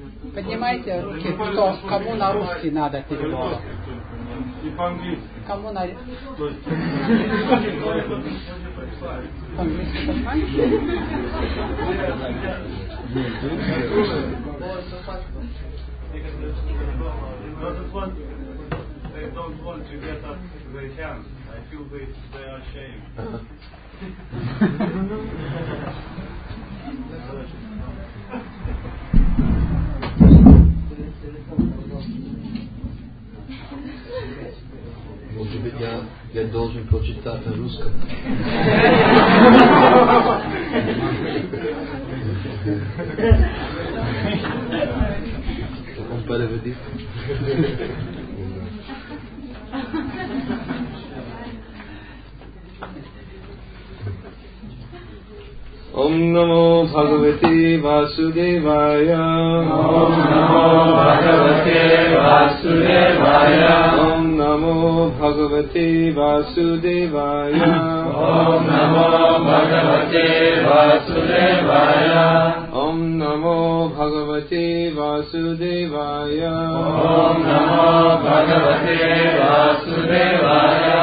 Поднимайте руки, кто, кому на русский надо перевод. И по-английски. Кому на... По-английски понимаете? They don't want to get up their hands. I feel they are ashamed. Может быть, я должен прочитать на русском. Он переводит. Om Namo Bhagavate Vasudevaya. Om Namo Bhagavate Vasudevaya. Om Namo Bhagavate Vasudevaya. Om Namo Bhagavate Vasudevaya. Om Namo Bhagavate Vasudevaya. Om Namo Bhagavate Vasudevaya.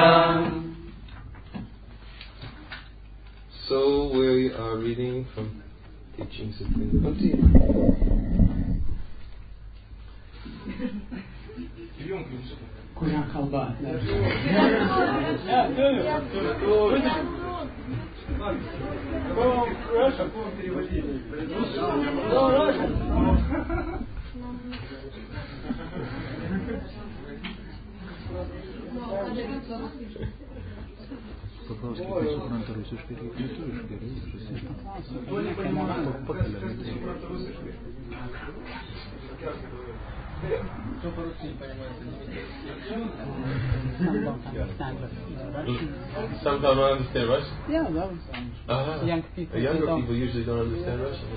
So we are reading from Teachings of Vinapati. Kurią kalbą? По-русски супранта русский литературы, Some don't understand Russian? Yeah, no. Young people. Younger people usually don't understand Russian.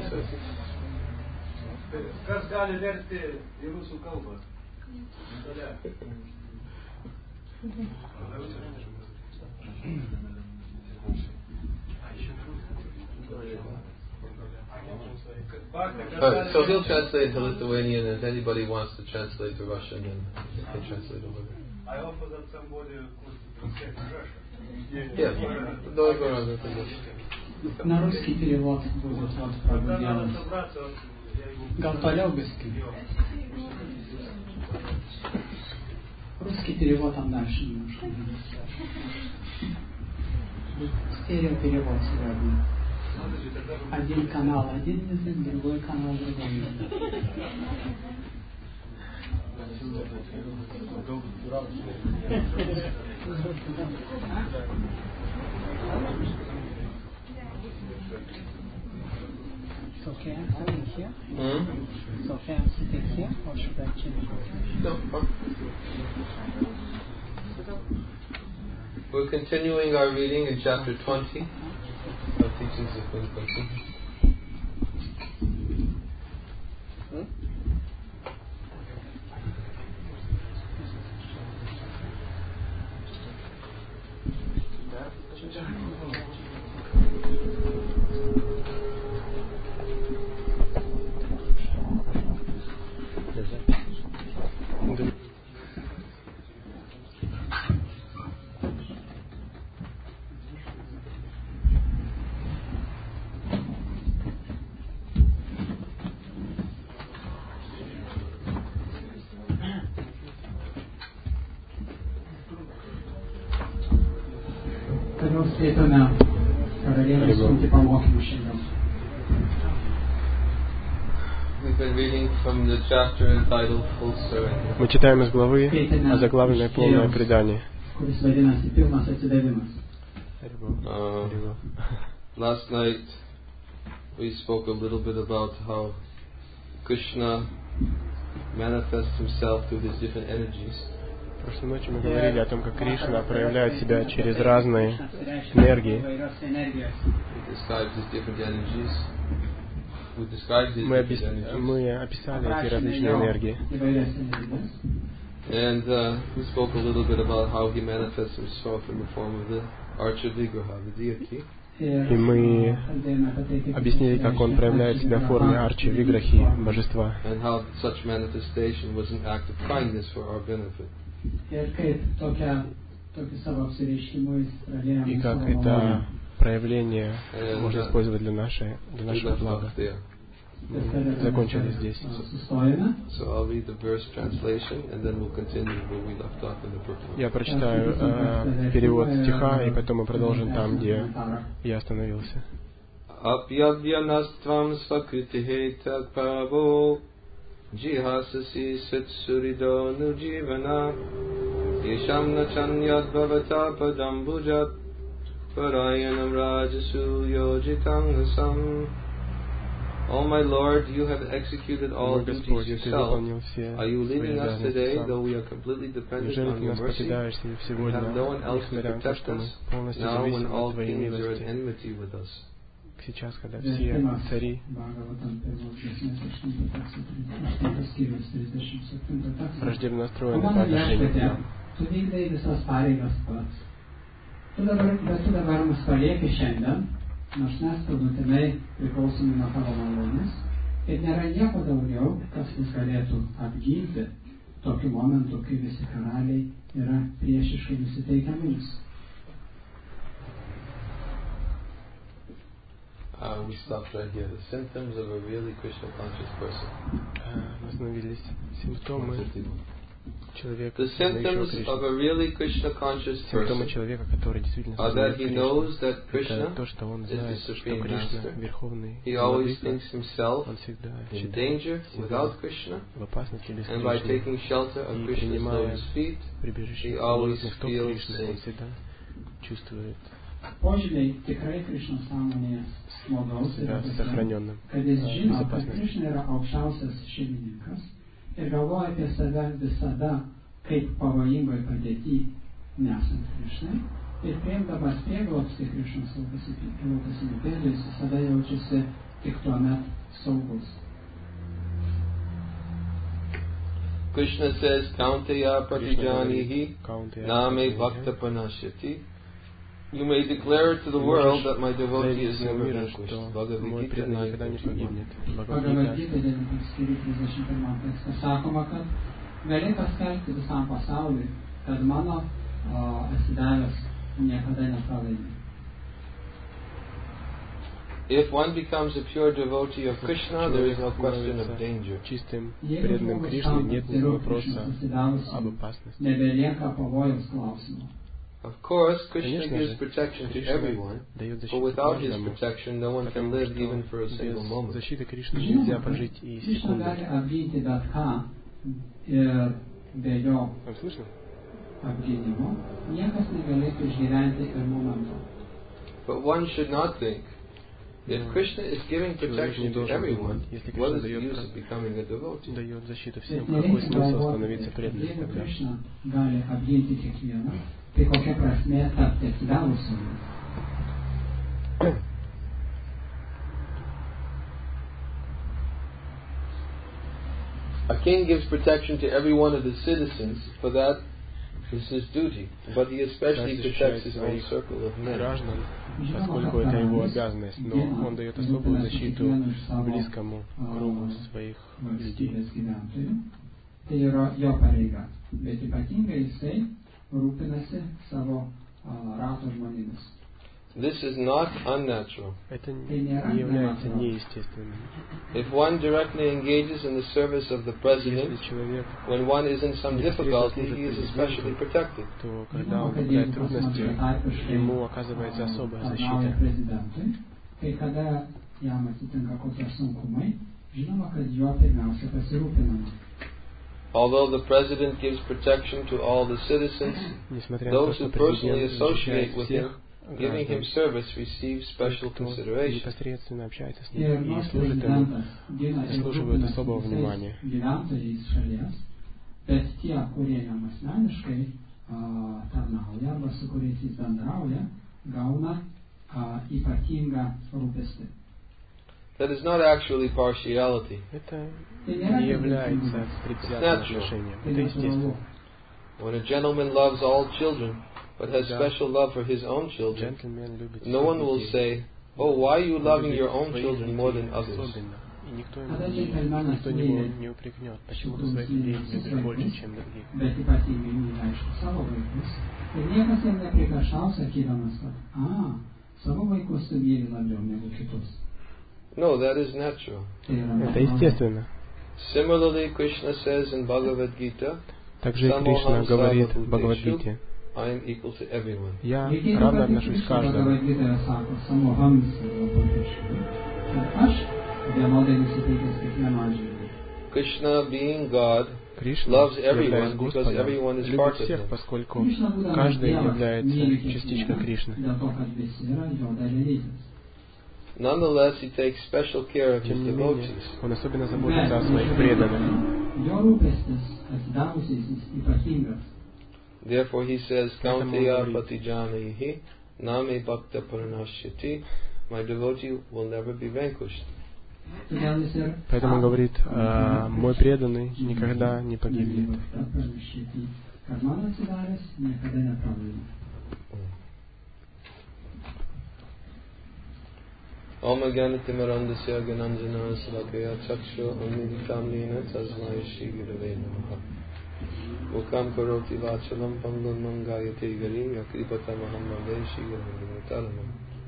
Kas gali versti į rusų kalbą? So he'll translate to Lithuanian, and if anybody wants to translate to Russian, then they can translate over there. I offer that somebody could translate to Russian. Yeah, don't go around that. На русский перевод будет вот проблема. Галталевский. Русский перевод там дальше немножко. Стереоперевод сегодня. Один канал один язык, другой канал другой язык. So can I sit here? So can I sit here or should I change? No. We're continuing our reading in chapter 20 of Teachings of Vinapati. Это на параллельно сути по мощным. We've been reading from the chapter entitled Full Surrender. Мы читаем из главы озаглавленное полное предание. Last night we spoke a little bit about how Krishna manifests himself through these different energies. Прошлой ночью мы говорили о том, как Кришна проявляет себя через разные энергии. Мы описали эти различные энергии. And we spoke a little bit about how he manifests himself in the form of the Archa Vigraha, the deity. И мы объяснили, как он проявляет себя в форме Арчи Виграхи, божества. And how such manifestation was an act of kindness for our benefit. И как это проявление можно использовать для нашего блага. Мы закончили здесь. So I'll read the verse translation and then we'll continue where we left off in the purport. Я прочитаю перевод стиха, и потом мы продолжим там, где я остановился. Apyadyanastvam sakritihe tatpavo jihasasi sitsurido nujivana yesham nachanyad bhavata padambujat parayanam rajasu yojitang asam. O my Lord, you have executed all duties yourself. Are you leaving us today, though we are completely dependent on your mercy? We have no one else to protect us, now when all kings are at enmity with us. Сейчас, когда все цари враждебно настроены по отношению к нам. Nors mes pilnutinai priklausomi nuo tavo malonės ir nėra nieko daugiau, kas mus galėtų apginti tokiu momentu, kai visi karaliai yra priešiškai nusiteikę mums. We stopped right here. The symptoms of a really Krishna conscious person. Остановились симптомы человека, the symptoms of a really Krishna conscious person are that he knows that Krishna is the Supreme Master. He always thinks himself in danger without Krishna, and by taking shelter of Krishna's lotus feet, he always feels safe. Požiūrėjai tikrai Krišnos sąmonėje žmogaus yra tokia, kad jis žino, kad Krišna yra aukščiausias šeimininkas ir galvoja apie save visada kaip pavojingoj padėty nesant Krišnai ir priimdamas prieglobstį Krišnos lotusinių pėdų jis visada jaučiasi tik tuomet saugus. Krishna says, Kaunteya pratijanihi name bhakta panashyati. You may declare to the world that my devotee is never vanquished. Bhagavad Gita 9:21. Bhagavad Gita 9:31 tekste sakoma, kad gali paskelbti visam pasauliui, kad mano atsidavęs niekada nepralaimi. If one becomes a pure devotee of Krishna, there is no question of danger. Чистым преданным Кришне нет вопроса об опасности. Nebelieka pavojaus klausimų. Of course, Krishna gives protection to everyone, but without his protection, no one can live even for a single moment. Защиты Кришны нельзя прожить и секунды. But one should not think, if Krishna is giving protection to everyone, what is the use of becoming a devotee? Дает защиту всем. Какой смысл становиться преданным тогда? Tai kokia prasmė tapti atsidavusiu? A king gives protection to every one of his citizens, for that is his duty, but he especially protects his own circle of men. Поскольку это его обязанность, но он дает особую защиту близкому кругу своих людей. Tai yra jo pareiga, bet ypatingai jisai rūpinasi savo rato žmonėmis. This is not unnatural. Это не является неестественным. If one directly engages in the service of the president, when one is in some difficulty, he is especially protected. То когда он попадает в трудности, ему оказывается особая защита. Kai kada jam atsitinka kokie sunkumai, žinoma, kad jo pirmiausia pasirūpinama. Although the president gives protection to all the citizens, those who personally associate with him, giving him service, receive special consideration. Непосредственно общается с ним и служит ему, заслуживают особого внимания. Bet tie, kurie jam asmeniškai tarnauja arba su kuriais jis bendrauja, gauna ypatingą rūpestį. That is not actually partiality. Это не является предвзятым отношением. Это естественно. When a gentleman loves all children, but has special love for his own children, джентльмен любит no one will детей. say, "Oh, why are you loving your own Своих children more than детей others?" особенно. И никто его не упрекнет, почему ты своих людей любишь больше, чем других. Bet ypatingai myli, aišku, savo vaikus. Ir niekas jam nepriekaištauja, sakydamas, kad, savo vaikus tu myli labiau negu kitus. No, that is natural. Это естественно. Similarly, Krishna says in Bhagavad Gita, Также и Кришна говорит в Бхагавад-гите, I am equal to everyone. я равно отношусь к каждому. Krishna, being God, Кришна, loves являясь everyone because everyone Господом, is part любит of всех, Him. поскольку каждый является частичкой Кришны. Nonetheless, He takes special care of His Тем не менее, devotees. Он особенно заботится о своих преданных. Therefore, He says, Kaunteya patijanayihi name bhakta paranashyati. My devotee will never be vanquished. Поэтому он говорит, мой преданный никогда не погибнет. Om Gyanatimarandasya Gananjana Salakaya Chakshu Amniditam Lena Tasmai Shri Gurave Namaha. Mukam Karoti Vachalam Pangam Mangayate Garim Yakripata Mahamade Shri Gurave Namaha.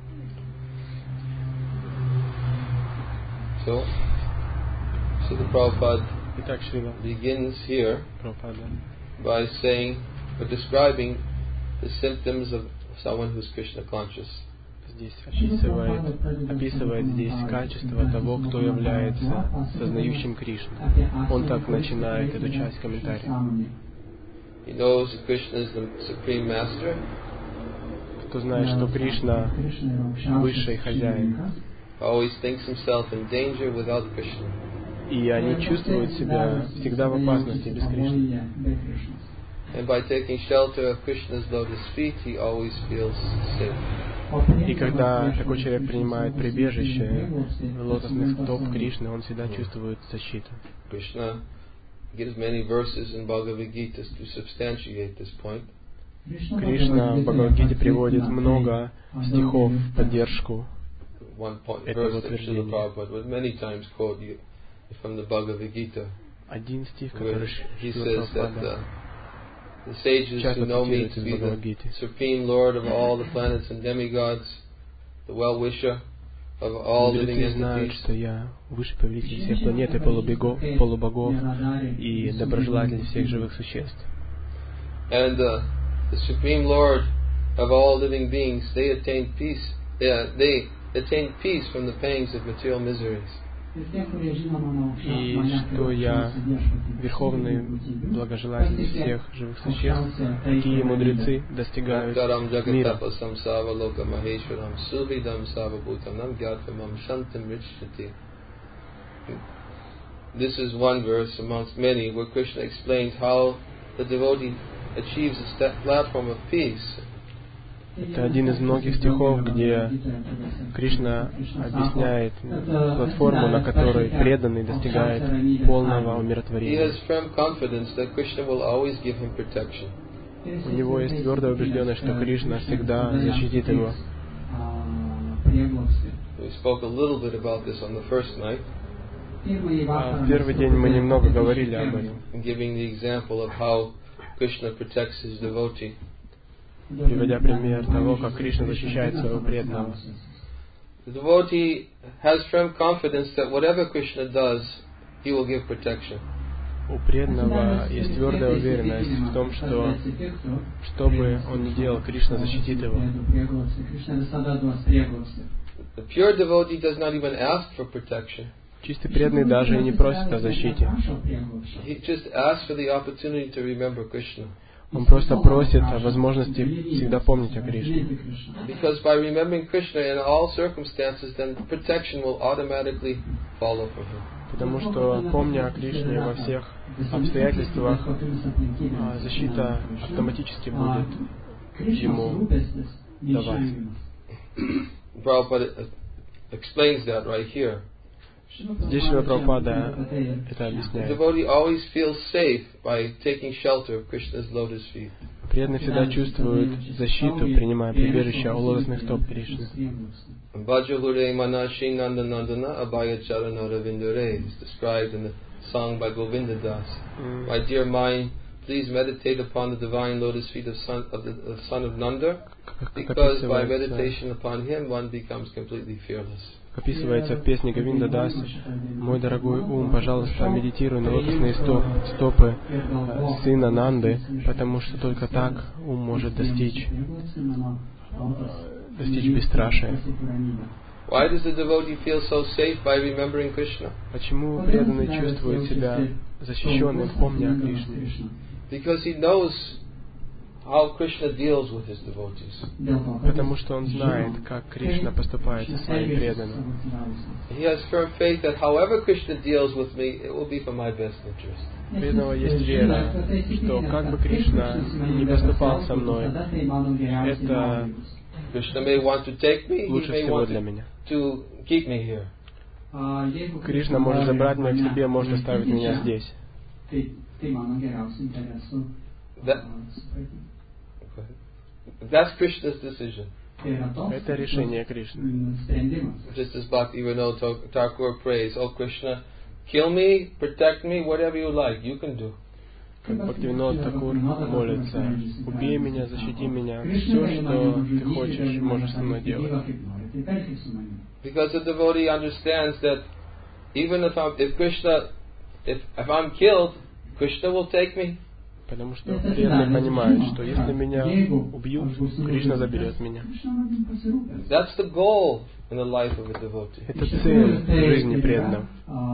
So the Prabhupada begins here by saying, or describing the symptoms of someone who is Krishna conscious. Здесь описывает здесь качество того, кто является сознающим Кришну. Он так начинает эту часть комментария. He knows that Krishna is the supreme master. Кто знает, что Кришна высший хозяин. Always thinks himself in danger without Krishna. И они чувствуют себя всегда в опасности без Кришны. And by taking shelter of Krishna's lotus feet, he always feels safe. И когда такой человек принимает прибежище лотосных стоп Кришны, он всегда чувствует защиту. Krishna gives many verses in Bhagavad Gita to substantiate this point. Кришна в Бхагавад-гите приводит много стихов в поддержку этого утверждения. Один стих, который Шрила Прабхупада the sages who know me to be the supreme Lord of all the planets and demigods, the well-wisher of all living entities. Знают, что я высший повелитель всех планет и полубогов и доброжелатель всех живых существ. And the supreme Lord of all living beings, they attain peace. They attain peace from the pangs of material miseries. И что я верховный благожелатель всех живых существ, такие мудрецы достигают мира. This is one verse amongst many where Krishna explains how the devotee achieves a platform of peace. Это один из многих стихов, где Кришна объясняет платформу, на которой преданный достигает полного умиротворения. У него есть твердая убежденность, что Кришна всегда защитит его. В первый день мы немного говорили об этом, приводя пример того, как Кришна защищает своего преданного. The devotee has firm confidence that whatever Krishna does, he will give protection. У преданного есть твердая уверенность в том, что бы он ни делал, Кришна защитит его. The pure devotee does not even ask for protection. Чистый преданный даже и не просит о защите. He just asks for the opportunity to remember Krishna. Он просто просит о возможности всегда помнить о Кришне. Because by remembering Krishna in all circumstances, then protection will automatically follow from him. Потому что, помня о Кришне во всех обстоятельствах, защита автоматически будет ему давать. Prabhupada explains that right here. Здесь Шрила Прабхупада это объясняет. The devotee always feels safe by taking shelter of Krishna's lotus feet. Преданный всегда чувствует защиту, принимая прибежище у лотосных стоп Кришны. Vajrahure Manashi Nandanandana Abhaya Charanara Vindure is described in the song by Govinda Das. My dear mind, please meditate upon the divine lotus feet of son of Nanda, because by meditation upon him one becomes completely fearless. Как описывается в песне Говинда Дас: «Мой дорогой ум, пожалуйста, медитируй на лотосные стопы сына Нанды, потому что только так ум может достичь бесстрашия». Why does the devotee feel so safe by remembering Krishna? Почему преданный чувствует себя защищенным, помня о Кришне? Because he knows how Krishna deals with his devotees. Потому что он знает, как Кришна поступает со своим преданным. He has firm faith that however Krishna deals with me, it will be for my best interest. У преданного есть вера, что как бы Кришна не поступал со мной, это Krishna may want to take me, he лучше may всего want для меня. to keep me here. Кришна может забрать меня к себе, может оставить меня здесь. That's Krishna's decision. Это решение Кришны. Just as Bhaktivinoda Thakur prays, "Oh Krishna, kill me, protect me, whatever you like, you can do." Как Бхактивинод Такур молится: «Убей меня, защити меня, все, что ты хочешь, можешь со мной делать». Because the devotee understands that even if I'm killed, Krishna will take me. Потому что преданный понимает, что если меня убьют, Кришна заберет меня. That's the goal in the life of a devotee. Это цель жизни преданного.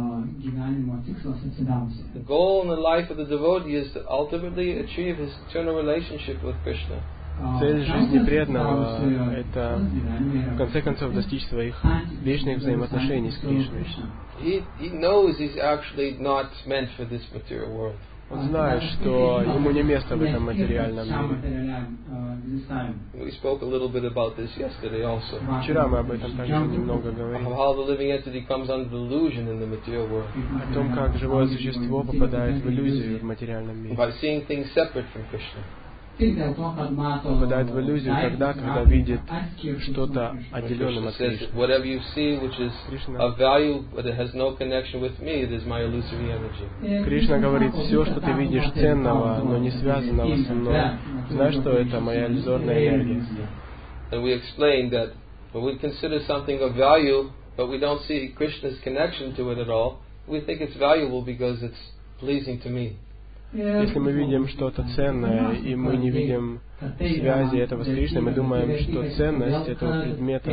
The goal in the life of the devotee is to ultimately achieve his eternal relationship with Krishna. Цель жизни преданного — это в конце концов достичь своих вечных взаимоотношений с Кришной. He knows he's actually not meant for this material world. Он знает, что ему не место в этом материальном мире. We spoke a little bit about this yesterday also. Вчера мы об этом также немного говорили. How the living entity comes under delusion in the material world. О том, как живое существо попадает в иллюзию в материальном мире. By seeing things separate from Krishna. Попадает в иллюзию тогда, когда видит что-то отделенным от Кришны. Whatever you see which is of value but it has no connection with me, it is my illusory energy. Кришна говорит: все, что ты видишь ценного, но не связанного со мной, знаешь, что это моя иллюзорная энергия. And we explained that when we consider something of value, but we don't see Krishna's connection to it at all, we think it's valuable because it's pleasing to me. Если мы видим что-то ценное, и мы не видим связи этого с Кришной, мы думаем, что ценность этого предмета,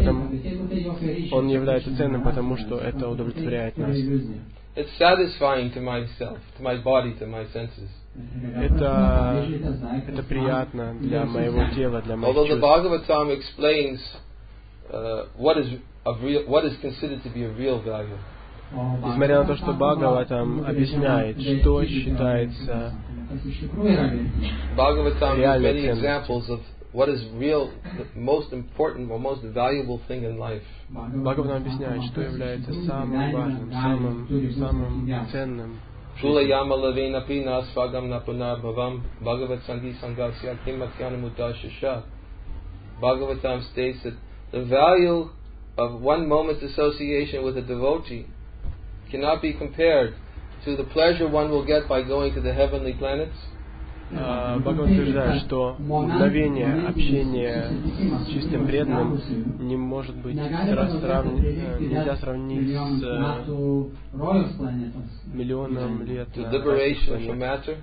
он является ценным, потому что это удовлетворяет нас. It's satisfying to myself, to my body, to my senses. Это приятно для моего тела, для моих чувств. Although the Bhagavatam explains what is considered to be of real value. Несмотря на то, что Бхагаватам объясняет, что считается реальной ценностью. What is real, the most important or most valuable thing in life. Бхагаватам объясняет, что является самым важным, самым ценным. Shulayama lavena pina svagam napunar bhavam Bhagavat Sangi Sangasya Kimakyanamutta Shisha. Bhagavatam states that the value of one moment's association with a devotee cannot be compared to the pleasure one will get by going to the heavenly planets. Бхагаван утверждает, что мгновение общения с чистым преданным не может быть нельзя сравнить с миллионом лет на планете.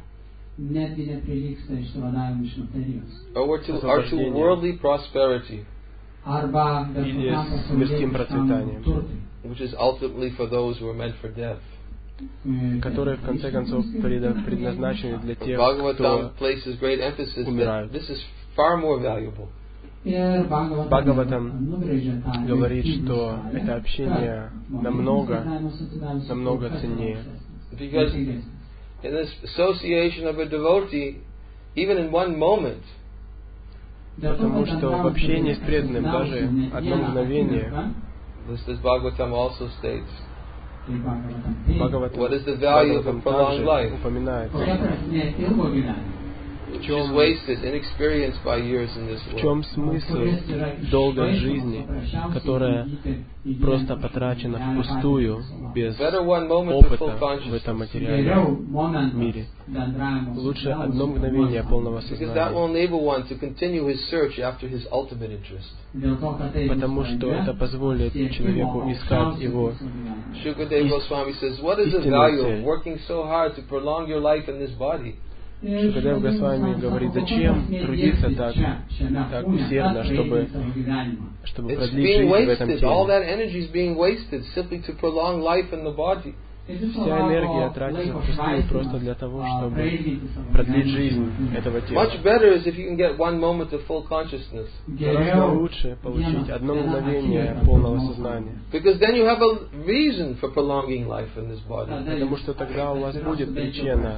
Or to worldly prosperity, или с мирским процветанием, which is ultimately for those who are meant for death. Которые в конце концов предназначены для тех, кто умирают. Бхагаватам говорит, что это общение намного ценнее. In this association of a devotee, even in one moment, потому что в общении с преданным даже одно мгновение, this Bhagavatam also states, Бхагаватам what is the value of a prolonged life? Упоминает, В чем смысл долгой жизни, которая просто потрачена впустую, без опыта в этом материальном мире? Лучше одно мгновение полного сознания. Потому что это позволит человеку искать его Шукадев Госвами говорит, зачем трудиться так усердно, чтобы продлить жизнь в этом теле. Вся энергия тратится впустую просто для того, чтобы продлить жизнь этого тела. Гораздо лучше получить одно мгновение полного сознания. Потому что тогда у вас будет причина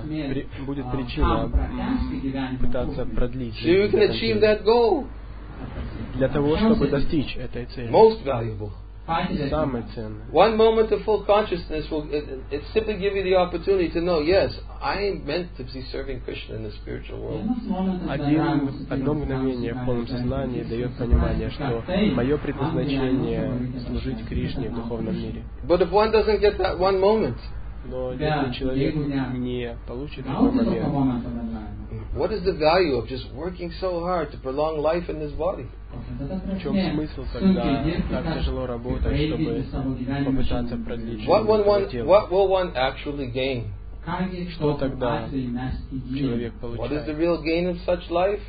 пытаться продлить жизнь в этом теле. Для того, чтобы достичь этой цели. Самое ценное. One moment of full consciousness will it simply give you the opportunity to know, yes, I am meant to be serving Krishna in the spiritual world. Одно мгновение в полном сознании дает понимание, что мое предназначение служить Кришне в духовном мире. But if one doesn't get that one moment, но если человек не получит такой момент, what is the value of just working so hard to prolong life in this body? В чем смысл тогда так тяжело работать, чтобы попытаться продлить жизнь этого тела? What will one actually gain? Что тогда человек получает? What is the real gain of such life?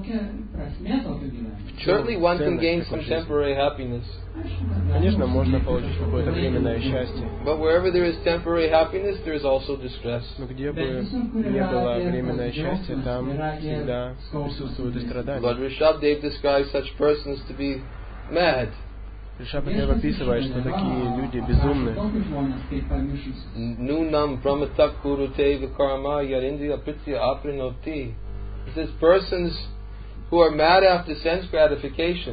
Certainly one can gain some temporary happiness. Конечно, можно получить какое-то временное счастье. But wherever there is temporary happiness, there is also distress. Но где бы ни было временное счастье, там всегда присутствует и страдания. Lord Rishabdev describes such persons to be mad. Ришабхадев описывает, что такие люди безумны. Nunam pramatak kurute vikarma yarindriya pritya aprinoti. It says persons who are mad after sense gratification.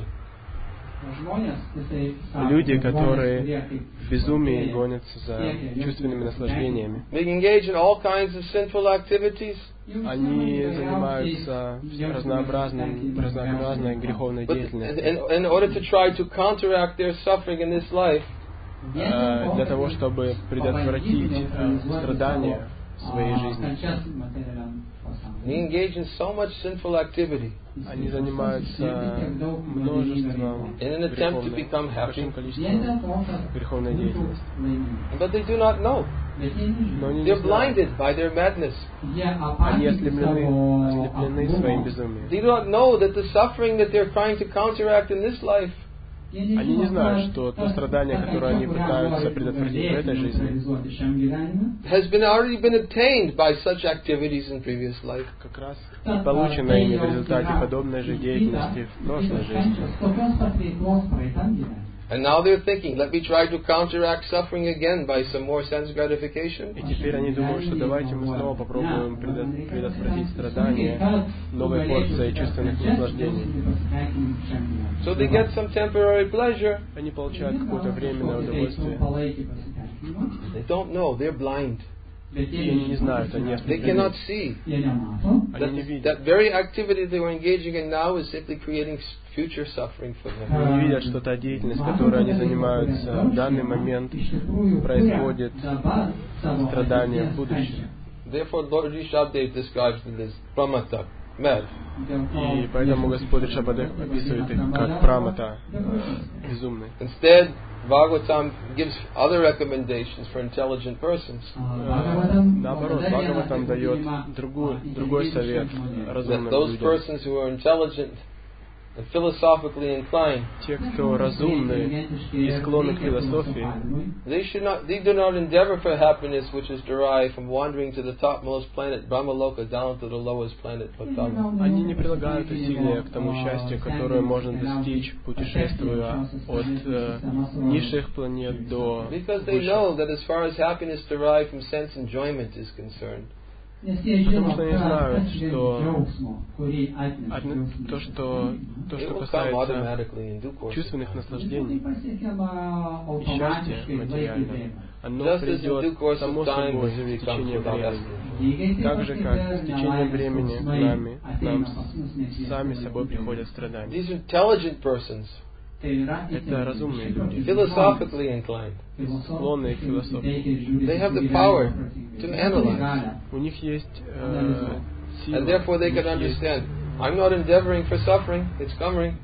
Люди, которые в безумии гонятся за чувственными наслаждениями. They engage in all kinds of sinful activities. Они занимаются разнообразной греховной деятельностью. In order to try to counteract their suffering in this life, для того, чтобы предотвратить страдания в своей жизни. They engage in so much sinful activity. Они занимаются множеством большим количеством греховной деятельности. But they do not know. They're blinded by their madness. Они ослеплены своим безумием. They do not know that the suffering that they're trying to counteract in this life Они не знают, что то страдание, которое они пытаются предотвратить в этой жизни, has already been attained by such activities in previous life. Как раз получено ими в результате подобной же деятельности в прошлой жизни. And now they're thinking, let me try to counteract suffering again by some more sense gratification. И теперь они думают, что давайте мы снова попробуем предотвратить страдания новой порцией чувственных наслаждений. So they get some temporary pleasure. Они получают какое-то временное удовольствие. They don't know, they're blind. Они не знают, они They cannot see. Они не видят. That very activity they were engaging in now is simply creating future suffering for them. Они видят, что та деятельность, которой они занимаются в данный момент, производит страдания в будущем. Therefore, Lord Rishabdev describes them as pramata, mad. И поэтому Господь Ришабхадев описывает их как прамата, безумные. Instead, Bhagavatam gives other recommendations for intelligent persons. Наоборот, Бхагаватам дает другой совет разумным Those людям. persons who are intelligent and philosophically inclined, Те, кто разумны и склонны к философии, they do not endeavor for happiness which is derived from wandering to the topmost planet Brahmaloka down to the lowest planet Patala. они не прилагают усилия к тому счастью, которое можно достичь, путешествуя от низших планет до Because they высших. know that as far as happiness derived from sense enjoyment is concerned, Потому что они знают, что то, что касается чувственных наслаждений и счастья материального, оно придет само собой в течение времени. Так же, как в течение времени к нам сами собой приходят страдания. Это разумные люди, philosophically inclined. склонные к философии. They have the power to analyze. У них есть сила. And therefore they can understand. I'm not endeavoring for suffering. It's coming.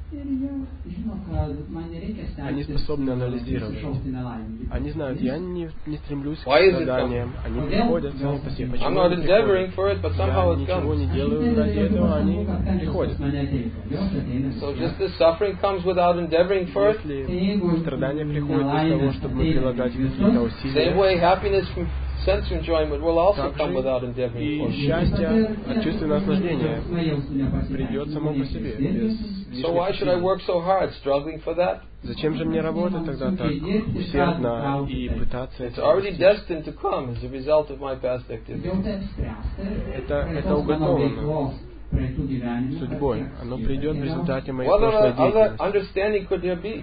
Они способны анализировать. Они знают, я не стремлюсь к Why is it страданиям. Они приходят сами по себе. I'm not endeavoring for it, but somehow Я it ничего не comes. делаю ради этого, они приходят. So just as suffering comes without endeavoring for it, Если страдания приходят без того, чтобы мы прилагать какие-то same усилия, way happiness from sense enjoyment will also come without также endeavoring for и it. счастье от чувственного наслаждения придет само по себе, без So why лишних should I усилий. work so hard, struggling for that? Зачем же мне работать тогда так усердно и пытаться It's это already достичь? destined to come as a result of my past activities. Это уготовано судьбой. Оно придет в результате моей What прошлой other деятельности. understanding could there be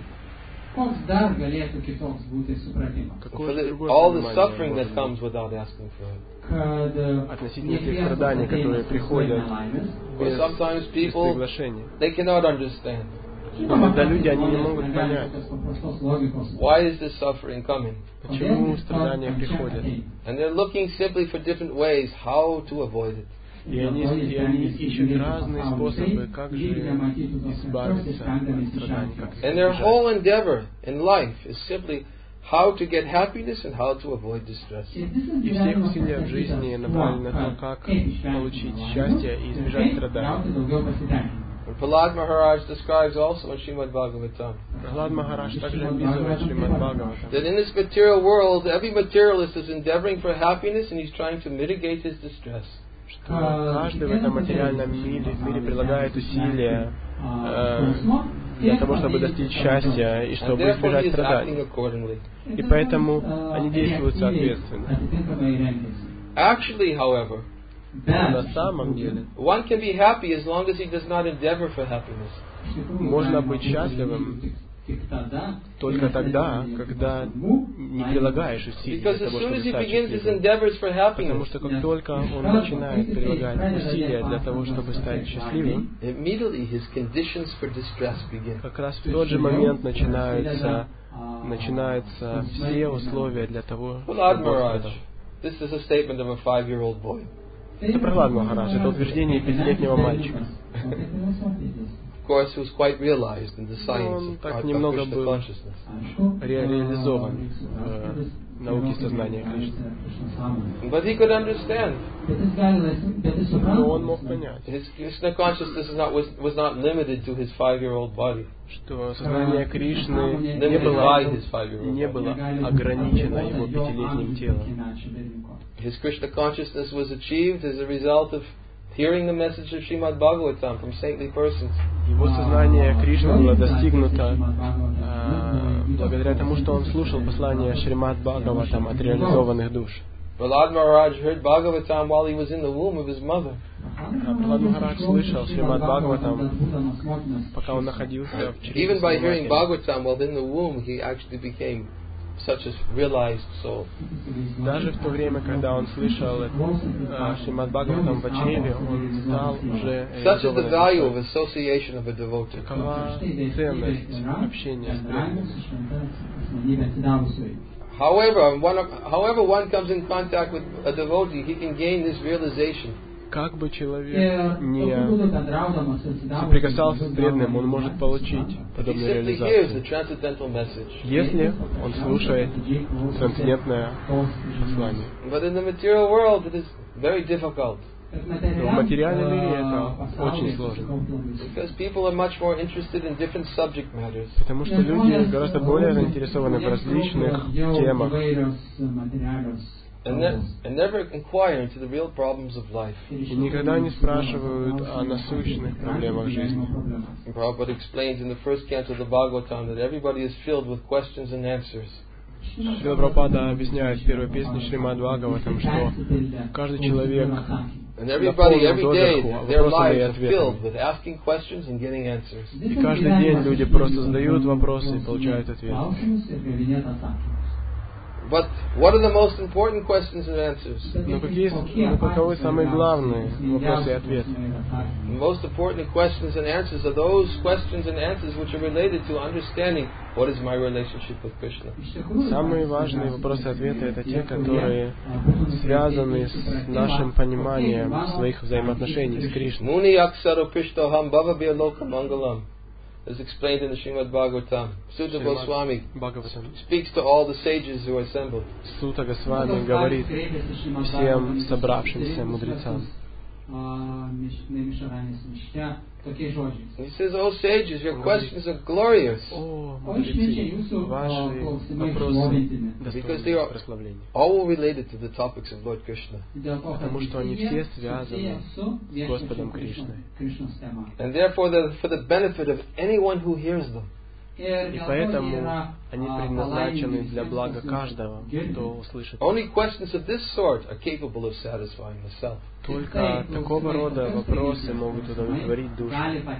Какое for же другое all the понимание suffering может that быть comes without asking for it? относительно тех страданий, которые приходят Or без sometimes people, приглашения? they cannot understand. Иногда люди, они не могут понять, Why is this suffering coming? почему страдания приходят. And they're looking simply for different ways how to avoid it. И они ищут разные способы, как же избавиться от страданий, как их And their избежать. whole endeavor in life is simply how to get happiness and how to avoid distress. И все их усилия в жизни направлены на то, как получить счастье и избежать страданий. And Prahlad Maharaj describes also in Srimad Bhagavatam Прахлад Махарадж также описывает Шримад Бхагаватам, that in this material world, every materialist is endeavoring for happiness and he's trying to mitigate his distress. что каждый в этом материальном мире прилагает усилия для того, чтобы достичь счастья и And чтобы therefore he избежать is acting страданий. accordingly. И поэтому они действуют соответственно. Actually, however, Но на самом деле one can be happy as long as he does not endeavor for happiness. можно быть счастливым только тогда, когда не прилагаешь усилий для Because as того, soon чтобы as he стать begins his счастливым. endeavors for Потому happiness, что как только он начинает прилагать усилия для того, чтобы стать счастливым, immediately his conditions for distress begin. как раз в тот же момент начинаются все условия для того, Prahlad чтобы он Maharaj, страдал. this is a statement of a 5-year-old boy. Это Прахлад Махарадж, это утверждение 5-летнего мальчика. Of course, who was quite realized in the science Он of так немного Krishna был consciousness. реализован в науке сознания Кришны. But he could understand. Но он мог понять, His Krishna consciousness was not limited to his 5-year-old body. что сознание Кришны Limited by his 5-year-old не body. было ограничено его 5-летним телом. His Krishna consciousness was achieved as a result of hearing the message of Srimad Bhagavatam from saintly persons. Его сознание Кришны было достигнуто благодаря тому, что он слушал послание Шримад Бхагаватам от реализованных душ. Prahlad Maharaj heard Bhagavatam while he was in the womb of his mother. Прахлад Махарадж слышал Шримад Бхагаватам, пока он находился в чреве Even by своей hearing матери. Bhagavatam while in the womb, he actually became such a realized soul. Даже в то время, когда он слышал Шримад Бхагаватам в чреве, он стал уже Such is the value of реализованным. association of a devotee. Такова ценность общения с преданными. However one comes in contact with a devotee, he can gain this realization. Как бы человек не соприкасался с преданным, он может получить He подобную simply hears the реализацию, transcendental message. если он слушает трансцендентное послание. But in the material world, it is very difficult Но в материальном мире это очень сложно, because people are much more interested in different subject matters. потому что люди гораздо более заинтересованы в различных темах And never inquire into the real problems of life. и никогда не спрашивают о насущных проблемах жизни. Prabhupada explains in the first canto of the Bhagavatam that everybody is filled with questions and answers. Шрила Прабхупада объясняет в первой песне Шримад Бхагаватам, что каждый человек And everybody, every day, their lives are ответами. filled with asking questions and getting answers. И каждый день люди просто задают вопросы и получают ответы. But what are the most important questions and answers? Но каковы самые главные вопросы и ответы? The most important questions and answers are those questions and answers which are related to understanding what is my relationship with Krishna. Самые важные вопросы и ответы — это те, которые связаны с нашим пониманием своих взаимоотношений с Кришной. Muni aksaro pishtoham bhavabhya loka mangalam is explained in the Srimad Bhagavatam. Sutta Goswami speaks to all the sages who are assembled. Сута Госвами говорит всем собравшимся мудрецам. He says, "Oh sages, your questions are glorious." О, мудрецы, ваши вопросы достойны прославления. All related to the topics of Lord Krishna. Потому что они все связаны с Господом Кришной. And therefore, for the benefit of anyone who hears them. И поэтому они предназначены для блага каждого, кто услышит. Only questions of this sort are capable of satisfying the self. Только такого рода вопросы могут удовлетворить душу.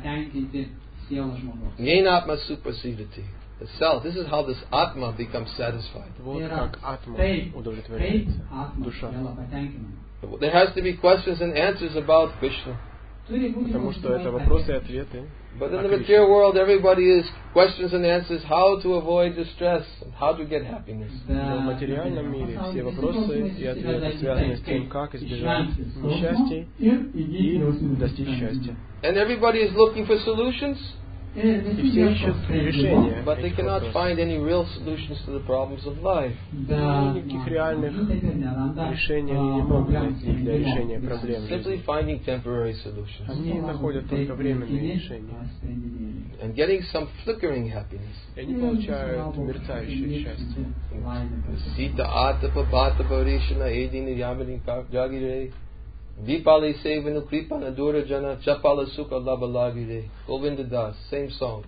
Yenatma suprasidati. The self. This is how this atma becomes satisfied. Вот как атма удовлетворяется, душа. There has to be questions and answers about Krishna. Потому что это вопросы и ответы. But in the material world, everybody is questions and answers how to avoid distress and how to get happiness. Но в материальном мире все вопросы и ответы связаны с тем, как избежать несчастья и достичь счастья. And everybody is looking for solutions. И все ищут решения. But they cannot find any real solutions to the problems of life. Но никаких реальных решений они не могут найти для решения проблем Simply жизни. finding temporary solutions. Они находят только временные решения. And getting some flickering happiness. И они получают мерцающее счастье. Sita atapa bata parishana edini yamini jagire. Vipali sevanu kripana dura jana chapala sukha labalagire. Govinda Das, same song.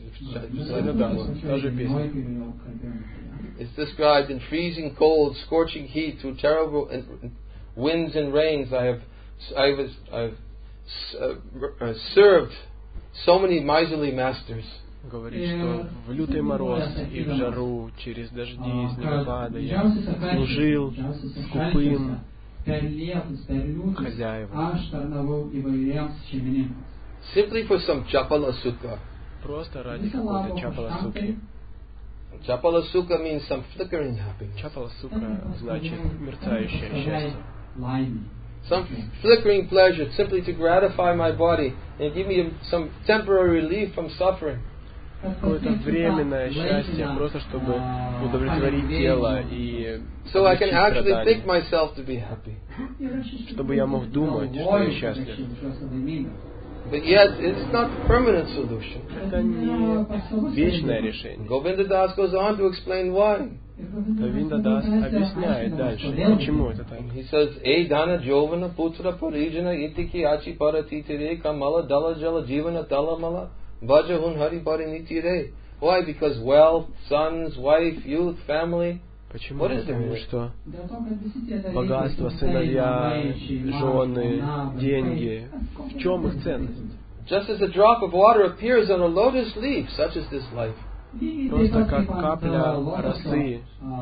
It's described in freezing cold, scorching heat, through terrible winds and rains. I've served so many miserly masters. Говорит, что в лютый мороз и в жару, через дожди, снегопады я служил скупым хозяевам. Simply for some chapala sukha. Просто ради какой-то чапала сукхи. Chapala sukha means some flickering happiness. Чапала сукха значит мерцающее счастье. Some flickering pleasure simply to gratify my body and give me some temporary relief from suffering. Какое-то временное счастье, просто чтобы удовлетворить тело и so I can actually think myself to be happy. Чтобы я мог думать, что я счастлив. But yet, it's not a permanent solution. Это не вечное решение. Govinda Das goes on to explain why. Govinda Das объясняет дальше, почему это так. He says, "Ei dana jovana putra parijana itiki achi paratitire kamala dala jala jivana talamala bhajahun hari parinitire." Why? Because wealth, sons, wife, youth, family. Почему? Потому что богатство, сыновья, жены, деньги, в чем их ценность? Just as a drop of water appears on a lotus leaf, such is this life. Просто как капля росы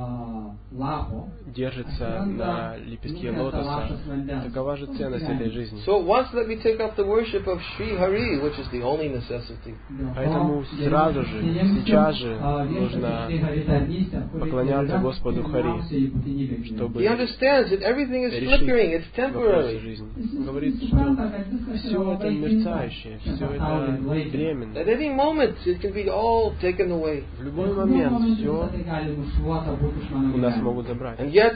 держится на лепестке лотоса, такова же ценность этой жизни. So once let me take up the worship of Sri Hari, which is the only necessity. Поэтому сразу же, сейчас же нужно поклоняться Господу Хари, чтобы He understands that everything is flickering, it's temporary. Он говорит, что все это мерцающее, все это временно. At any moment it can be all taken away. В любой момент все у нас могут забрать. And yet,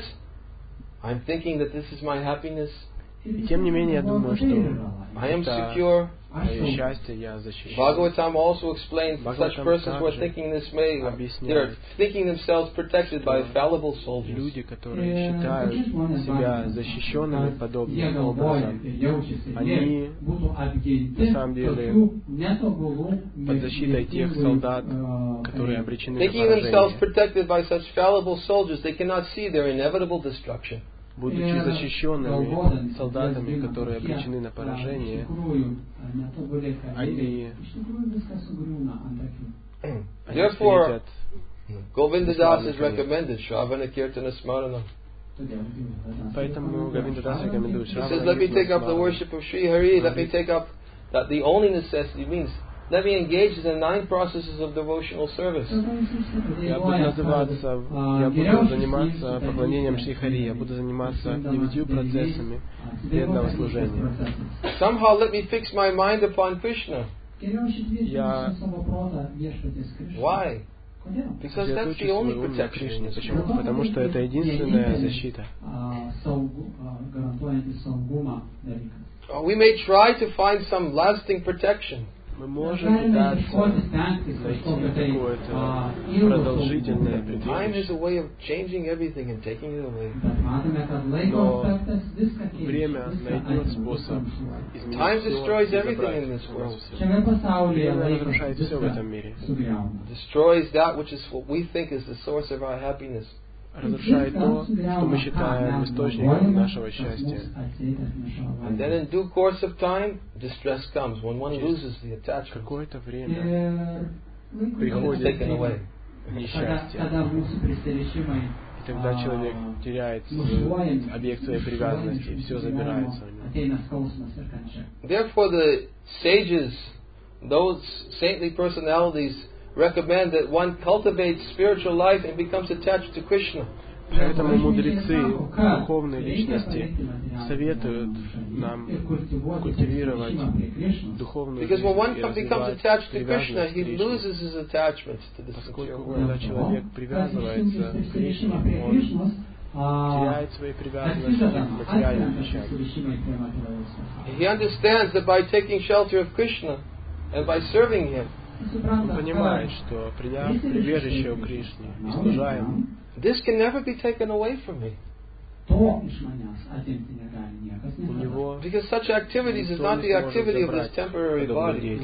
I'm thinking that this is my happiness. И тем не менее, я думаю, что I am secure. счастье я защищен. Bhagavatam also explains that such persons who are thinking this way, they are thinking themselves protected by fallible soldiers. Люди, которые считают себя защищенными подобным образом, они на самом деле под защитой тех солдат, которые обречены на Thinking themselves поражение. protected by such fallible soldiers, they cannot see their inevitable destruction. Будучи защищенными солдатами, которые обречены на поражение, они Therefore, Govinda Das is recommended, Shravana Kirtana Smarana. Поэтому Говинда Дас рекомендует He says, let me take up the worship of Sri Hari, let me take up that the only necessity means, let me engage in the 9 processes of devotional service. Я буду заниматься поклонением Шри Хари, я буду заниматься 9 процессами преданного служения. Somehow let me fix my mind upon Krishna. Why? Because that's the only protection. Почему? Потому что это единственная защита. We may try to find some lasting protection. Мы можем пытаться найти какое-то продолжительное Time is a прибежище. way of changing everything and taking it away. Но время найдет способ изменить Time все destroys и everything забрать in this у нас world. все. Время разрушает все в этом мире. Destroys that which is what we think is the source of our happiness. Разрушает то, что мы считаем источником нашего счастья. And then in due course of time, distress comes when one loses the attachment. Какое-то время приходит несчастье. И тогда человек теряет объект своей привязанности, и все забирается у него. Therefore the sages, those saintly personalities, recommend that one cultivates spiritual life and becomes attached to Krishna. Поэтому мудрецы, духовные личности советуют нам культивировать духовную Because when one жизнь и becomes развивать attached to Krishna, привязанность к he Кришне. loses his attachment to this material Поскольку world. когда человек привязывается к Кришне, он теряет свои привязанности к материальным вещам. He understands that by taking shelter of Krishna and by serving him, Он понимает, что приняв прибежище у Кришны и служа Ему, this can never be taken away from me. у него Because such activities is not the activity of this temporary body.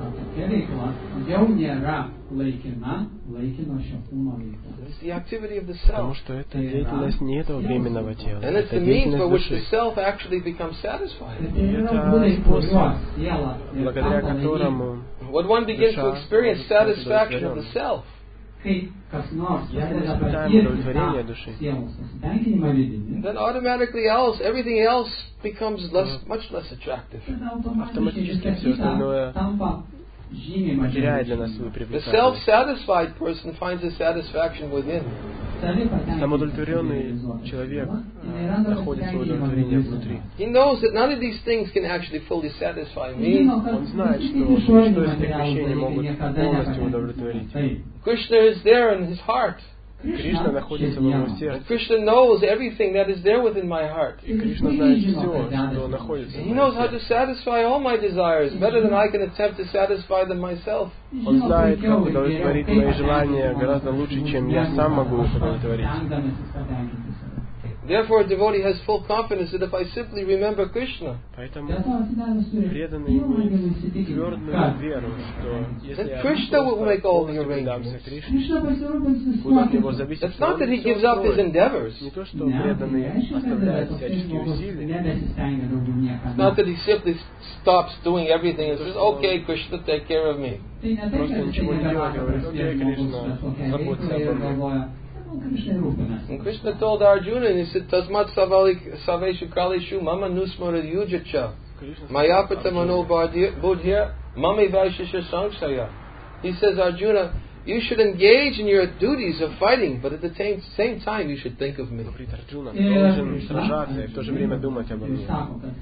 It's the activity of the потому self. что это деятельность не этого временного тела, And it's это the means by деятельность which the души. self actually becomes satisfied. Это способ, благодаря которому When one begins to experience satisfaction of the self, если мы испытаем удовлетворение души, then automatically everything else becomes much less attractive. автоматически все остальное теряет для нас свою The привлекательность. self-satisfied person finds his satisfaction within. Самоудовлетворенный человек находит свое удовлетворение внутри. He knows that none of these things can actually fully satisfy me. Он знает, что ничто из этих вещей не могут полностью удовлетворить. Krishna is there in his heart. Кришна находится в его And сердце. Krishna knows everything that is there within my heart. И Кришна знает все, что находится в He моем knows how to сердце. satisfy all my desires better than I can attempt to satisfy them myself. Он знает, как удовлетворить мои желания гораздо лучше, чем я сам могу их удовлетворить. Therefore, a devotee has full confidence that if I simply remember Krishna, Поэтому преданный имеет твердую веру, что если я Krishna will make all the полностью предамся arrangements. Кришне, буду от него зависеть, It's что not он that he все gives up his устроит. endeavors. Не то, что преданный оставляет всяческие усилия, It's not that he simply stops doing everything and says, okay, Krishna, take care of me. просто ничего не делает, говорит, окей, Кришна, заботься обо мне. And Krishna told Arjuna, and he said, Tasmat saveshu kalishu mama nusmara yujacha. Mayapata mano bodhya mami vaishisha sangsaya. He says, Arjuna, you should engage in your duties of fighting, but at the same time you should think of me. Говорит, Арджуна, ты должен сражаться и в то же время думать обо мне.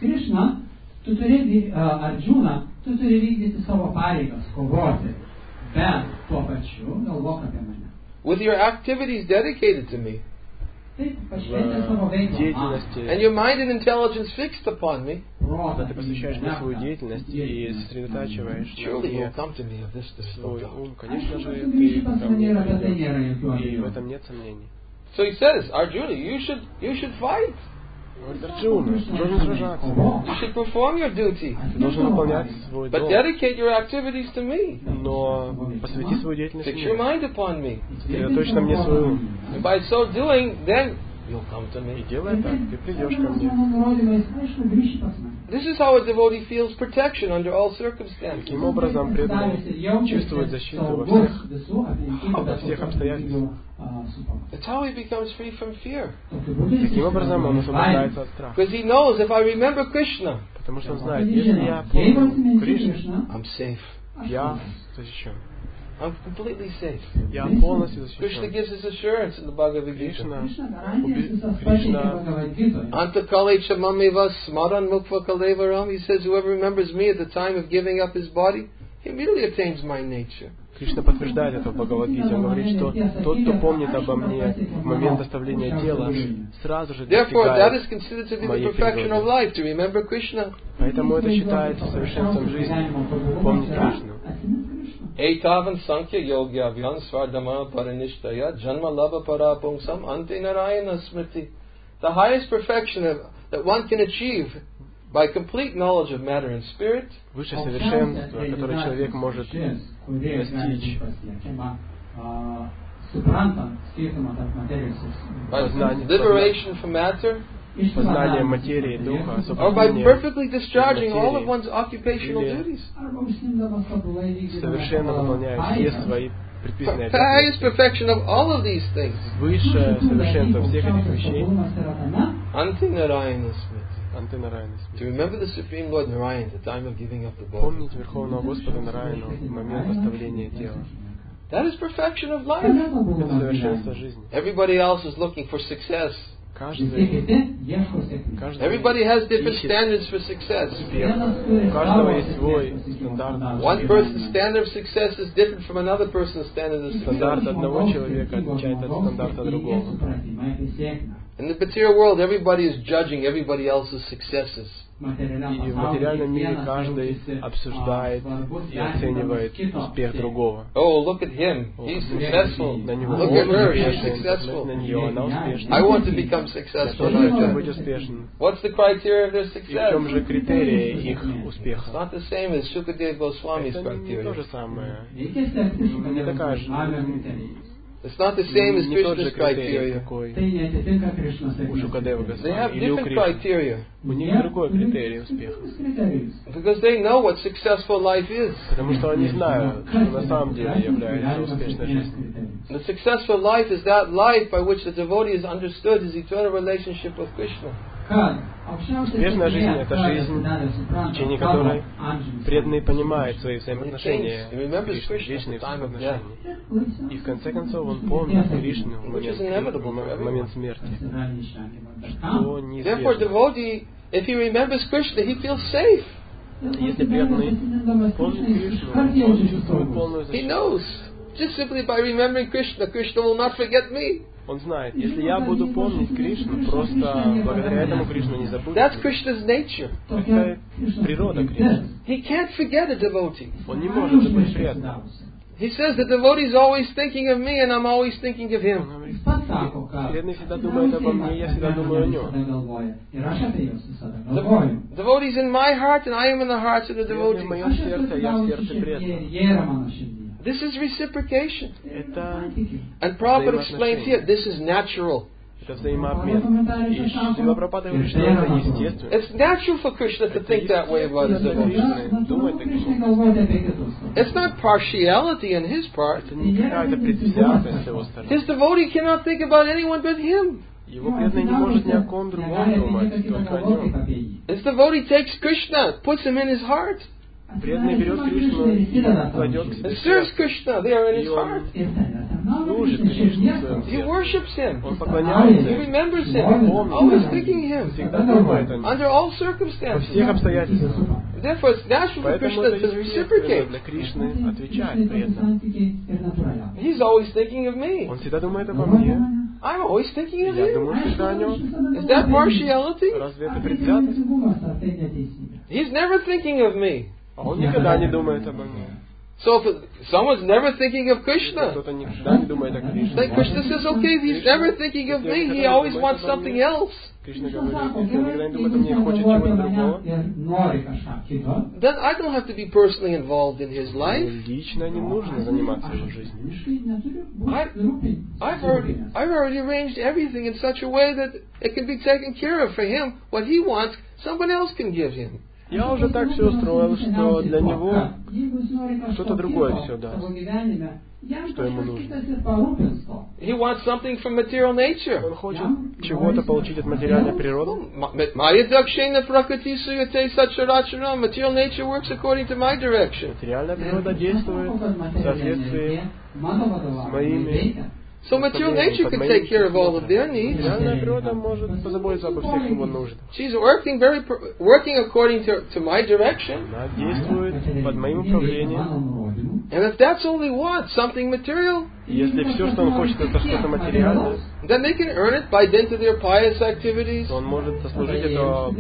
Arjuna, tu turi vykdyti savo pareigas, kovoti, bet tuo pačiu galvok apie mane. With your activities dedicated to me, В деятельности and your mind and intelligence fixed upon me, когда ты посвящаешь мне свою деятельность и сосредотачиваешь на мне свой ум, конечно же, ты ко мне придешь, и в этом нет сомнений. So he says, Arjuna, you should fight. Говорит, Арджуна, ты должен сражаться. You should perform your duty. Ты должен выполнять свой But долг. dedicate your activities to me. Но посвяти свою деятельность Fix your мне. mind upon me. Сосредоточь на мне свой ум. And by so doing, then you'll come to me. И делая так, ты придешь ко мне. This is how a devotee feels protection under all circumstances. Таким образом, преданный чувствует защиту во всех обстоятельствах. That's how he becomes free from fear. Таким образом, он освобождается от страха. Because he knows if I remember Krishna, Потому что он знает, если я помню Кришну, I'm safe. я защищен. I'm completely safe. Я полностью Krishna защищен. gives us assurance in the Bhagavad Gita. Кришна Anta kalecha mamiva smaran mukva kalevaram. He says, whoever remembers me at the time of giving up his body, he immediately attains my nature. Кришна подтверждает это в Бхагавад-гите. Он говорит, что тот, кто помнит обо мне в момент оставления тела, сразу же достигает моей природы. Поэтому это считается совершенством жизни. Помнить Кришну. Eitavan sankhya yogyavyan svardama paranishtaya janma lava parapungsam ante narayana smriti. The highest perfection that one can achieve by complete knowledge of matter and spirit, высшее совершенство, которое человек может достичь, by liberation from matter, познание материи и духа, or by освобождение perfectly discharging all of one's occupational duties. совершенно выполняя все свои предписанные The highest обязанности. perfection of all of these things, Высшее совершенство всех этих вещей ante narayana smriti. антинарайность. To remember the Supreme Lord Narayan at the time of giving up the body. Помнить Верховного Господа Нараяну в момент оставления тела. That is perfection of life. Это совершенство жизни. Everybody else is looking for success. Everybody has different standards for success. У каждого есть свой стандарт. One person's standard of success is different from another person's standard of success. Стандарт одного человека отличается от стандарта другого. In the material world, everybody is judging everybody else's successes. И в материальном мире каждый обсуждает и оценивает успех другого. Oh, look at him. He's successful. На него Look at her. She's successful. на нее, она успешна. I want to become Я successful. тоже хочу быть успешным. What's the criteria of their И в success? чем же критерии их It's успеха? not the same as Sukadeva Goswami's Это не то criteria. же самое. Не такая же. It's not the same as Не тот же Krishna's критерий, criteria. какой у Шукадева They have Госвами или у different Кришны. criteria У них другой критерий успеха. because they know what successful life is. Потому что они знают, что на самом деле является успешной жизнью. The successful life is that life by which the devotee has understood his eternal relationship with Krishna. Успешная жизнь – это жизнь, в течение которой преданный понимает свои взаимоотношения с Кришной, вечные взаимоотношения. И в конце концов он помнит Кришну в момент смерти, что Therefore, неизбежно. devotee, if he remembers Krishna, he feels safe. Если преданный помнит Кришну, он чувствует полную He защиту. knows. Just simply by remembering Krishna, Krishna will not forget me. Он знает, если я буду помнить Кришну, просто благодаря этому Кришна не забудет. That's Krishna's nature. Это природа Кришны. He can't forget a devotee. Он не может забыть преданного. He says the devotee is always thinking of me and I'm always thinking of Он him. говорит, преданный всегда думает обо мне, я всегда думаю о нем. The devotee is in my heart and I am in the hearts of the Преданный в devotee. моем сердце, я в сердце преданного. This is reciprocation. Это And Prabhupada explains here, this is natural. взаимообмен. И Шрила Прабхупада говорит, что это естественно. It's natural for Krishna to think that way about his devotee. Кришна думает таким образом. It's not partiality on his part. Это не какая-то предвзятость с его стороны. His devotee cannot think about anyone but him. Его преданный не может ни о ком другом думать, только о нем. His devotee takes Krishna, puts him in his heart, Преданный берет Кришну и кладет к себе and в serves сердце. Krishna there in И his он heart. служит Кришне в своем He сердце. worships him. Он поклоняется He ему. remembers him. Помнит Always его. thinking him. Всегда думает о нем. Under all Во circumstances. всех обстоятельствах. Therefore, it's natural for Поэтому Krishna это to естественно reciprocate. для Кришны отвечать преданно. He's always thinking of me. Он всегда думает обо мне. I'm always thinking of Я him. думаю всегда о нем. Is that partiality? Разве это предвзятость? He's never thinking of me. А он никогда не думает обо мне. So if someone's never thinking of Krishna, Кто-то никогда не думает о Кришне. then Krishna says, okay, if he's never thinking of me, he always wants something else. Кришна говорит, если он никогда не думает о мне, хочет чего-то другого, Then I don't have to be personally involved in his life. лично не нужно заниматься его жизнью. I've already arranged everything in such a way that it can be taken care of for him. What he wants, someone else can give him. Я уже так все устроил, что для него что-то другое все даст, что ему нужно. He wants something from material nature. Он хочет чего-то получить от материальной природы. Material nature works according to my direction. Материальная природа действует в соответствии с моими. So material nature can take care of all of their needs. Материальная природа может позаботиться обо всех его нуждах. She's working according to my direction. Она действует под моим управлением. And if that's all he wants, something material, если все, что он хочет, это что-то материальное, then they can earn it by dint of their pious activities. то он может заслужить это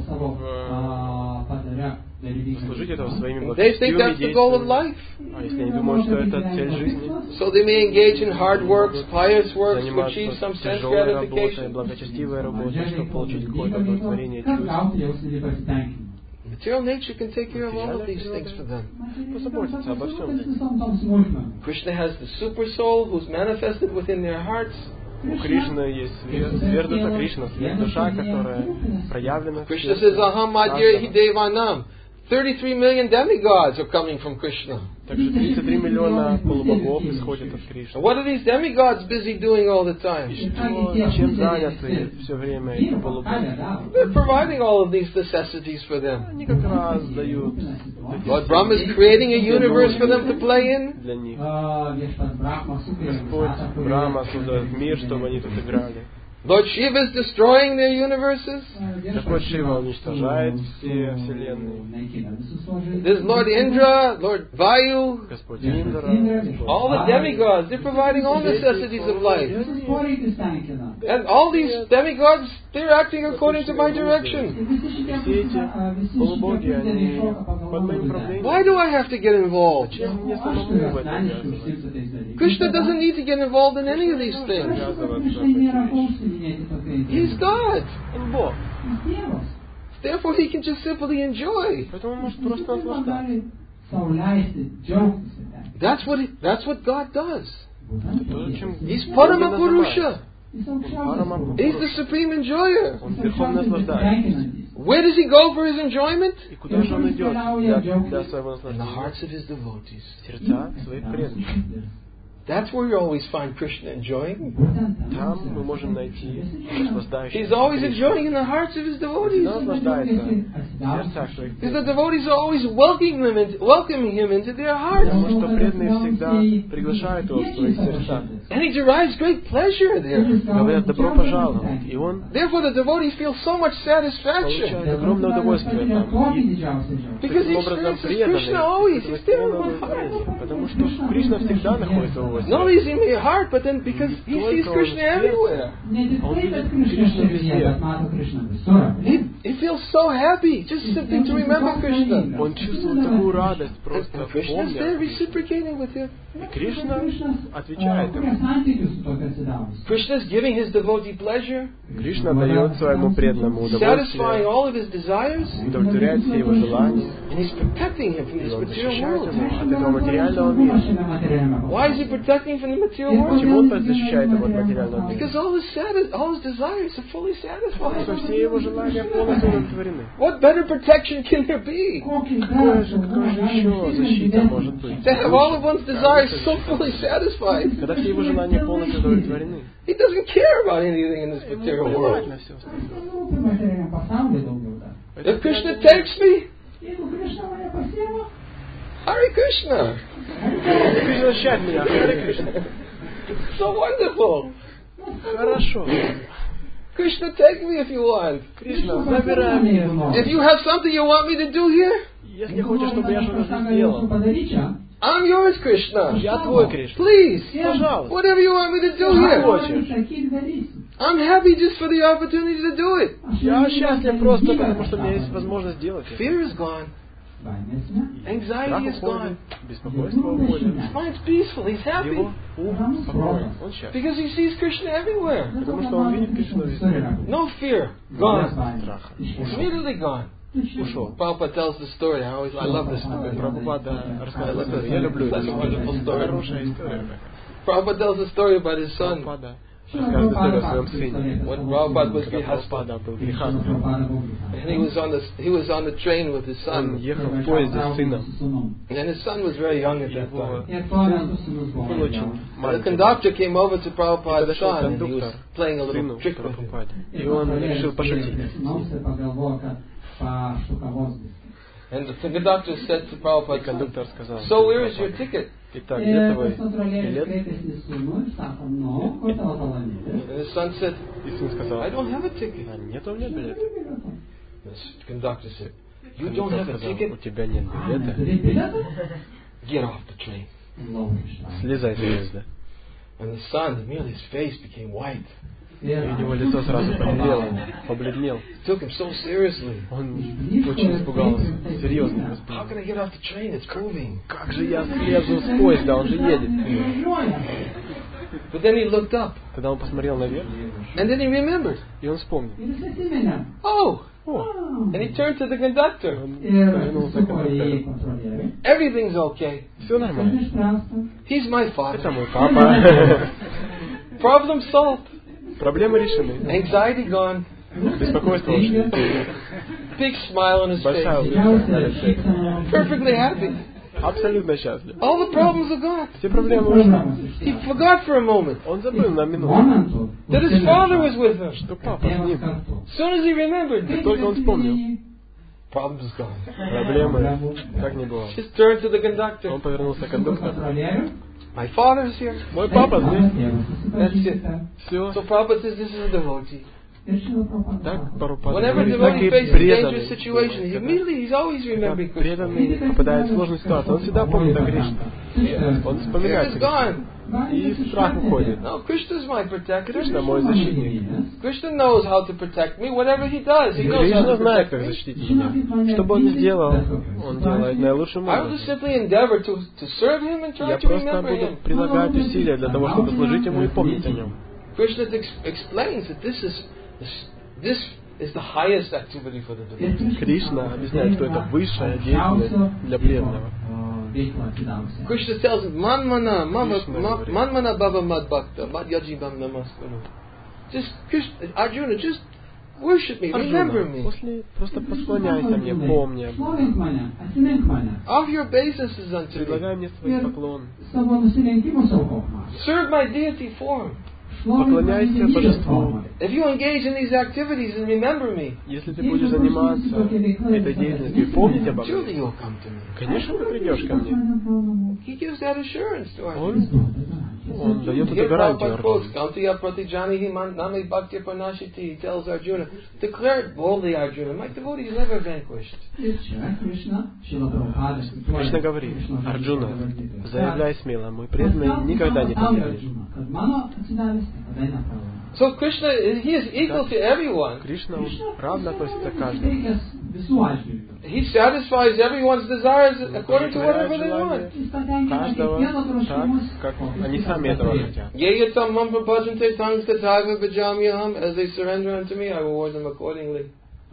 своими благочестивыми действиями. А если они думают, что это цель жизни, so they may engage in hard works, pious works, to achieve some sense тяжелой работой, gratification. благочестивой работой, чтобы получить какое-то удовлетворение чувств. Material nature can take care of all of these things for them. Позаботиться обо всем этом. Krishna has the super soul who's manifested within their hearts. У Кришны есть сверхдуша Кришна, сверхдуша, которая проявлена. Krishna says, Aham Madhya Devanam. 33 million demigods are coming from Krishna. Также 33 миллиона полубогов исходят от Кришны. What are these demigods busy doing all the time? Чем заняты все время эти полубоги? They're providing all of these necessities for them. Они как раз дают. Lord Brahma is creating a universe for them to play in. Для них. Господь Брахма создает мир, чтобы они тут играли. Lord Shiva is destroying their universes. Господь Шива уничтожает все вселенные. There's Lord Indra, Lord Vayu, Господь Индра, all the demigods. They're providing all necessities of life. And all these demigods, they're acting according to my direction. Все эти полубоги, они под моим управлением. Why do I have to get involved? Чем мне самому в этом ввязываться? Krishna doesn't need to get involved in any of these things. He's God. Он Бог. Therefore, he can just simply enjoy. Поэтому он может просто наслаждаться. That's what God does. То, чем He's Parama Purusha. Парама He's the supreme enjoyer. Он верхом наслаждается. Where does he go for his enjoyment? И куда же он идет для своего In the наслаждения? hearts of his devotees. Сердца своих преданных. That's where you always find Krishna enjoying. Там мы можем найти наслаждающихся. He's always enjoying in the hearts of his devotees. Он наслаждается в сердцах своих Because the преданных. devotees are always welcoming him into their hearts. Потому что преданные всегда приглашают его в свои сердца. And he derives great pleasure there. Говорят, добро пожаловать. И он Therefore, the devotee feels so much satisfaction. получает огромное удовольствие там. И Because he таким образом experiences Krishna always. He's there in my heart. потому что Кришна всегда находится в Not only is he in your heart, but then because he sees Krishna everywhere. Он видит Кришну везде. He feels so happy just simply to remember Krishna. Он чувствует такую радость, просто And Krishna's there помня. reciprocating with him. И Кришна отвечает ему. Krishna's giving his devotee pleasure, Кришна дает своему преданному satisfying удовольствие, all of his desires, удовлетворяет все его желания, and he's protecting him from и this он material защищает world. его от этого материального мира. Why is he protecting from the material Почему world? он защищает его от материального мира? Because all his desires are fully Потому что satisfied. все его желания полностью удовлетворены. What better protection can there be? Какая же еще защита может быть? To have all of one's desires so fully satisfied. Когда все его желания полностью удовлетворены. He doesn't care about anything in this Ему material плевать world. на все остальное. If Krishna takes me, Hare Krishna. Кришна защищает меня. Харе Кришна. So wonderful. Хорошо. Krishna, take me if you want. Кришна, забирай меня. If you have something you want me to do here, Если хочешь, чтобы я что-то сделал, I'm yours, Krishna. Я твой, Кришна. Please, Пожалуйста. whatever you want me to do here. I'm happy just for the opportunity to do it. Я счастлив просто потому, что у меня есть возможность сделать это. Fear is gone. Anxiety is gone. Беспокойство уходит. His mind's peaceful. He's happy. Его ум спокоен. Он счастлив. Because he sees Krishna everywhere. Потому что он видит Кришну везде. No fear. Gone. Страха. Immediately gone. Ушел. Prabhupada tells the story. I love this story. Прабхупада рассказывает историю. Я люблю эту историю. Хорошая история. Prabhupada tells a story about his son. Прабхупада рассказывает историю о своем сыне. When Prabhupada was Когда Прабхупада был грехастным. and he was on the train with his Он son. ехал в поезде с сыном. And his son was very young at that Его time. сын был очень And the маленький. conductor came over to И Prabhupada's подошел son and he was кондуктор playing a к little сыну trick with him. Прабхупаде. И он решил пошутить. And the conductor said to И Prabhupada, кондуктор сказал: so where is your ticket? Итак, где твой билет? And his son said, И сын сказал: I don't have a ticket. а нет у меня билета. The conductor said, you don't have Кондуктор a сказал: у ticket? тебя нет билета? Get off the train. Слезай с поезда. And the son, immediately his face became white. И у него лицо сразу побелело, побледнел. Took him so seriously. Он очень испугался. Серьезно How can I get off the train? It's moving. Как же я слезу с поезда, он же едет. But then he looked up. Тогда он посмотрел наверх, And then he remembered. и он вспомнил. Oh! О, And he turned to the conductor. он повернулся к кондуктору. Everything's okay. Все нормально. He's my father. Это мой папа. Problem solved. Проблемы решены. Anxiety gone. Беспокойство ушло. Big smile on his Большая face. улыбка на лице. Perfectly happy. Абсолютно счастлив. All the problems are gone. Все проблемы ушли. He forgot for a moment Он забыл на минуту, that his father was with him. что папа с ним. As soon as he remembered, Как только он вспомнил, problems is gone. проблемы как не бывало. Just turned to the conductor. Он повернулся к кондуктору. My father's here. Мой папа здесь. That's it. Все. So Prabhupada says this is a devotee. Так Прабхупада Whenever говорит, devotee так и faces a dangerous преданный. situation, he's always Когда remembering Krishna. преданный попадает в сложную ситуацию, он всегда помнит о Кришне. Он Fear вспоминает is Кришну. gone. И страх уходит. No, Krishna's my protector. Кришна мой защитник. Krishna knows how to protect me. Whatever he does, he knows how Кришна to знает, protect как me. защитить меня. Что бы он ни сделал, он делает наилучшим I will образом. just simply endeavor to serve him and try Я to просто remember буду him. прилагать усилия для того, чтобы служить ему и помнить о нем. Krishna explains that this is the highest activity for the devotee. Кришна объясняет, что это высшая деятельность для преданного. Krishna tells him, Manmana Baba Mad Bhakta, Mad Yajibam Namaskuru. Just, Arjuna, just worship me, remember me. После просто поклоняйся мне, помни об этом. Offer your obeisances unto me. Предлагай мне свой поклон. Serve my deity form. Поклоняйся божеству. If you engage in these activities and remember me, Если ты будешь заниматься этой деятельностью и помнить обо мне, surely you'll come to me. конечно, ты придешь ко мне. He gives that assurance to Arjuna. Он дает Here эту гарантию Prabhupada quotes, Арджуне. Kantiya Pratijanihi Nami Bhakti Pranashiti. He tells Arjuna, declare it boldly, Arjuna, my devotee is never vanquished. Кришна говорит: Арджуна, заявляй смело, мой преданный никогда не победит. So Krishna, he is equal to everyone. Кришна равно относится к каждому. He satisfies everyone's desires according to whatever they want. Каждого так, как они сами этого хотят. Yeyatam mam prabhajante tangs tathaga bhajamyaham. As they surrender unto me, I reward them accordingly.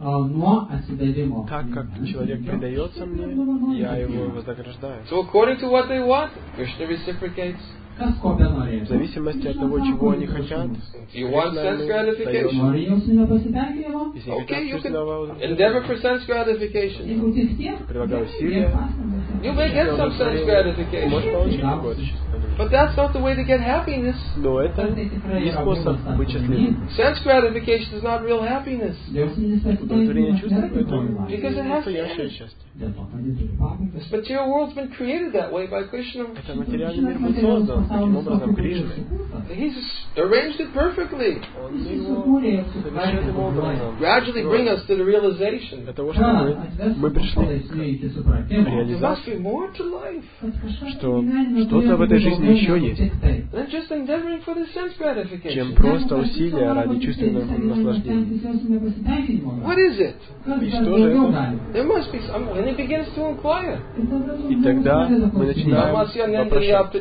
Так как человек предается мне, я его вознаграждаю. So according to what they want, Krishna reciprocates. В зависимости от того, чего они хотят, You want sense gratification? если Okay, хотят you can чувственного endeavor for sense gratification. предлагаю усилия, You may get some sense можешь gratification. получить какое-то чувство. But that's not the way to get happiness. Но это не способ быть счастливым. Sense gratification is not real happiness. Удовлетворение чувств — это Because it has настоящее счастье. This material world's been created that way by Krishna. Это материальный мир был создан таким образом Кришной. He's arranged it perfectly. Он его совершенным образом Gradually bring us to the realization. для того, чтобы мы пришли к There реализации, must be more to life что что-то в этой жизни еще есть, than just endeavoring for the sense gratification. чем просто усилия ради чувственного наслаждения. What is it? И что же это? There must be some. And he begins to inquire. И тогда мы начинаем вопрошать.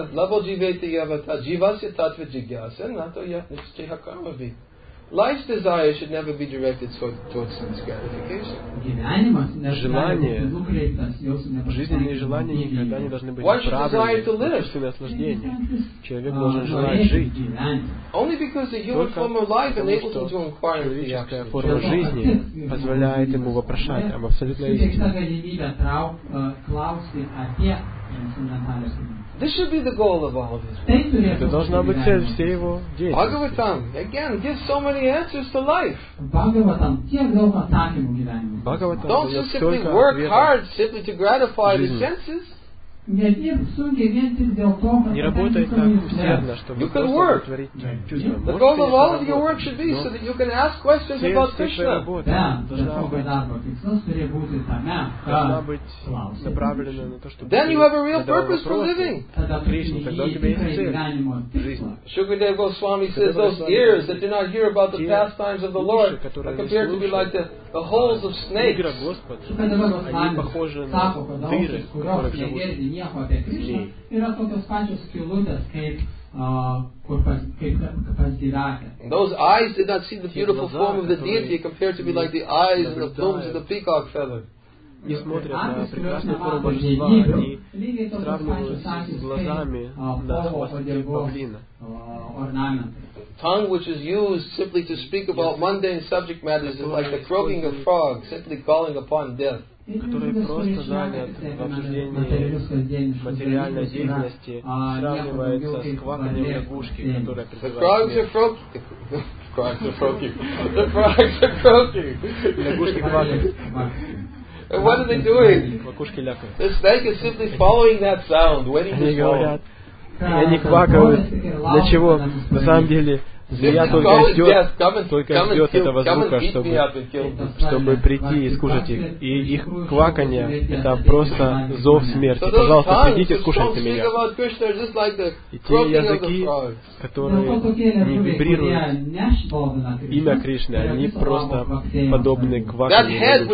Life's desire should never be directed towards sense gratification. Желания, жизненные желания никогда не должны быть направлены на чувственное наслаждение. Человек должен желать жить. Only because the human form of life enables him to inquire into the Человеческая absolute. форма жизни позволяет ему вопрошать об абсолютной истине. This should be the goal of all of his work. Это должна быть цель всей его деятельности. Bhagavatam, again, gives so many answers to life. Бхагаватам Don't дает just simply столько work ответов. hard simply to gratify the Жизни. senses. Не работай так усердно, чтобы You can просто work. удовлетворить чувства. The Можешь, goal of all of конечно, your work работать, should be но so that you can ask questions цель about всей твоей Krishna. работы должна быть направлена на то, чтобы Then ты you have a real задал purpose for вопросы living. Кришне, тогда у тебя есть цель жизни. Shukadeva Goswami says those ears that do not hear about the pastimes of the Lord are compared to be like the holes of snakes. Игра Господа, они похожи на дыры, в которых живут змеи. Those eyes did not see the beautiful form of the deity compared to be like the eyes and the plumes of the peacock feather. Не смотрят на прекрасную форму божества, они сравнивают с глазами на хвосте павлина. Tongue which is used simply to speak about mundane subject matters is like the croaking of frogs, simply calling upon death. Которые просто занят в обсуждении материальной деятельности, сравнивается с кваканием лягушки, которая призывает смерть. The frogs are croaking. Лягушки квакают. And what are they doing? Квакушки лякают. The snake is simply following that sound, waiting Они to fall. говорят, и они квакают. Для чего? На самом деле, змея только ждет этого звука, чтобы прийти и скушать их. И их кваканье — это просто зов смерти. Пожалуйста, придите, скушайте меня. И те языки, которые не вибрируют имя Кришны, они просто подобны кваканью.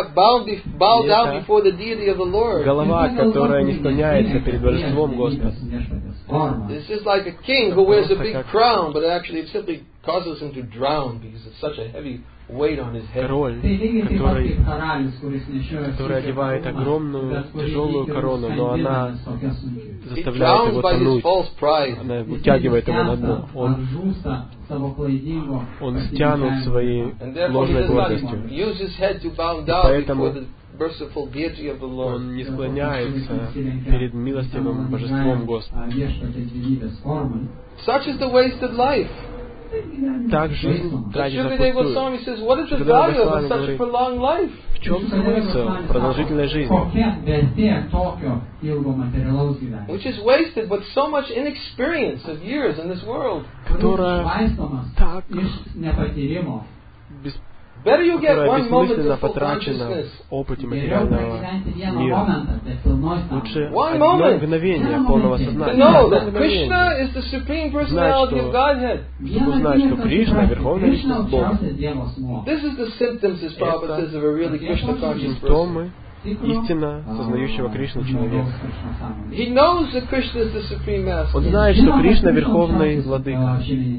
Голова, которая не склоняется перед божеством Господа. This is like a king who wears a big crown, but actually it simply causes him to drown because it's such a heavy weight on his head. Король, который одевает огромную тяжелую корону, но она заставляет его тонуть. Она утягивает его на дно. Он стянут своей ложной гордостью. И поэтому он не склоняется перед милостивым божеством Господа. Such is the wasted life. Так жизнь тратится впустую. Shukadeva Goswami говорит, в чем смысл продолжительной жизни? Which is wasted with so much inexperience of years in this world. Которая так которая бессмысленно потрачена в опыте материального мира. Лучше одно мгновение полного сознания. Чтобы узнать, что Кришна — Верховная Личность Бога. Это симптомы истинно сознающего Кришну человека. Он знает, что Кришна — Верховный Владыка.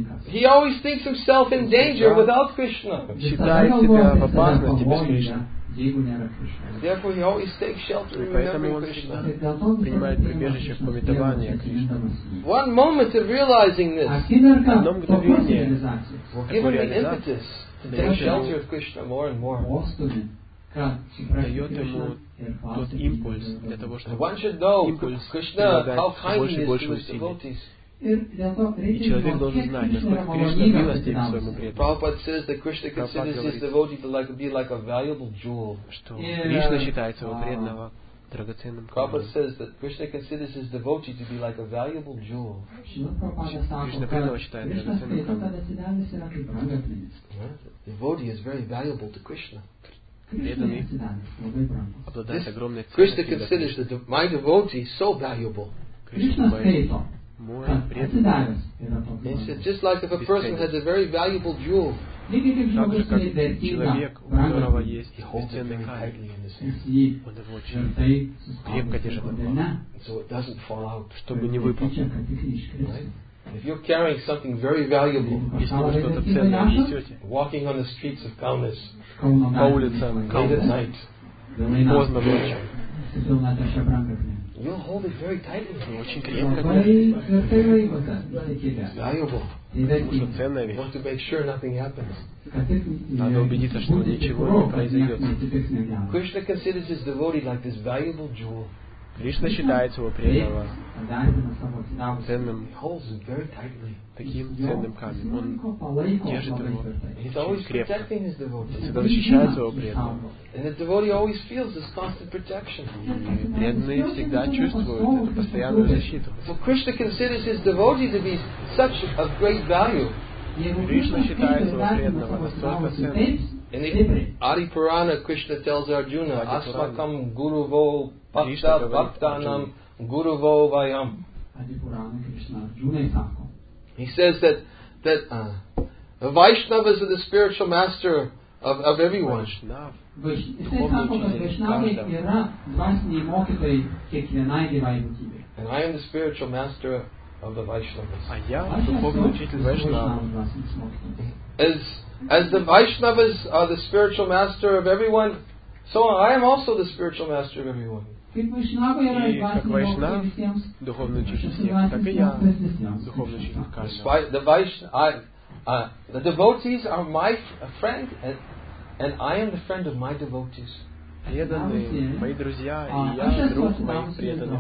Считает себя в опасности без Кришны. И поэтому он всегда принимает прибежище в пометовании о Кришне. Одно мгновение такой реализации дающее дает ему тот импульс для того, чтобы One should know импульс Krishna, how прилагать kind все he больше и is to больше his усилий. devotees. И человек должен знать, насколько Кришна милостив к своему преданному. Prabhupada says that Krishna considers his devotee to be like a valuable jewel. Что Кришна считает своего преданного драгоценным Prabhupada камнем. says that Krishna considers his devotee to be like a valuable jewel. Кришна преданного считает драгоценным камнем. Devotee is very valuable to Krishna. Преданный обладает огромной Krishna ценностью для considers Кришны. my devotee so valuable. Кришна говорит, мой преданный. He said, just like if a person has a very valuable jewel, Так же, как человек, у которого есть he holds it бесценный very камень, tightly in his hand, он его очень крепко держит в руках, so it doesn't fall out. чтобы не выпал. Right? If you're carrying something very valuable, Если вы что-то ценное несете, walking on the streets of Kaunas по улицам late at Каунаса, night, поздно ночью, you'll hold it very tightly. очень крепко держите. It's valuable. Потому что ценная You вещь. want to make sure nothing happens. Надо убедиться, что ничего не произойдет. Krishna considers his devotee like this valuable jewel. Кришна считает своего преданного ценным, He holds it very tightly. таким ценным камнем. Он держит его He's always очень крепко. protecting his Он devotee. всегда защищает своего преданного. And the devotee always feels this constant protection. И преданные всегда чувствуют эту постоянную защиту. So Krishna considers his devotee to be such of great value. Кришна считает своего преданного настолько ценным. In the Adi Purana, Krishna tells Arjuna, Asmakam Guruvo Bhakta Bhaktanam Guruvo Vayam. He says that the Vaishnavas are the spiritual master of everyone. Вайшнав, духовный учитель каждого. And I am the spiritual master of the Vaishnavas. А я духовный учитель Вайшнава. As the Vaishnavas are the spiritual master of everyone, so I am also the spiritual master of everyone. И как Вайшнав, духовный учитель всех, так и я духовный учитель каждого. The devotees are my friend, and I am the friend of my devotees. Преданные, мои друзья, и я друг моих преданных.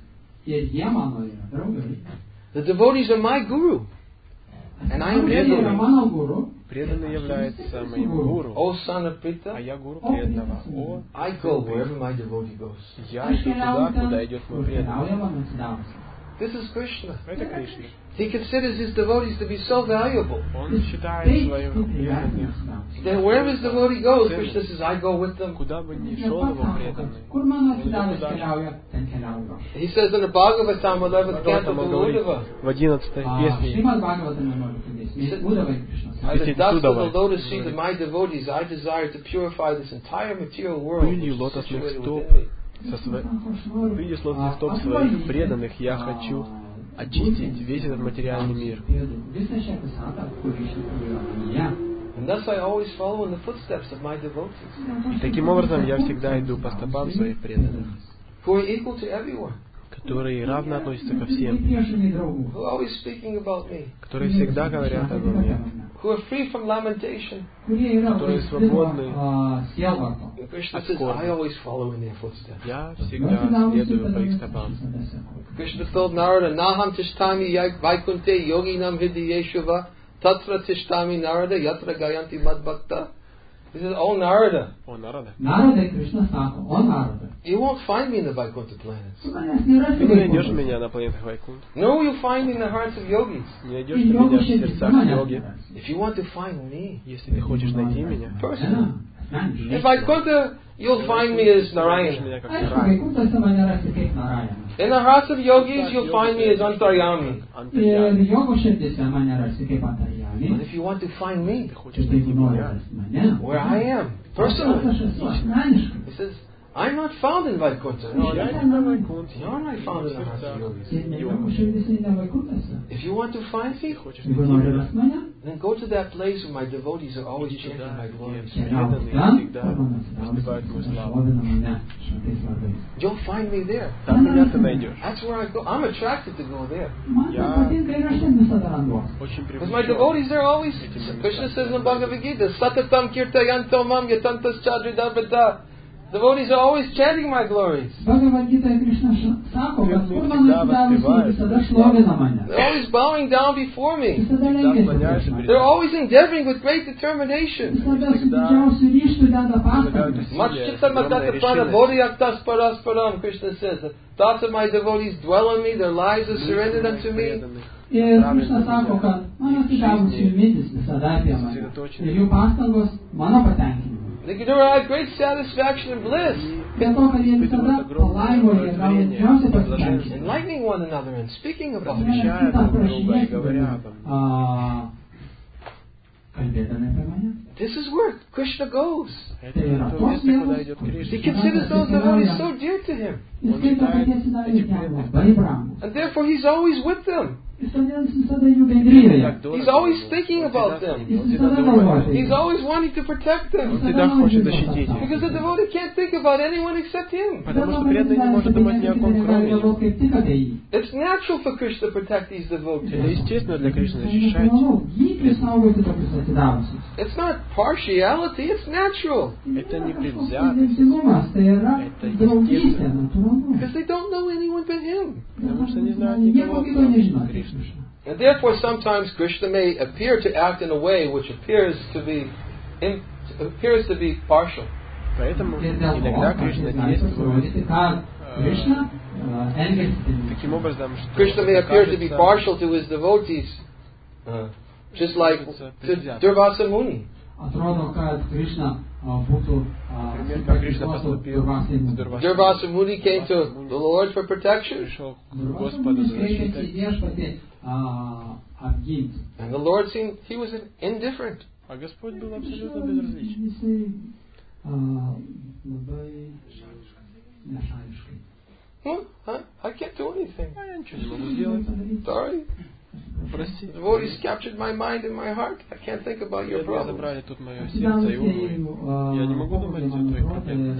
The devotees are my guru, and I am their guru. Преданный является моим гуру, O son of Pritha, а я гуру преданного. О, I go wherever my devotee goes. я иду туда, куда идет мой преданный. This is Krishna. Это Кришна. He considers his devotees to be so valuable Он считает своих преданных. that wherever his devotee goes, Krishna says, I go with them. Куда бы ни шел его преданный, он идет туда. He says in the Bhagavatam, 11th canto, Бхагаватам он говорит Uddhava, в 11-й песне, by the dust of the lotus feet of my devotees, I desire to purify this entire material world which пылью is лотосных situated стоп, within me. пылью лотосных стоп своих преданных я хочу очистить весь этот материальный мир. And thus I always follow in the footsteps of my devotees, И таким образом я всегда иду по стопам своих преданных, who are equal to everyone, которые равно относятся ко всем, who are always speaking about me, которые всегда говорят обо мне, who are free from lamentation. которые свободны. And Krishna says, I always follow in their footsteps. Я всегда следую по их стопам. Krishna told Narada, Naham tishtami vaikunte yoginam hridiyeshava tatra tishtami Narada yatra gayanti madbhakta. He says, Oh Narada, О, Нарада, you won't find me in the Vaikuntha planets. ты не найдешь меня на планетах Вайкунт. No, you'll find me in the hearts of yogis. Не найдешь ты меня в сердцах йоги. If you want to find me, Если ты хочешь найти меня, personally, in Vaikuntha, you'll find me as найдешь Narayana. меня как Нараяна. In the hearts of yogis, you'll find me as Antaryami. Антарьяна. But if you want to find me, Ты хочешь найти меня, where I am, personally, he says, I'm not found in Vaikuntha. No, Я не на Вайкунтхе. you're not found in the Hatha Yogis. If you want to find me, Хочешь найти меня? then go to that place where my devotees are always chanting my glories. Преданные всегда воспевают мою славу. You'll find me there. Там меня ты найдешь. That's where I go. I'm attracted to go there. Я очень Because my привлечен. devotees are always, Krishna says in the Bhagavad Gita, Satatam kirtayanto mam yatantas chadridavata. Devotees are always chanting my glories. They're always bowing down before me. They're always endeavoring with great determination. Krishna says, the thoughts of my devotees dwell on me, their lives are surrendered unto me. Ir Krishna sako, kad mano atsidavusį mintis visada apie mane. Ir jų pastangos mano patenkinimui. They can derive great satisfaction and bliss. Enlightening one another and speaking about it. This is where Krishna goes. He considers those devotees so dear to him. And therefore he's always with them. He's always thinking about them. He's always wanting to protect them. Because the devotee can't think about anyone except him. It's natural for Krishna to protect these devotees. It's not partiality, it's natural. Because they don't know anyone but him. And therefore sometimes Krishna may appear to act in a way which appears to be partial. Поэтому иногда Кришна действует таким образом, что Krishna may appear to be partial to his devotees, just like to Durvasa Muni. Durvasa Muni came to the Lord for protection. And the Lord seemed, he was indifferent. А Господь был абсолютно безразличен. I can't do anything. Я ничего не могу сделать. Sorry. Прости. The devotees captured my mind and my heart. I can't think about your problems. Забрали тут мое сердце и ум. Я не могу думать о твоих проблемах.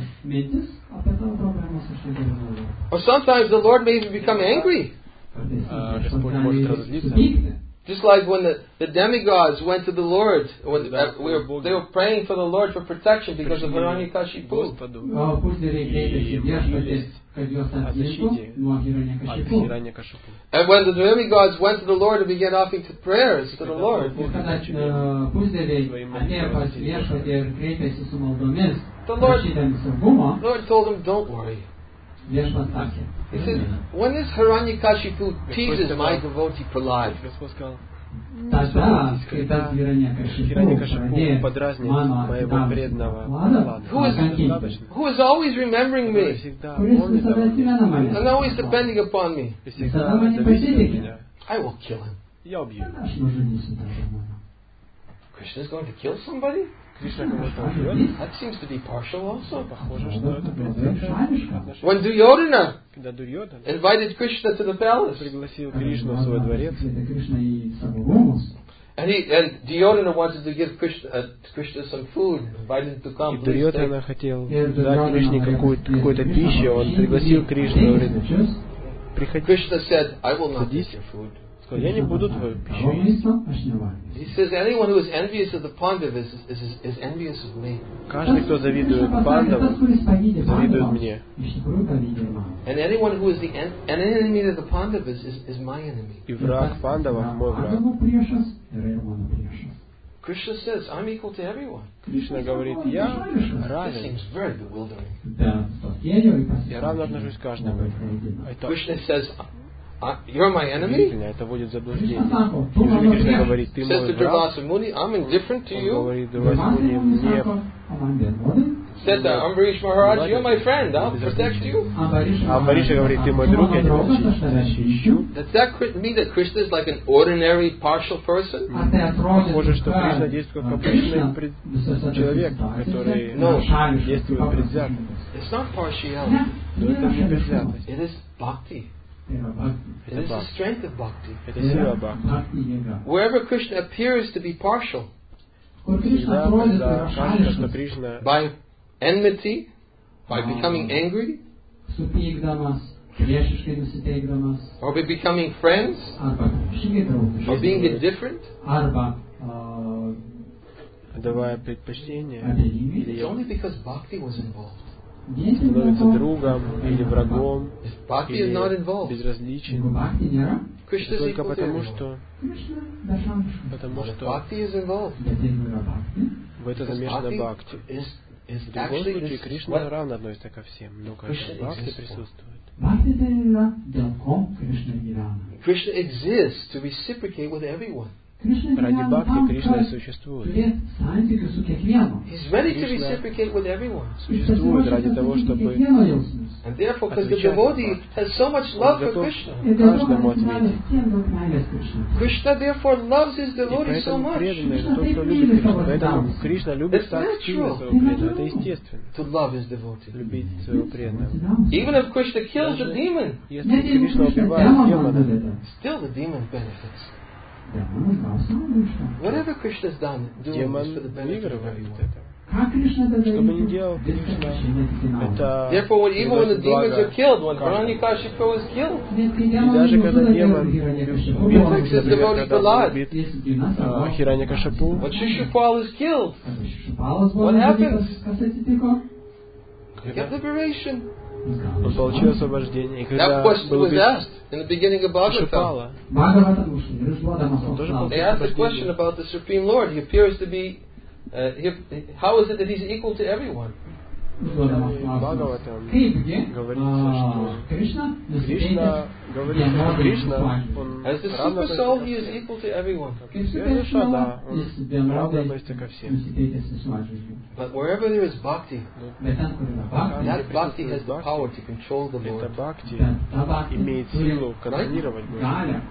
Or sometimes the Lord may even become angry. Господь может разозлиться. Just like when the demigods went to the Lord, when they were praying for the Lord for protection because of Hiranyakashipu. And when the demigods went to the Lord and began offering prayers to the Lord, the Lord told them, don't worry. He said, when this Hiranyakashipu teases my devotee Prahlad, who is always remembering me and always depending upon me, I will kill him. Krishna is going to kill somebody? That seems to be partial also. When Duryodhana invited Krishna to the palace, and Duryodhana wanted to give Krishna some food, invited him to come. Duryodhана хотел дать Кришне какую-то пищу, он пригласил Кришну, говорит, приходи. Krishna said, I will not eat your food. Я не буду твою пищу есть. He says, anyone who is envious of the Pandavas is envious of me. Каждый, кто завидует Пандавам, завидует мне. And anyone who is an enemy of the Pandavas is my enemy. И враг Пандавов мой враг. Krishna says, I'm equal to everyone. Кришна говорит, я This равен. seems very bewildering. Я равно отношусь к каждому. Krishna says, you're my enemy? Это будет заблуждение. Неужели Кришна говорит, ты мой враг? I'm indifferent to Он you. говорит, Durvasa Muni, мне Said that Ambarish Maharaj, you're my friend, I'll protect you. Амбариша говорит, ты мой друг, я тебя защищу. Does that mean that Krishna is like an ordinary, partial person? Похоже, что Кришна действует как обычный человек, который действует предвзято. It's not partiality. Это не предвзятость. It is bhakti. It is the strength of bhakti. Это сила бхакти. Wherever Krishna appears to be partial, Всегда, когда кажется, что Кришна by enmity, by becoming angry, or by becoming friends, or being indifferent, давая предпочтение, it's only because bhakti was involved. становится другом или врагом, If bhakti is not или involved, безразличен, Krishna is только equal to потому everyone. что But if bhakti is involved, в это замешано bhakti бхакти. is В другом actually случае this Кришна what равно относится ко всем, но когда Krishna бхакти exists for. присутствует. Krishna exists to reciprocate with everyone. Ради бхакти Кришна и существует. He's ready to Krishna reciprocate with everyone. Существует ради того, чтобы And therefore, because the отвечать на devotee бхакти. has so much Он love for готов Krishna, каждому ответить. Krishna therefore loves his И devotee so поэтому much. преданный это тот, кто любит Кришну. Поэтому Кришна любит It's так сильно natural. своего преданного. Это естественно. To love his devotee. Любить своего преданного. Even if Krishna kills the demon, Если Кришна убивает демона, still the demon benefits. Whatever Krishna's doing is демон for the benefit of выигрывает everyone. от этого. Что бы ни делал Кришна, это Therefore, even when the приносит demons are благо killed, when каждому. Hiranyakashipu is killed, И даже когда демон убит, например, когда он убит Хираньякашипу, when Shishupal is killed, what happens? You get liberation. он получил освобождение. И That когда question был was убит asked in the beginning of Bhagavatam. Шипала, They он тоже asked получил the question освобождение. about the Supreme Lord. He appears to be, how is it that he's equal to everyone? Бхагаватам говорится, что Кришна говорится, что Кришна, он As the равно super soul, относится he ко is всем. equal to everyone. Как душа, да, он равно относится ко всем. But wherever there is bhakti, Там, где that bhakti has присутствует the power бхакти, to control the эта Lord. бхакти имеет силу контролировать Бога.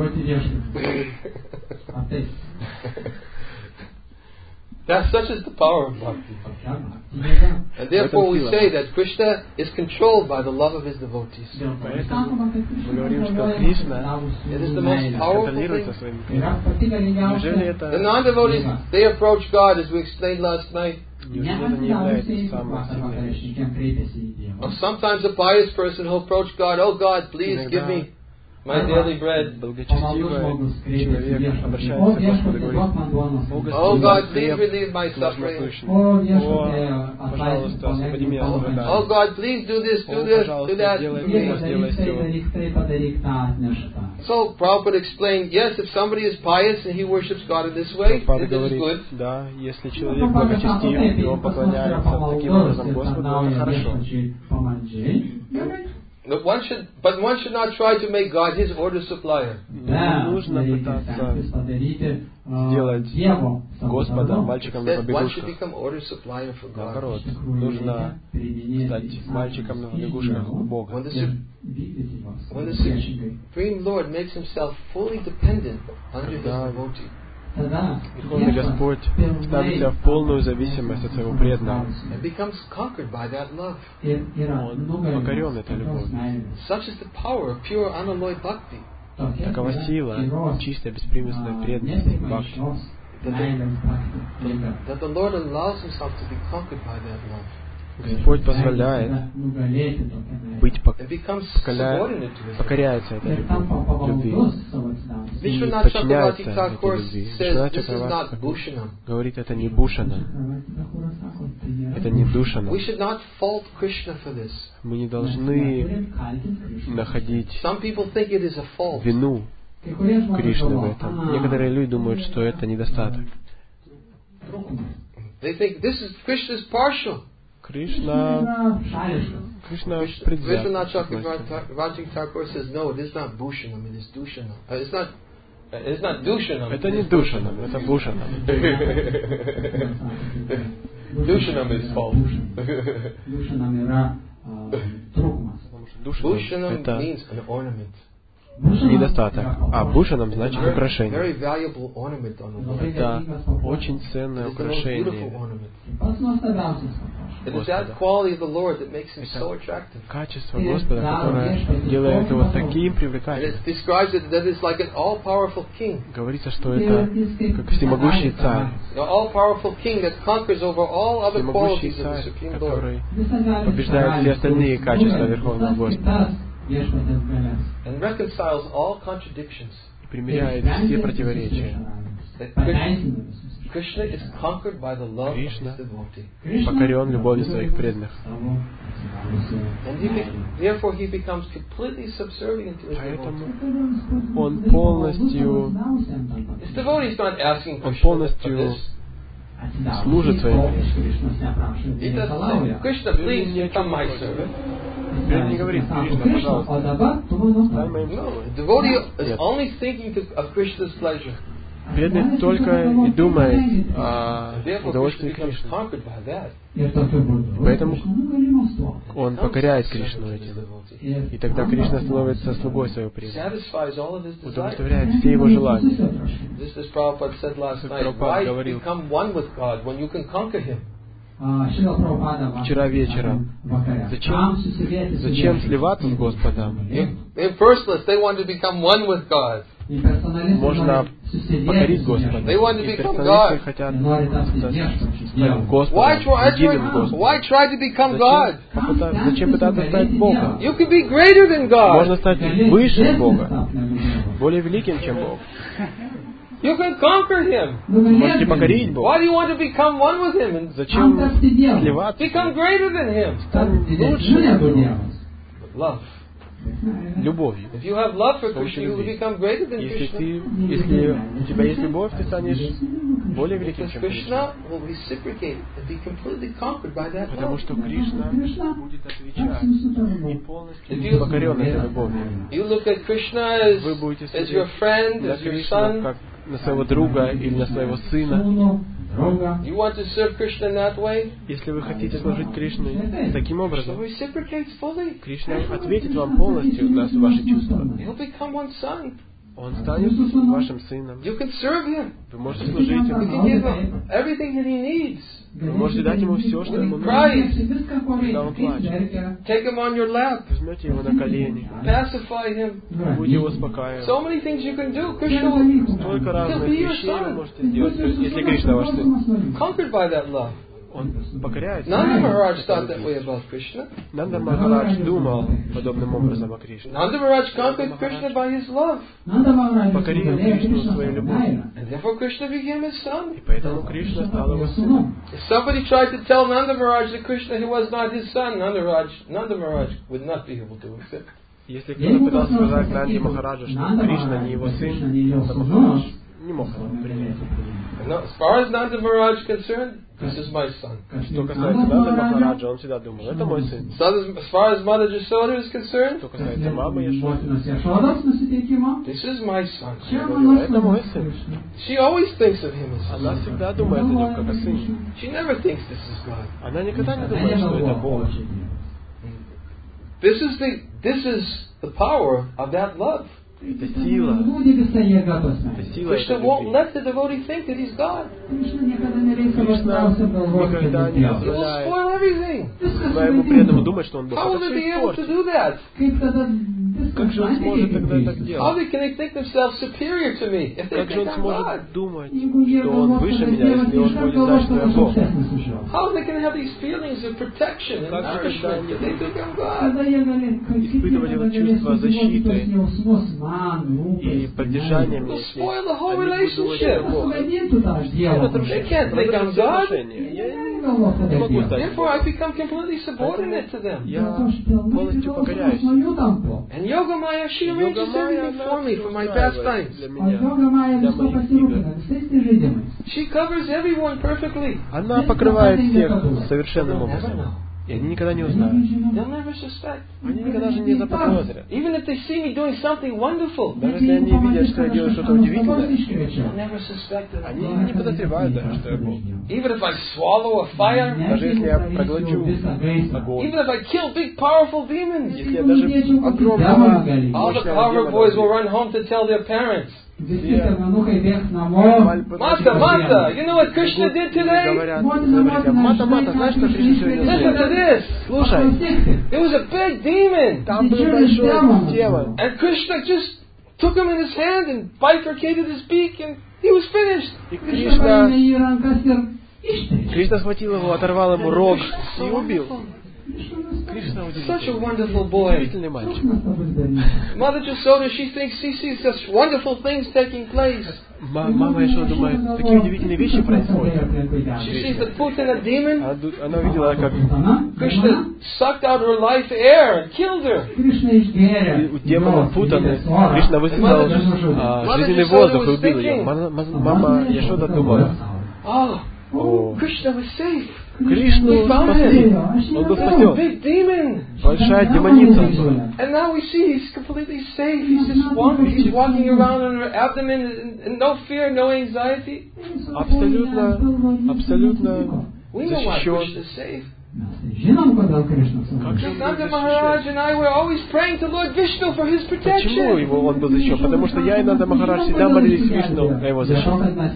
That's such is the power of bhakti. And therefore we say that Krishna is controlled by the love of his devotees. Поэтому мы говорим, что Кришна It is the most powerful контролируется thing. своим преданным. Неужели The это non-devotees, they approach God as we explained last night. неужели это не является самой сильной вещью? Or sometimes a pious person will approach God, oh God, please give me my daily bread. Благочестивый человек обращается к Господу и говорит: Oh God, please хлеб relieve my наш suffering. насущный. О, пожалуйста, освободи меня от страдания. Oh God, please do this, do О, this, do пожалуйста, that. сделай то, сделай сё. So Prabhupada explained, yes, if somebody is pious and he worships God in this way, Прабхупада it is говорит, good. да, если человек благочестив, и он поклоняется таким образом Господу, это хорошо. But one should not try to make God his order supplier. Не нужно пытаться сделать Господа мальчиком на Instead, one should побегушках. become order supplier for God. Наоборот, нужно стать мальчиком на побегушках у Бога. When the Supreme Lord makes himself fully dependent under his devotee, Верховный Господь ставит себя в полную зависимость от своего преданного. and becomes conquered by that love. Он покорен этой любовью. Such is the power of pure unalloyed bhakti. Такова сила чистой беспримесной преданности бхакти. That the Lord allows himself to be conquered by that love. Господь позволяет быть and becomes subordinate to his love. покоряется этой любви и Vishwanath подчиняется Chakravarti этой Thakur любви. says Вишванат this is not Чакраварти bhushanam. говорит, это не бушана, это не душана. We should not fault Krishna for this. Мы не должны находить Some people think it is a fault. вину Кришны в этом. Некоторые люди думают, что это недостаток. They think this is Krishna's partial. Кришна предвзят. Vishwanath Chakravarti Thakur says no, it is not bhushanam, it is dushanam. It's not dushanam. Это не душанам, это бушанам. Dushanam is false. Душанам Bhushanam это means an ornament. недостаток, а бушанам значит Very украшение. valuable ornament on the body. Это очень ценное It's the most украшение beautiful ornament. Pats nuostabiausias It is Господа. that quality of the Lord that makes him so attractive. Качество Господа, которое делает его таким And привлекательным. it describes it that it's like an all-powerful king. Говорится, что это как всемогущий царь. An all-powerful king that conquers over all other Всемогущий qualities of the царь, Supreme Lord. который побеждает все остальные качества Верховного Господа And reconciles all contradictions. и примиряет все противоречия. That Krishna is conquered by the love of his Кришна devotee. покорен любовью своих преданных. And therefore he becomes completely subservient to his Поэтому devotee. он полностью His devotee is not asking Он Krishna for полностью this. служит своим преданным. He doesn't say, Krishna, please become my servant. Преданный не говорит: Кришна, пожалуйста, стань моим No, слугой. the devotee is Нет. only thinking of Krishna's pleasure. Преданный только и думает о And therefore Krishna удовольствии becomes Кришны. conquered by that. Поэтому он Becomes покоряет subservient Кришну to his этим. devotee. И тогда Кришна становится слугой своего преданного. Satisfies all of his desires. Удовлетворяет все его желания. Just as Prabhupada said last night, Prabhupada why говорил. become one with God when you can conquer Him? Вчера вечером. Зачем сливаться с Господом? Impersonalists, they want to become one with God. Можно покорить Господа. They want to become Имперсоналисты God. хотят стать Господом, единым Господом. Why try to become God? Зачем пытаться стать Богом? You can be greater than Можно God. стать выше Бога, более великим, чем Бог. You can conquer Him. Можете покорить Бога. Why do you want to become one with Him and Зачем сливаться? become greater than Him? Лучше Love. любовью. If you have love for Krishna, you will become greater than Если Krishna. если у тебя есть любовь, ты станешь более великим, Because чем Кришна. Krishna will reciprocate and be completely conquered by that Потому love. что Кришна будет отвечать и полностью покорен этой любовью. You look at Krishna Вы будете as your смотреть friend, на as your Кришну son. как на своего друга или на своего сына. You want to serve Krishna in that way? Если вы хотите служить Кришне таким Krishna образом, reciprocates fully. Кришна ответит вам полностью на ваши чувства. He'll become one son. Он станет вашим сыном. You can serve him. Вы можете служить You ему. can give him everything that he needs. Вы можете дать ему все, что ему нужно. Когда он плачет. Take him on your lap. Возьмете его на колени, Pacify him. будете его успокаивать. So many things you can do. Krishna will Столько разных be your вещей вы son. можете сделать, если Кришна ваш сын. Conquered by that love. Он покоряет. Nanda Maharaj thought that way about Krishna. Нанда Махарадж думал подобным образом о Кришне. Nanda Maharaj conquered Krishna by his love. Покорил Кришну своей любовью. And therefore Krishna became his son. И поэтому Кришна стал его сыном. If somebody tried to tell Nanda Maharaj that Krishna he was not his son, Nanda Maharaj would not be able to accept. Если кто-то пытался сказать Нанде Махараджа, что Кришна не его сын, Нанда Махарадж не мог этого принять. No, as far as Nanda Maharaj is concerned, this is my son. Что касается Нанды Махараджа, он всегда думал, это мой сын. So as far as Mother Jasoda is concerned, Что касается мамы Яшоды, this is my son. это мой сын. She always thinks of him as Она всегда думает о нем как о сыне. She never thinks this is God. Она никогда не думает, что это Бог. This is the power of that love. Это сила. Это сила Krishna этой won't любви. let the devotee think that he's God. Кришна никогда не He will позволяет spoil everything. своему преданному думать, что он Бог. How will Это they be все able to испортит. do that? Как же он сможет тогда так How делать? can they think themselves superior to me if they Как же think он I'm God? сможет думать, что он выше меня, если он будет знать, что я Бог? How they can have these feelings of protection and Как же тогда nourishment они if they think I'm God? испытывать это чувство защиты и поддержания меня, Will если spoil the whole они будут думать, что я relationship. Бог? They can't think I'm Разрушить God. отношения. Я не могу стать Therefore, I Богом. become completely subordinate to them. Я полностью покоряюсь. And Yogamaya, she arranges Йога-майя, everything for она me, все for my устраивает pastimes. для меня, для моих игр. She covers everyone perfectly. Она покрывает всех совершенным Never образом. know. И они никогда не узнают. They'll never suspect. Они никогда же не заподозрят. Even if they see me doing something wonderful, Даже если они видят, что я делаю что-то удивительное, they'll never suspect that. они не подозревают даже, что я Бог. Even if I swallow a fire, Даже если я проглочу огонь, even if I kill big, powerful demons, если я даже огромного all the cover boys will run home to tell their parents. Mata, you know what Krishna did today? Мата, знаешь, что Кришна сегодня Listen to this. Слушай, There was a big demon, там был большой демон. and Krishna just took him in his hand and bifurcated his beak, and he was finished. И Кришна схватил его, оторвал ему рог и убил. Кришна Such a wonderful boy. удивительный мальчик. Mother Jasoda, she thinks she sees such wonderful things taking place. Мама Яшода думает, такие удивительные вещи происходят. She sees the Putana demon. Она увидела, как Krishna sucked out her life air and killed her. у демона Путаны Кришна высосал жизненный воздух и убил ее. Мама Яшода думала, Oh, Krishna was safe. Кришну спасли, он был спасен. Big demon. Большая демоница. And now we see he's completely safe. He's just walking around on her abdomen and no fear, no anxiety. Абсолютно We know why защищен. Krishna is safe. Как же он был Nanda Maharaj защищен? and I were always praying to Lord Vishnu for his Почему protection. его он был защищен? Потому что я и Нанда Махарадж всегда молились Вишну о его защите.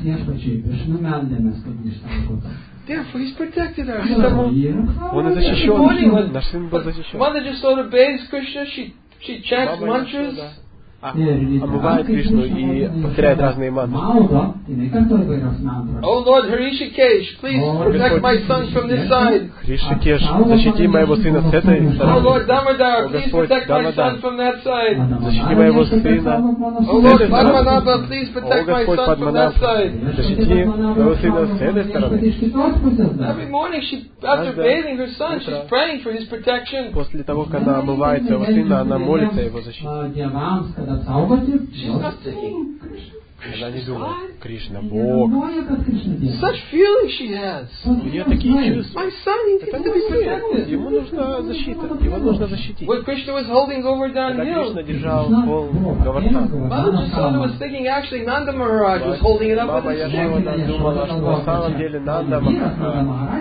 Therefore, he's protected us. Поэтому он и защищен. Наш сын был защищен. Mother Jasoda bathes Krishna. She chants Мама mantras. Яшода омывает Кришну и повторяет разные мантры. Oh Lord Hrishikesh, please protect my son from this side. Hrishikesh, защити моего сына с этой Oh стороны. Lord Damodar, please Господь, protect my Дамодар, son from that side. защити моего сына Oh с Lord этой стороны. Padmanabha, please О protect my Господь son from Падманабх, that side. защити моего сына с этой стороны. Every morning, after bathing her son, she's praying for his protection. После того, как она омывает своего сына, она молится о его защите. She's not thinking, Она не думает, Кришна, Бог. such feelings she has. У нее такие чувства. My son needs Это to не be protected. Ему нужна защита, его нужно защитить. When Krishna was holding Когда Govardhan Кришна Hill, держал пол Говардхан, Mother Jasoda was thinking actually Nanda Maharaj was holding it up мама with his neck. Яшода думала, что на самом деле Нанда Махарадж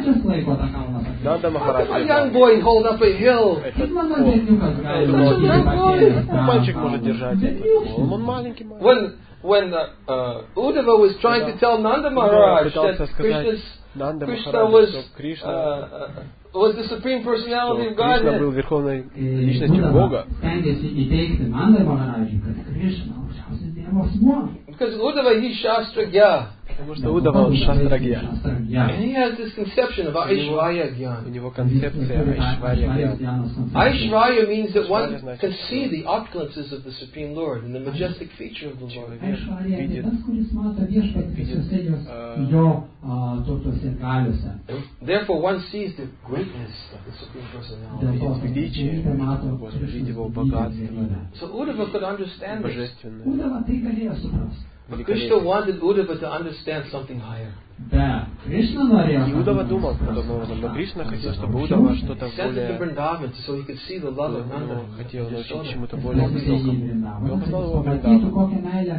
A young boy hold up a hill. этот пол. Мальчик может держать этот пол. Он маленький мальчик. When Uddhava was trying to tell Nanda Maharaj that Krishna was the Supreme Personality of Кришна был Godhead, верховной личностью Бога. because Uddhava, he's Shastra-gya. Потому что Удава он Шастрагья. And he has this conception of Aishvarya У Gyan. него концепция Айшварья Гьян. Aishvarya means that one can see the opulences of the Supreme Lord and the majestic feature of the Lord. Видит Therefore, one sees the greatness of the Supreme Personality. величие Господа, видит его богатство, So Uddhava could understand this. божественное. But Krishna wanted Uddhava to understand something higher. И Удава думал подобным образом, но Кришна хотел, чтобы Удава что-то He sent him to более... Vrindavan so he could see the love of Nanda. Он хотел научить чему-то более высокому. И он послал его в Вриндаван.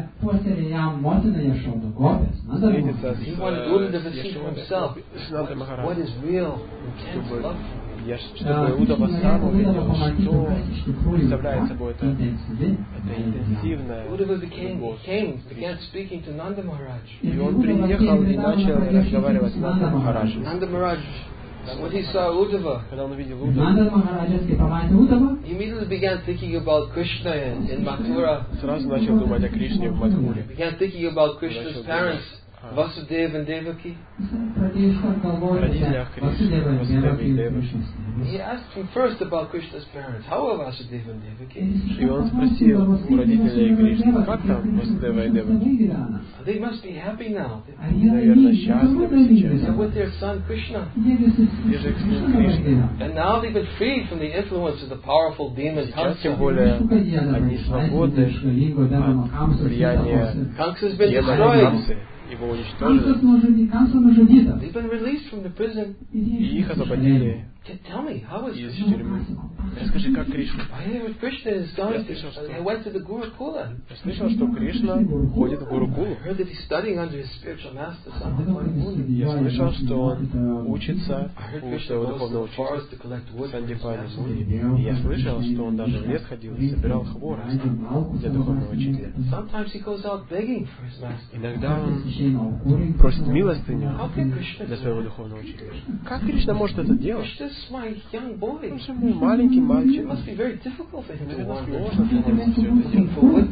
Встретиться He wanted Uddhava to see for с himself Нандой what Махараджем, is real, intense чтобы love. чтобы Удава сам увидел, что представляет собой это интенсивная Uddhava любовь. began speaking to Nanda Maharaj. И он приехал и начал разговаривать с Нандой Махараджем. Nanda Maharaj, when he saw Uddhava, Когда он увидел Удаву, he immediately began thinking about Krishna in Mathura. сразу начал думать о Кришне в Мадхуре. Began thinking about Krishna's parents, Vasudeva and Devaki. Родителях Кришны, Васудевы и Деваки. He asked him first about Krishna's parents. How are Vasudeva and Devaki? И он спросил у родителей Кришны, как там Васудева и Деваки? They must be happy now. Они, наверное, счастливы They're сейчас. with their son Krishna. Где же их сын Кришна? And now they've been freed from the influence of the powerful demon Сейчас, тем Kamsa. более, они свободны от влияния Kamsa's been демона destroyed. Камсы. Его уничтожили. They've been released from the prison. И их освободили Tell me, how was из Krishna? тюрьмы. Расскажи, как Кришна. I hear Krishna is going he went to the Gurukula. Я слышал, что Кришна ходит в Гурукулу. I heard that he's studying under his spiritual master, Sandeep Muni. Я слышал, что он учится у своего духовного учителя Сандипани Муни. И я слышал, что он даже в лес ходил и собирал хворост для духовного учителя. Sometimes he goes out begging for his master. Иногда он просит милостыню для своего духовного учителя. Как Кришна может это делать? Krishna's my young boy. Он же мой маленький мальчик. It must be very difficult for him to Наверное, wander. сложно для него все это делать. For wood.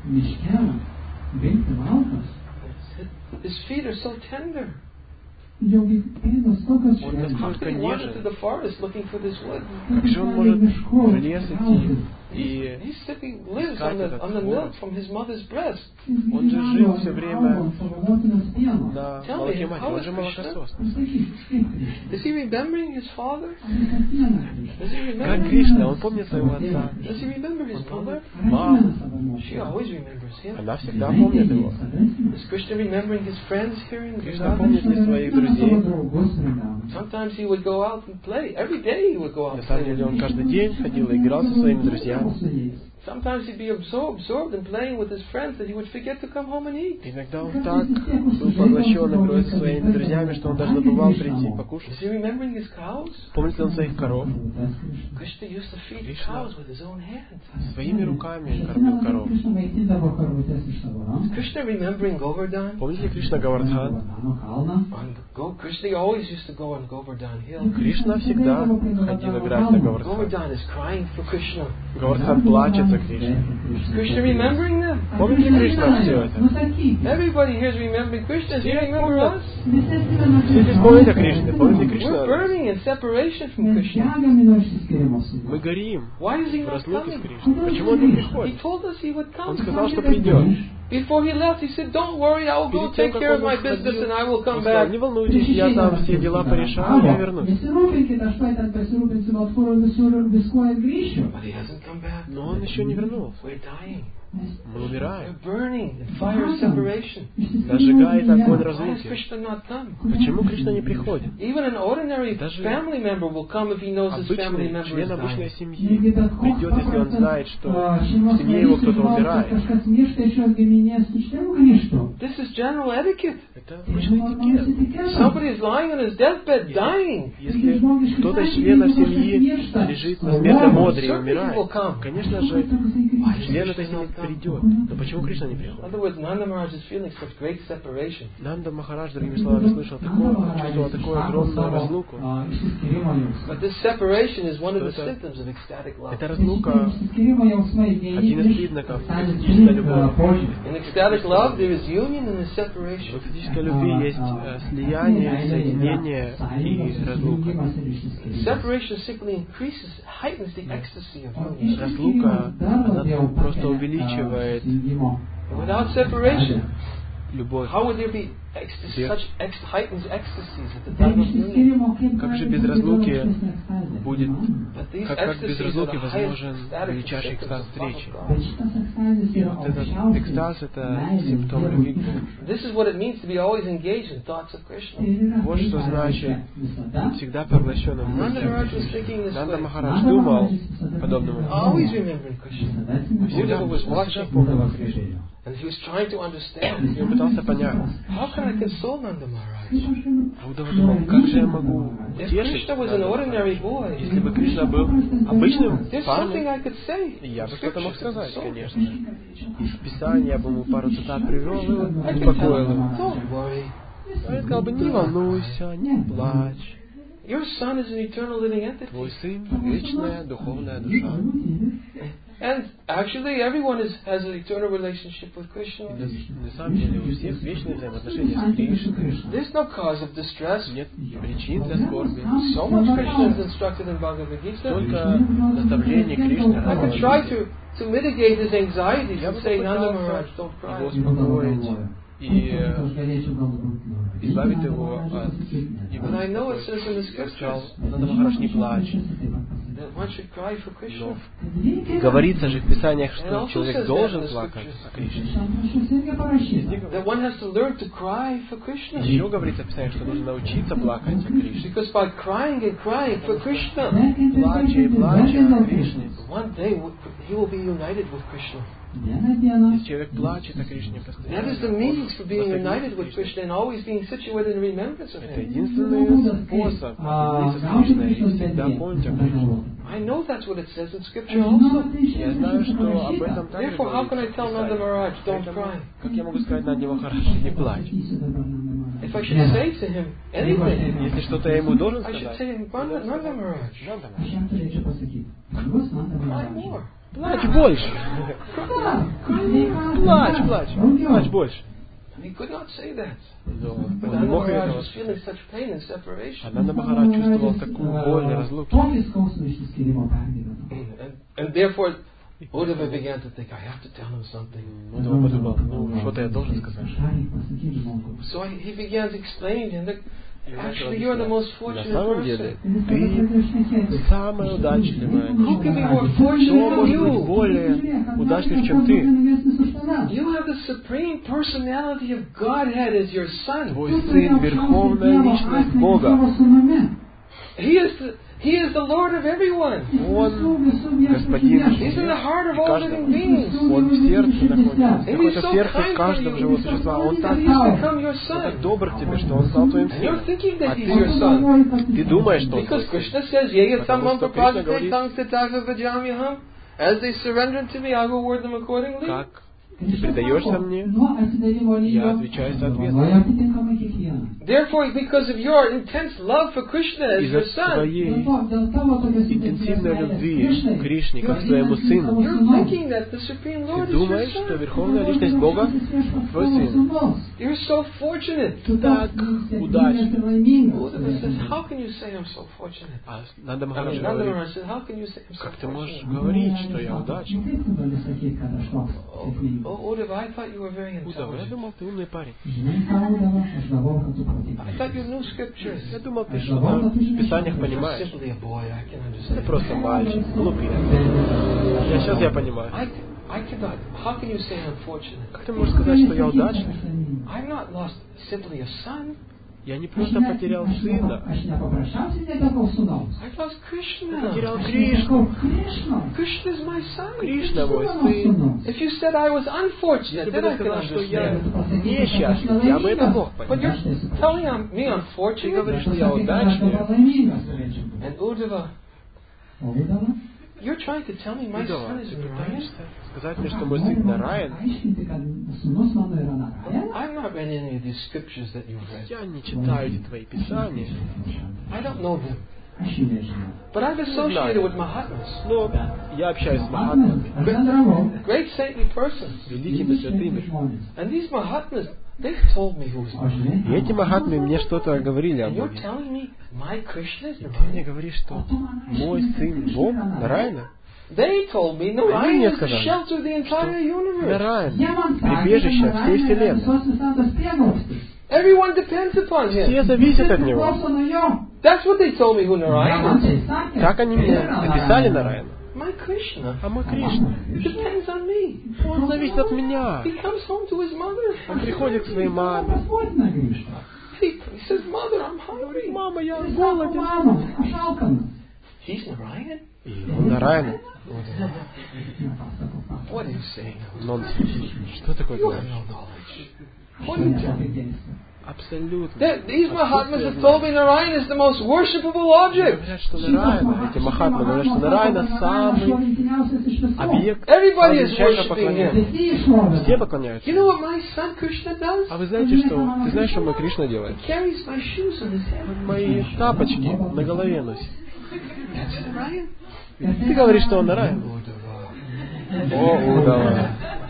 His feet are so tender. Он настолько He wandered to нежен. the forest looking for this wood. Как же он может в лес идти и He simply lives искать on этот the milk хворост? from his mother's breast. Он же жил все время на Tell молоке me, матери. how Он is же молокосос. Is he remembering his father? Does he remember? Как Кришна, он помнит своего отца. Does he remember his mother? Маму. She always remembers him. Она всегда помнит его. Is Krishna remembering his friends here in Кришна Vrindavan? помнит ли своих друзей? Sometimes he would go out and play. Every day he would go out На and самом play. деле он каждый день ходил и играл со своими друзьями. Sometimes he'd be absorbed in playing with his friends that he would forget to come home and eat. Иногда он так был поглощен игрой со своими друзьями, что он даже забывал прийти покушать. Is he remembering his cows? Помнит ли он своих коров? Krishna used to feed the Krishna cows with his own hands. Своими руками кормил коров. Is Krishna remembering Govardhan? Помнит ли Кришна Говардхан? Krishna always used to go on Govardhan Hill. Кришна всегда ходил играть на Говардхан. Govardhan is crying for Krishna. Говардхан плачет за Кришну. Is Krishna remembering them? Помнит ли Кришна все это? Everybody here is remembering Krishna. Does he remember us? Все здесь помнят о Кришне. Помнит ли We're Кришна? burning in separation from Krishna. Мы горим Why is he в not разлуке с coming? Кришной. Почему он не He приходит? told us he would Он come. сказал, что придет. Before he left, he said, "Don't worry, I will go Перед тем, take как care of он my business and уходил, I will он come сказал: back." не волнуйтесь, я там все дела порешаю, я вернусь. But he hasn't come back. Но он еще не вернулся. We're dying. Мы умираем. We're burning in fire of separation. Зажигает огонь Why has разлуки. Krishna not come? Почему Кришна не приходит? Even an ordinary Даже family member will come if he knows his family Обычный member член is обычной dying. семьи придет, если он знает, что в семье его кто-то умирает. This is general etiquette. Это обычный этикет. Somebody is lying on his deathbed, dying. Если кто-то из членов семьи лежит на смертном одре и умирает, конечно же, член этой семьи придет. Но почему Кришна не In приходит? other words, Nanda Maharaj is feeling such great separation. Нанда Махарадж, другими словами, чувствовал такую огромную разлуку. But this separation is one of the symptoms of ecstatic love. Эта разлука один из признаков экстатической любви. In ecstatic love, there is union and there's В separation. экстатической любви есть слияние, соединение и разлука. Separation simply increases, heightens the ecstasy of union. Разлука, она просто увеличивает Without separation, любовь. how would there be such heightened ecstasies at the time of union? Как же без разлуки будет, But these как без ecstasies are разлуки the возможен highest ecstatic величайший symptoms экстаз of love встречи? of God. И вот этот экстаз — это симптом любви к Богу. This is what it means to be always engaged in thoughts of Krishna. Вот что значит быть всегда поглощенным Nanda Maharaj was мыслям. thinking this Нанда way. Махарадж думал подобным Always образом. remembering Krishna. Всегда was watching. помнил о Кришне. And he was trying to understand. И он пытался понять. How can I console Nanda Maharaj? А Удава думал, как же я могу If утешить Krishna was an Нанду ordinary Махараджа? boy, Если бы Кришна был обычным there's something парнем, I could say. я бы что-то мог сказать, Console him. конечно. Из Писания я бы ему пару цитат привел и I can tell успокоил him, его. don't worry. Он сказал бы: не волнуйся, не плачь. Your son is an eternal living entity. Твой сын — вечная духовная душа. And actually, everyone has an eternal relationship with Krishna. На самом деле у всех вечные взаимоотношения с Кришной. There's no cause of distress. Нет причин для скорби. So much Krishna is instructed in Bhagavad Gita. Только наставление Кришны. I could try to mitigate his anxieties Я and бы say, Nanda попытался Maharaj, don't его cry. успокоить и избавить его от его But I know it says in the Я сказал: scriptures, Нанда Махарадж, не плачь. Но говорится же в Писаниях, что человек должен плакать о Кришне. Еще говорится в Писаниях, что нужно научиться плакать о Кришне. Плача и плача о Кришне. Если человек плачет о Кришне постоянно, это единственный способ объединиться с Кришной и всегда помнить о Кришне. Я знаю, что об этом также говорится. Как я могу сказать Нанди Махарадж, не плачь? Если что-то я ему должен сказать, плачь больше. Плачь больше. Но он не мог этого сказать. А Нанда Махарадж чувствовал такую боль и разлуки. Uddhava began to think, I have to tell him something. Уddhава подумал, что-то я должен сказать. So he began to explain to him that actually you're the most fortunate person. На самом деле, ты самая удачливая. Who can be more fortunate Кто than может быть you? более удачлив, чем ты? You have the supreme personality of Godhead as your son. Твой сын — верховная личность Бога. He is the Lord of everyone. Он господин He's in the heart of all living beings. Он в сердце находится. And he's Находится so в сердце kind for каждого you. живого существа. Он He's так become your Он так son. добр к тебе, что он стал твоим And you're сыном. thinking А that he's your ты son. думаешь, что он твой Because сын. Krishna says, Yega Потому samam что Кришна prapadate говорит, tangstataha vajamyaham. As they surrender to me, I will reward them accordingly. как ты предаешься мне, я отвечаю соответственно. Therefore, because of your intense love for Krishna as Из-за your son, своей интенсивной любви к Кришне, как к своему сыну, you're thinking that the Supreme Lord ты is your думаешь, что son. Верховная Личность Бога твой сын. You're so fortunate. Так удачно. Uddhava says, how can you say I'm so fortunate? А Нанда I Махарадж mean, Nanda говорит, Maharaj said, how can you say I'm so как ты можешь fortunate? говорить, что я удачный? Oh, Uddhava, I thought you were very Уddhава, я intelligent. думал, ты умный парень. I thought you knew scriptures. Я думал, ты что-то в Писаниях You're понимаешь. simply a boy, I can Ты understand. просто мальчик, глупый. Сейчас я понимаю. I cannot. How can you say I'm fortunate? Как ты можешь сказать, что я удачлив? I've not lost simply a son. Я не просто потерял сына, I've lost Krishna. потерял Кришну. Krishna is my son. Кришна мой сын. If you said I was unfortunate, Если бы then I ты can сказал, что я understand. несчастлив, я бы это мог But понять. you're telling me I'm Ты fortunate. говоришь, что я удачлив. And Uddhava, you're trying to tell me my Уddhава, son is ты in Raya? пытаешься сказать мне, что мой сын Нараyan? I've not read any of these scriptures that you've read. Я не читаю эти твои писания, I don't know them. But I've associated with Mahatmas, но я общаюсь с Махатмами, great saintly persons. великими святыми. And these Mahatmas, they've told me who's И эти Махатмы мне что-то говорили о And you're Боге. telling me my Krishna is И ты мне Narayan? говоришь, что мой сын Бог Нараяна? They told me Они Narayan мне is the сказали, shelter of the entire universe. Нараян, прибежище всей Вселенной. Everyone depends upon him. Все зависят от него. That's what they told me who Narayan is. Так они мне описали Нараяна. My Krishna А мой Кришна, depends on me. он зависит от меня. He comes home to his mother. Он приходит к своей маме. He says, Mother, I'm hungry. Мама, я голоден. He's Narayan? И он Нараяна. What are you saying? Нонсенс. Что такое You have говоришь? no knowledge. What are you telling me? Абсолютно. These Mahatmas have told me Narayan is the most worshipable object. Говорят, что Нараяна, эти Махатмы говорят, что Нараяна самый объект, Everybody is чему worshiping поклоняются. him. Все поклоняются. You know what my son Krishna does? А вы знаете, что? Ты знаешь, что мой Кришна делает? He carries my shoes on his head. Он мои тапочки на голове носит. That's Narayan. Ты говоришь, что он Нараян? О, Уddhава.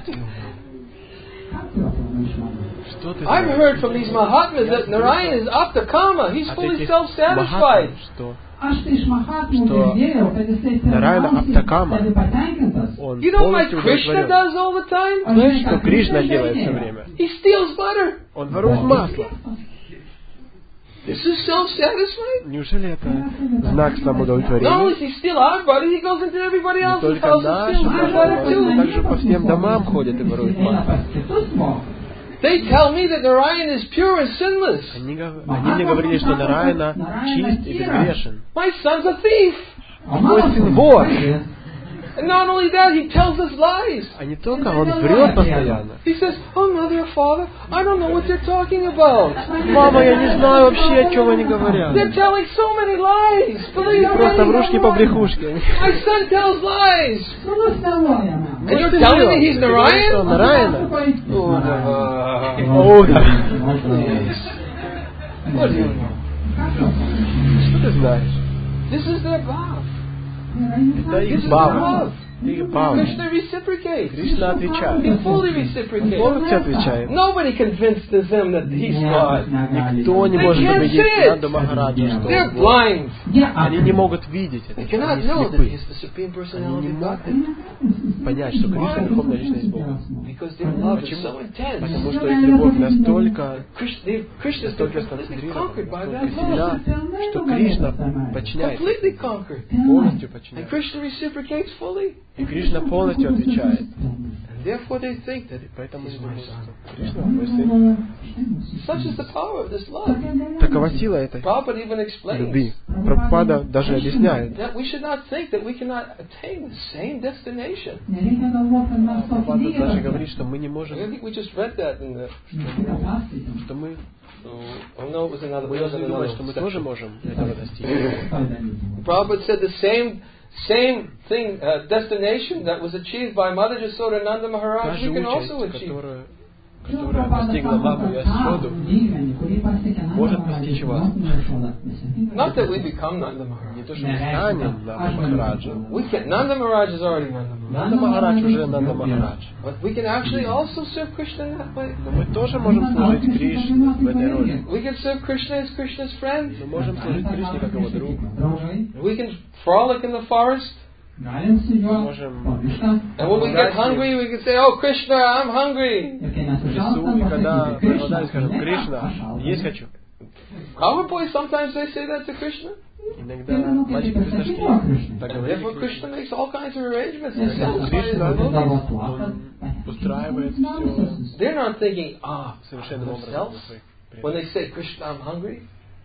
Что ты I've знаешь? heard from these Mahatmas that Narayan is Aptakama. He's От fully этих self-satisfied. Махатм, что Нараяна Аптакама, он You know what полностью Krishna удовлетворен. does all the time? Знаешь, что Кришна делает все время? He steals butter. Он ворует масло. This is self-satisfied? Неужели это знак самоудовлетворения? Not only is he still our buddy, he goes into everybody Не else's только house and наши, steals their buddy но too. также по всем домам ходят и воруют масло. They tell me that Narayan is pure and sinless. Они мне говорили, что Нараяна чист и безгрешен. My son's a thief. Мой сын вор. And not only that, he tells us lies. А не только, он врет постоянно. He says, "Oh, mother or father, I don't know what they're talking about. Мама, я не знаю вообще, о чем они говорят. They're telling so many lies. Believe me. Просто врушки-побрехушки. My son tells lies. And you're Ты telling me врешь. he's Narayan? Нараяна? What do you know? Что ты знаешь? This is their vow. Это This их is their баба. love. Их баба. Krishna reciprocates. Кришна He отвечает. fully reciprocates. Полностью отвечает. Nobody convinces them that he's God. Никто не может убедить Нанду Махараджа, что They're он blind. Они не могут видеть это. They Они cannot know that слепы. he's the Supreme Они Personality не of могут Godhead. понять, что Кришна Верховная Личность Бога. Because their love is Почему? so intense. Потому что их любовь настолько Krishna's been completely conquered by that сильна, love. что Кришна подчиняет, Completely conquered. полностью And подчиняет. Krishna reciprocates fully. И Кришна полностью отвечает. And therefore they think that Поэтому he's они my думают, son. что Кришна мой сын. Such is the power of this love. Такова сила этой Prabhupada even explains любви. Прабхупада даже объясняет. that we should not think that we cannot attain the same destination. Прабхупада даже говорит, что мы не I можем, think we just read that in the. что мы Oh no, it was another. мы должны думать, что мы тоже можем этого достичь. Prabhupada said the same thing, destination that was achieved by Mother Jasodananda Maharaj, Та же we can also участь, achieve. которая постигла Маху и Ясоду, может постичь вас. Not that we become Nanda Maharaj. Не то, что мы станем Нанда Махараджа. Nanda Maharaj is already Nanda Maharaj. Нанда Махарадж уже Нанда Махарадж. But we can actually also serve Krishna in that way. Но мы тоже можем служить Кришне в этой роли. We can serve Krishna as Krishna's friend. Мы можем служить Кришне как его друг. We can frolic in the forest. Мы можем And when we get hungry, we can say, "Oh Krishna, I'm hungry." в лесу, и когда проголодаем, скажем, Кришна, есть хочу. Our boys sometimes they say that to Krishna. Иногда мальчики-писташки так говорят. Therefore, Krishna makes all kinds of arrangements to satisfy his Кришна, devotees. он устраивает все They're not thinking, совершенным образом для themselves. своих When преданных. they say, "Krishna, I'm hungry,"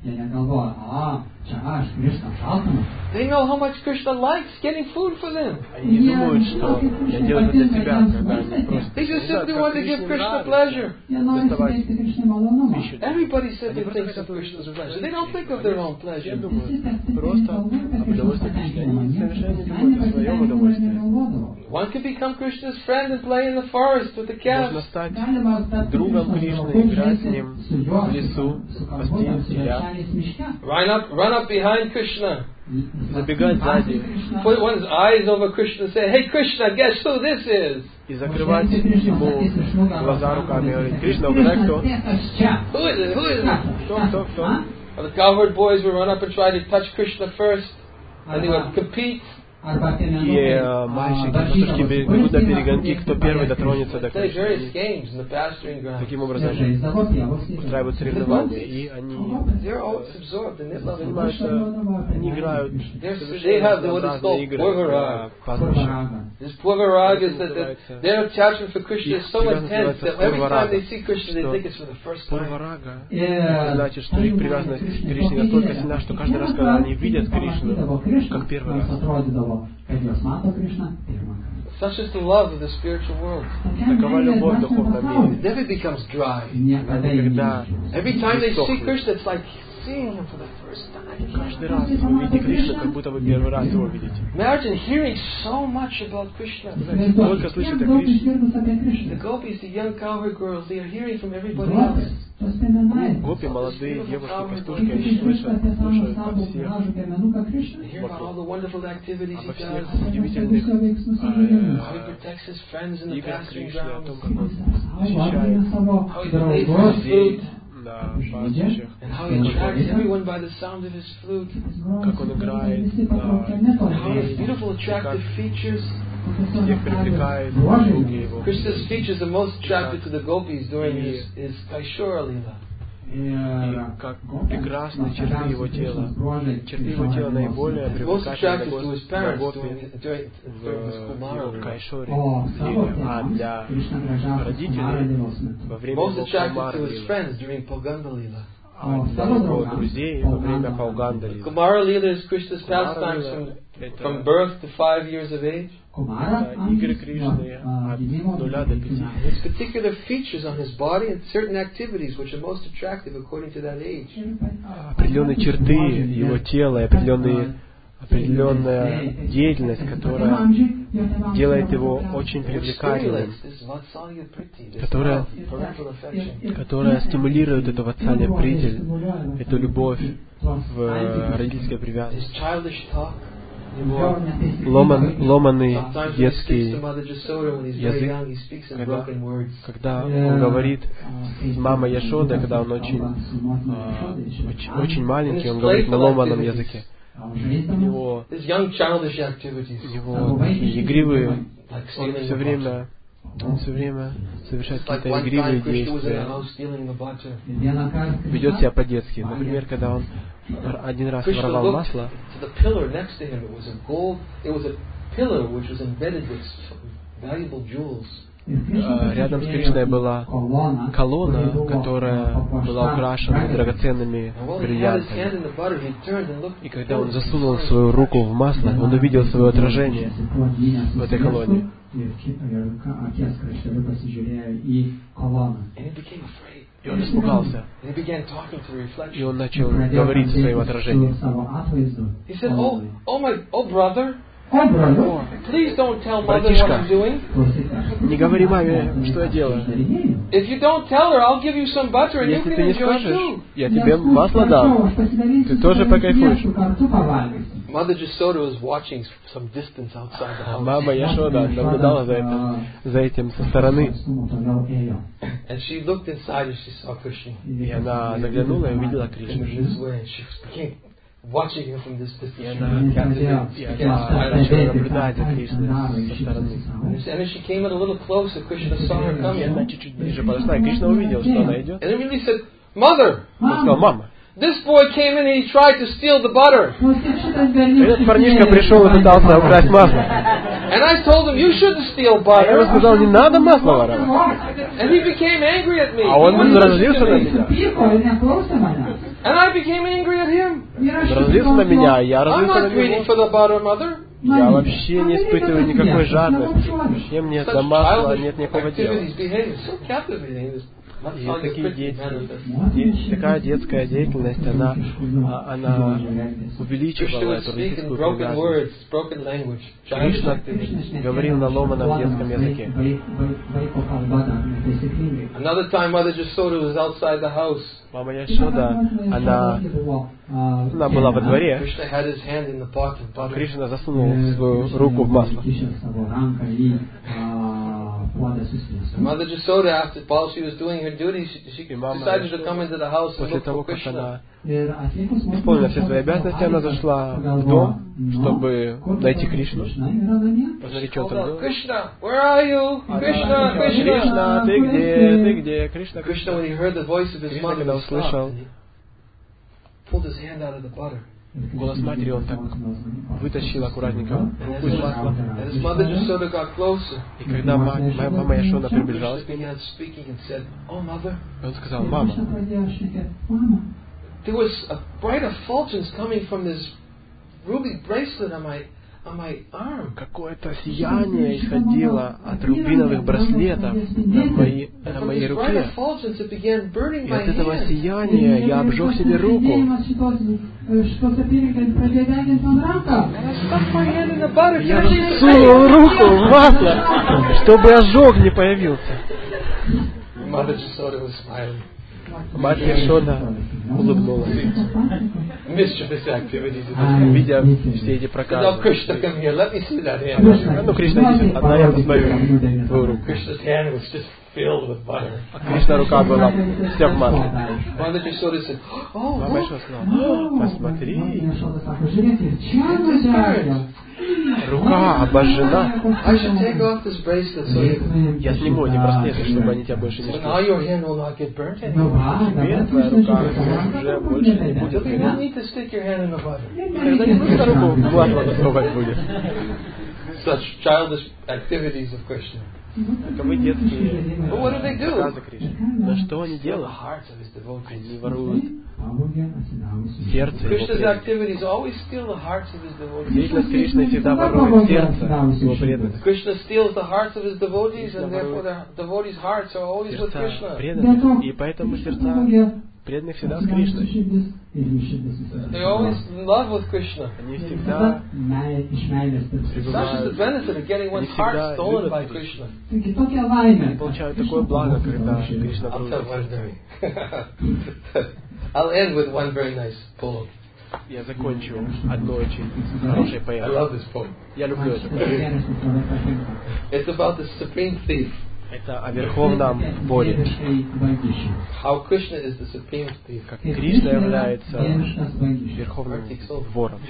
they know how much Krishna likes getting food for them. Они не думают, что я делаю это для тебя, когда они просят. They just Не знаю, simply как want to give Кришне Krishna нравится pleasure. доставать пищу. Everybody simply Они просто thinks of хотят Krishna's удовлетворить pleasure. They don't think of their own pleasure. Я думаю, просто об удовольствии Кришны. Они совершенно не думают о своем удовольствии. One can become Krishna's friend and play in the forest with the Можно calves. стать другом Кришны, играть с ним в лесу, пасти теля, Run up behind Krishna. забегать сзади Put one's eyes over Krishna and say, "Hey Krishna, guess who this is?" и закрывать ему глаза руками и говорить: Кришна, угадай, кто? Who is it? Who is it? Кто? Well, the cowherd boys would run up and try to touch Krishna first, and they would compete. И мальчики, пастушки бегут на перегонки, кто первый дотронется до Play Кришны. various games in the pasturing ground. Таким образом устраивают соревнования, и они They're always absorbed in their love. занимаются, они играют They have what is called игры Purvarag. пастбища. This Purvarag is that their attachment for Krishna is so intense that every time they see Krishna, they think it's for the first time. Пурварага, это значит, что их привязанность к Кришне настолько сильна, что каждый раз, когда они видят Кришну, как первый раз. Such is the love of the spiritual world. Такова любовь в духовном мире. It never becomes dry. Она никогда Every time they не see сохнет. Krishna, it's like seeing him for the first time. Каждый раз вы видите Кришну, как будто вы первый раз его видите. Imagine hearing so much about Krishna. Только слышите о Кришне. The gopis, the young cowherd girls, they are hearing from everybody else. Гопи, молодые девушки, пастушки, они слушают о всех, They hear about all the wonderful activities обо he всех does. удивительных How he protects his friends in the играх pasturing Кришны, о grounds. том, как он защищает How he plays his flute. на пастбищах, And how he attracts everyone by the sound of his flute. как он играет And how his на beautiful attractive features. всех привлекает звуки его. Krishna's features are most attractive to the gopis during his Kaishora Leela. И как прекрасны черты его тела. Черты его тела наиболее привлекательны для гопи в Кайшоре. А для родителей во время Кумара-лилы. А для его друзей во время Пауганда-лилы. Kumara-lila is Krishna's pastimes from birth to 5 years of age. Игры Кришны от 0 до 5. There's particular features on his body and certain activities which are most attractive according to that age. Определенные черты его тела, определенная деятельность, которая делает его очень привлекательным, которая стимулирует эту ватсалья притель, эту любовь в родительской привязанности. Его ломанный детский язык, когда он говорит с мамой Яшодой, когда он очень маленький, он говорит на ломаном языке. У него игривые, он все время совершает какие-то игривые действия, ведет себя по-детски. Например, когда он один раз воровал масло, рядом с Кришной была колонна, которая была украшена драгоценными бриллиантами. И когда он засунул свою руку в масло, он увидел свое отражение в этой колонне. И он испугался. И он начал говорить со своим отражением. Братишка, не говори маме, что я делаю. Если ты не скажешь, я тебе масло дам. Ты тоже покайфуешь. Мама Яшода наблюдала за этим со стороны. И она заглянула и увидела Кришну. И она начала наблюдать за Кришной со стороны. И она чуть-чуть ближе подошла, и Кришна увидел, что она идет. Он сказал: мама, this boy came in and he tried to steal the butter. Этот парнишка пришел и пытался украсть масло. And I told him, you shouldn't steal butter. Я ему сказал, не надо масло воровать. And he became angry at me. А он разозлился на меня. And I became angry at him. Разозлился на меня, а я I'm разозлился на not greedy него. for the butter, mother. Я вообще не испытываю никакой жадности. Вообще мне до масла нет никакого дела. И такие дети, такая детская деятельность, она увеличивала эту родительскую привязанность. Кришна говорил на ломаном детском языке. Мама Яшода, она была во дворе. Кришна засунул свою руку в масло. Mother Jasoda, while she was doing her duties, she decided to come into the house and look for Krishna. Исполнив все свои обязанности, она зашла в дом, чтобы найти Кришну. Посмотри, что там было. Krishna, where are you? Krishna, Krishna. Кришна, ты где? Ты где? Кришна, Krishna, when he heard the voice of his mother, когда услышал pulled his hand out of the butter. Голос матери, он так вытащил аккуратненько руку из масла. И когда мама Яшода приближалась к нему, он сказал: мама, there was a bright effulgence coming from this ruby bracelet on my arm. Какое-то сияние исходило от рубиновых браслетов на моей руке. И от этого сияния я обжег себе руку. Я засунул руку в масло, чтобы ожог не появился. Мать Яшода улыбнулась, видя все эти проказы. Ну, Кришна, иди сюда, я посмотрю твою руку. А Кришна рука была вся в масле. Мама Яшода сказала: посмотри, Рука обожжена. I should take off this bracelet so you... Я сниму эти браслеты, чтобы они тебя больше не So now жгли. your hand will not get burnt anymore. Теперь твоя рука уже больше не будет You don't гореть. need to stick your hand in the butter. Тогда не нужно руку в масло засовывать будет. Such childish activities of Krishna. Таковы детские But what do they do? показы Кришны. Но что они Steal the делают? hearts of his devotees. Они воруют сердце его Krishna's преданных. activities always steal the hearts of his devotees. Деятельность Кришны всегда ворует сердце его преданных. Krishna steals the hearts of his devotees, and therefore the devotees' hearts are always with Сердца Krishna. преданных. И поэтому сердца преданных всегда с Кришной. They're always in love with Krishna. Они всегда Such is the пребывают, benefit of getting one's heart stolen by Krishna. они получают такое благо, когда Кришна I'll ворует tell one сердце. I'll end with one very nice poem. Я закончу одной очень хорошей I поэмой. love this poem. Я люблю эту поэму. It's about the supreme thief. Это о верховном воре. How Krishna is the supreme thief. Как Кришна является верховным вором.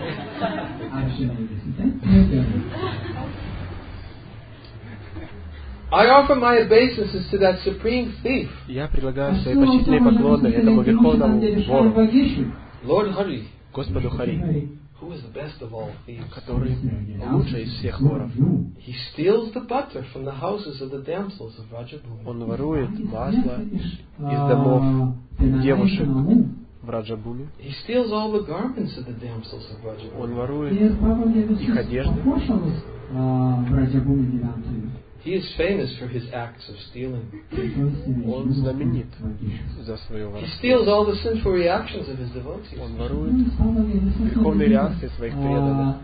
I offer my obeisances to that supreme thief. Я предлагаю свои почтительные поклоны этому верховному вору, Lord Hari, Господу Хари, who is the best of all thieves. который лучший из всех воров. He steals the butter from the houses of the damsels of Rajabhumi. Он ворует масло из домов девушек в Раджабуме. He steals all the garments of the damsels of Rajabhumi. Он ворует их одежды. He is famous for his acts of stealing. Он знаменит за свое He воровство. steals all the sinful reactions of his devotees. Он ворует греховные реакции своих преданных.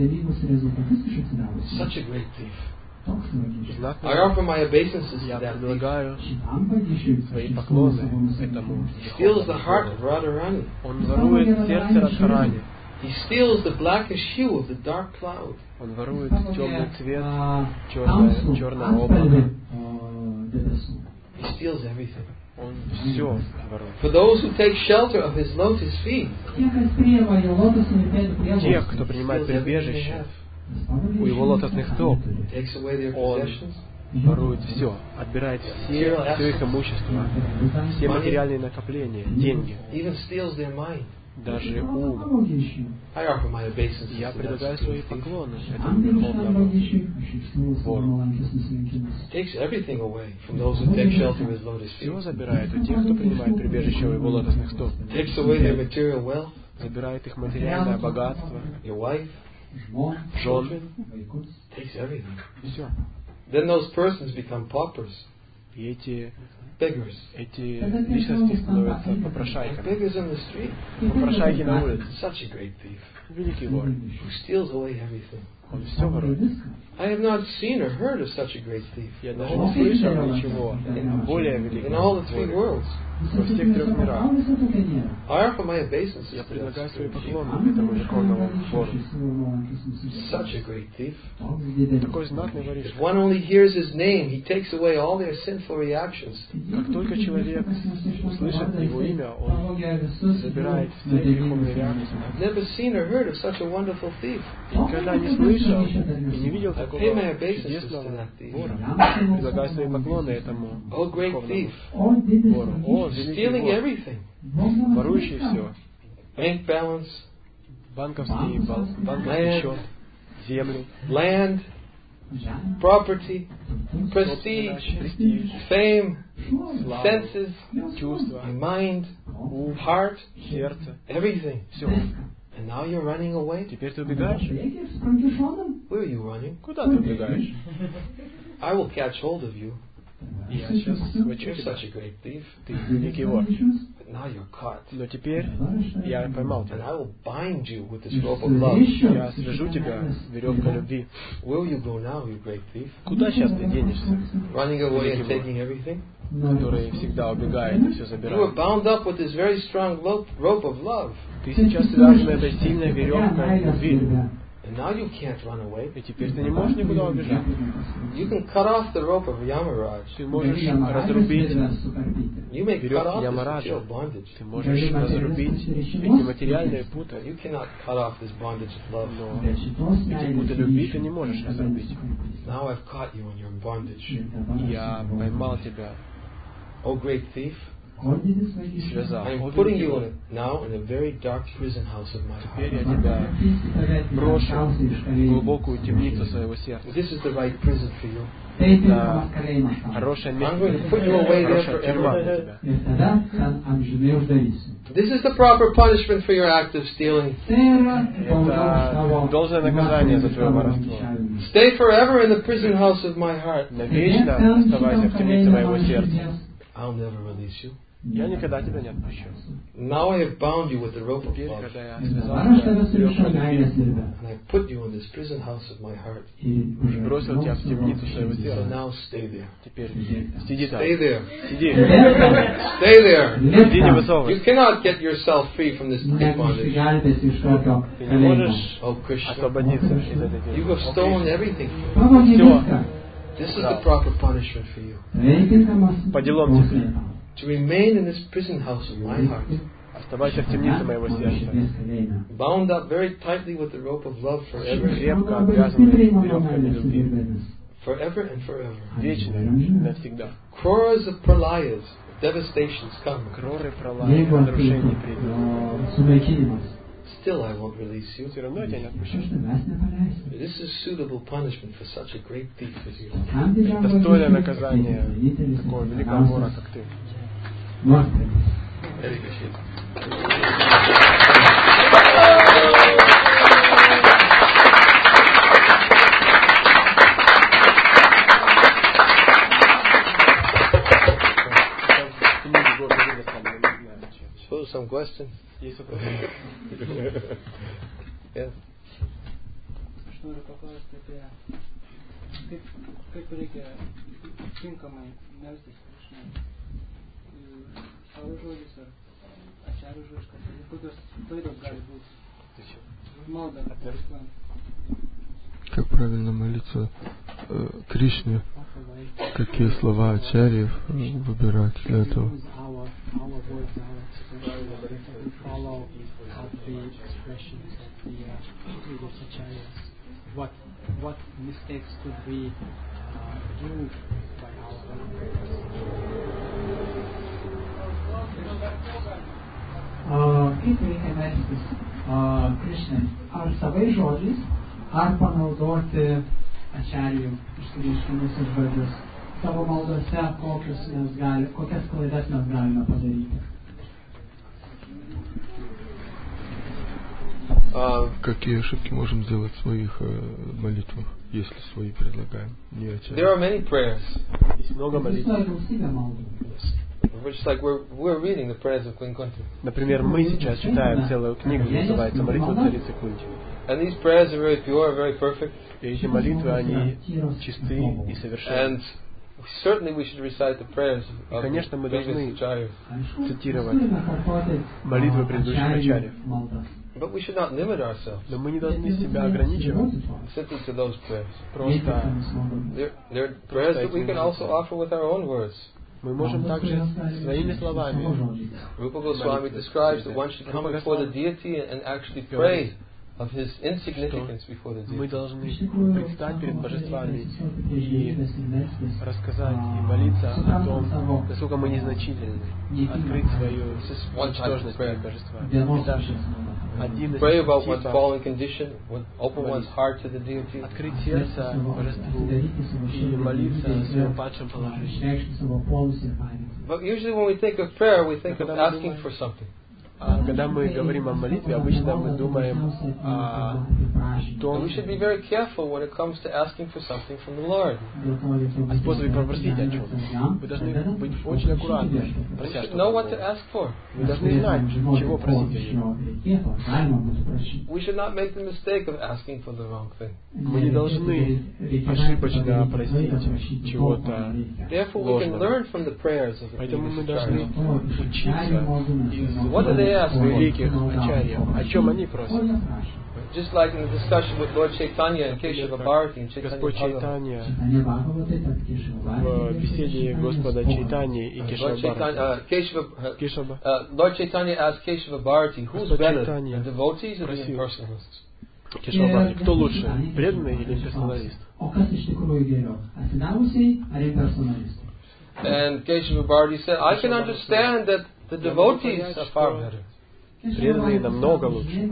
Such a great thief. I Знатный. offer my obeisances to Я that thief. предлагаю свои поклоны этому He steals the верховному heart вору. of Radharani. Он ворует сердце Радхарани. He steals the blackish hue of the dark cloud. Он ворует темный цвет черного облака. He steals everything. Он все ворует. For those who take shelter of his lotus feet, Тех, кто принимает steals everything they прибежище have. у его лотосных стоп, Takes away their Он possessions. ворует все, отбирает все их имущество, все материальные накопления, деньги, Even steals their mind. даже ум. I offer my obeisances Я to that предлагаю свои supreme thief. поклоны этому верховному вору. Takes everything away from those who take shelter of his lotus feet. Все забирает у тех, кто принимает прибежище у его лотосных стоп. Takes away their material wealth, Забирает их материальное богатство, your wife, жен, takes everything. все. Then those persons become paupers, И эти beggars. личности становятся Like попрошайками. beggars on the street. Попрошайки на улице. Such a great thief Великий вор. who steals away everything. Он все ворует. I have not seen or heard of such a great thief Я in даже all не слышал ничего более in великого all the three воре worlds. во всех трех мирах. I offer my obeisances Я to that предлагаю свои supreme thief. поклоны этому верховному вору. Such a great thief. Такой знатный воришка. If one only hears his name, he takes away all their sinful reactions. Как только человек услышит его имя, он забирает все греховные реакции. I've never seen or heard of such a wonderful thief. И никогда не слышал и не видел такого Pay my obeisances to чудесного that thief. вора. Предлагаю свои поклоны этому Oh, great верховному thief, вору. О, великий stealing вор, everything. ворующий все. Bank balance, банковский счет, землю, land, property, prestige, престиж, fame, славу, senses, чувства, mind, heart, сердце, everything. все. And now you're running away? Теперь ты убегаешь? Where are you running? Куда ты убегаешь? I will catch hold of you. Я сейчас схвачу You're тебя. such a great thief. Ты великий вор. But now you're caught. Но теперь я поймал And тебя. I will bind you with this rope of love. Я свяжу тебя веревкой любви. Where will you go now, you great thief? Куда сейчас ты денешься, Running away and taking everything? который всегда убегает и все You are забирает? bound up with this very strong rope of love. Ты сейчас связан этой сильной веревкой любви. And now you can't run away. И теперь ты не можешь никуда убежать. You can cut off the rope of Yamaraj. Ты можешь разрубить You may cut веревку off this Ямараджа. material bondage. Ты можешь разрубить эти материальные путы. But you cannot cut off this bondage of love. Но эти путы любви ты не можешь разрубить. Now I've caught you in your bondage. Я поймал тебя, O great thief, связал. I'm putting you now in a very dark prison house of my Теперь я heart. тебя брошу в глубокую темницу своего сердца. This is the right prison for you. Это хорошее место I'm going для to put you away тебя, there хорошая тюрьма для forever. тебя. This is the proper punishment for your act of stealing. Это должное наказание за твое воровство. Stay forever in the prison house of my heart. Навечно оставайся в темнице моего сердца. I'll never release you. Я никогда тебя не отпущу. Now I have bound you with the rope of Теперь, love, когда я связал тебя веревкой любви and I put you in this prison house of my heart. и бросил тебя в темницу своего So сердца, now stay there. теперь сиди там. Stay there. Сиди. Stay there. Сиди, не You высовывайся. cannot get yourself free from this bondage. Ты не можешь Oh Krishna, освободиться из этой you темницы. have stolen everything. Все. This is the proper punishment for you. По делам тебе. To remain in this prison house of my heart, Оставайся в темнице моего сердца. bound up very tightly with the rope of love forever, Крепко обвязанный веревками любви. forever and forever. Вечно, навсегда. Crores of pralayas, devastations come. Кроры пролая, разрушение придет. Still I won't release you. Все равно я тебя не отпущу. This is suitable punishment for such a great thief as you. Это достойное наказание такого великого вора, как ты. Hare Krishna. So some questions? Есть вопросы? Yes. Что ръководството как reikia tinkamai melstis Krishna. Savo žodžius ar ačiū žodžius, kokios klaidos gali būti. Malda. Как правильно молиться Кришне? Какие слова ачарьев выбирать для этого? What mistakes could we do by our own prayers? Kaip reikia melstis Krishnai? Ar savais žodžiais, ar panaudoti ačarijų išsireiškimus ir žodžius savo maldose, kokias klaidas mes galime padaryti? Какие ошибки можем сделать в своих молитвах, если свои предлагаем? Не ачарьи. There are many prayers. Есть много молитв. Just like we're reading the prayers of Queen Kunti. Например, мы сейчас читаем целую книгу, называется «Молитва царицы Кунти». And these prayers are very pure, very perfect. И эти молитвы, они чисты и совершенны. And certainly we should recite the prayers of Конечно, мы должны previous acharyas. цитировать молитвы предыдущих ачарьев. But we should not limit ourselves Но мы не должны себя ограничивать simply to those prayers. просто. There are prayers that we can also offer with our own words. Мы можем также своими словами. Rupa Goswami describes that one should come before the deity and actually pray of his insignificance before the Мы deity. должны предстать перед божествами и рассказать и молиться о том, насколько мы незначительны, открыть свою ничтожность перед божествами. Это один из Pray about one's типов fallen condition, open one's heart to the deity. открыть сердце божеству и молиться о своем падшем положении. But usually when we think of prayer, we think of asking for something. А когда мы говорим о молитве, обычно мы думаем о And том, we should be very careful when it comes to asking for something from the Lord. о способе попросить о чем. Вы должны быть очень аккуратны, прося We should know what to что-то. ask for. Вы должны знать, чего просить о нем. We should not make the mistake of asking for the wrong thing. Мы не должны ошибочно просить чего-то Therefore, we can ложного. learn from the prayers of the Поэтому мы previous должны acharyas. учиться из What do they ask for? великих ачарьев. О чем они просят? just like in the discussion with Lord Chaitanya and Keshava Bharati and Chaitanya Господь Bhagavat. Чайтанья в беседе Господа Чайтаньи и Кешава Lord Chaitanya asked Keshava Bharati, who's better, the devotees or the impersonalists? Кешава Бхарати, кто лучше, преданный или имперсоналист? And Keshava Bharati said, I can understand that the devotees are far better. Преданные намного лучше.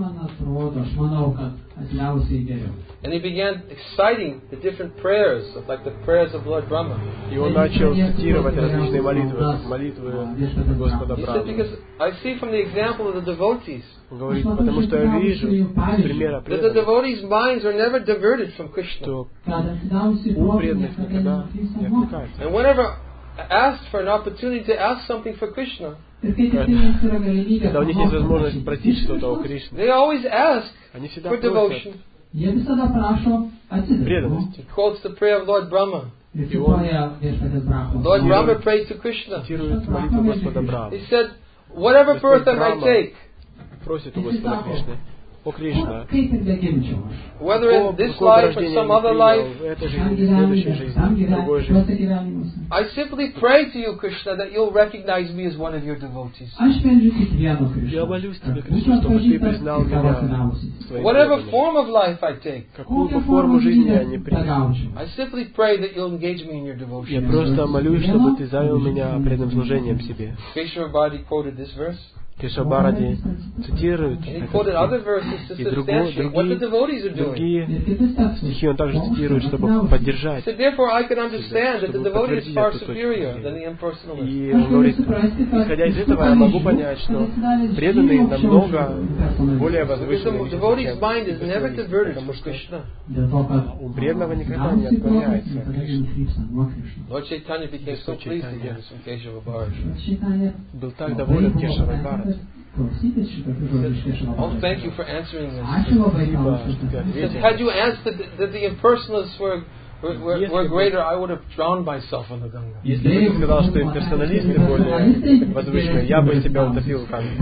And he began exciting the different prayers, like the prayers of Lord Brahma. И он начал цитировать различные молитвы, молитвы Господа He said, Брамы. because I see from the example of the devotees, Он говорит, потому что я вижу из примера that the преданных, devotees' minds are never diverted from Krishna. что ум преданных никогда не отвлекается. And whenever asked for an opportunity to ask something for Krishna, Когда у них есть возможность просить что-то у Кришны, they always ask они всегда for просят devotion. преданности. He quotes the prayer of Lord Brahma. И он Lord Brahma prayed to Krishna. цитирует молитву Господа Брамы. He said, whatever birth I might take, Просит у Господа Кришны: «О Кришна, whether in this life or some other life, в этой жизни, в следующей жизни, в другой жизни, I simply pray to you, Krishna, that you'll recognize me as one of your devotees. я молюсь Тебе, Кришна, чтобы Ты признал меня своим Whatever преданным. form of life I take, Какую бы форму жизни я не принял, I simply pray that you'll engage me in your я devotion. просто молюсь, чтобы Ты завел меня преданным служением себе». Keshava Bharati quoted this verse. Кешава Бхарати цитирует And he этот quoted other стих. verses to И substantiate what the devotees are doing. другие стихи он также цитирует, чтобы поддержать. So therefore I can understand that the devotee is far superior than the impersonalist. И он говорит, исходя из этого, я могу понять, что преданные намного более Because возвышенные, the devotee's чем mind is never diverted потому from что Krishna. ум преданного никогда не отклоняется от Кришны. Lord Chaitanya became so pleased to hear this from Keshava Bharati. Был так доволен Кешавой Бхарати. Oh, thank you for answering this. Спасибо, что ты He said, ответил. had you answered that the impersonalists were greater, I would have drowned myself in the Ganga. Если бы ты сказал, что имперсоналисты более возвышенные, я бы себя утопил в Ганге.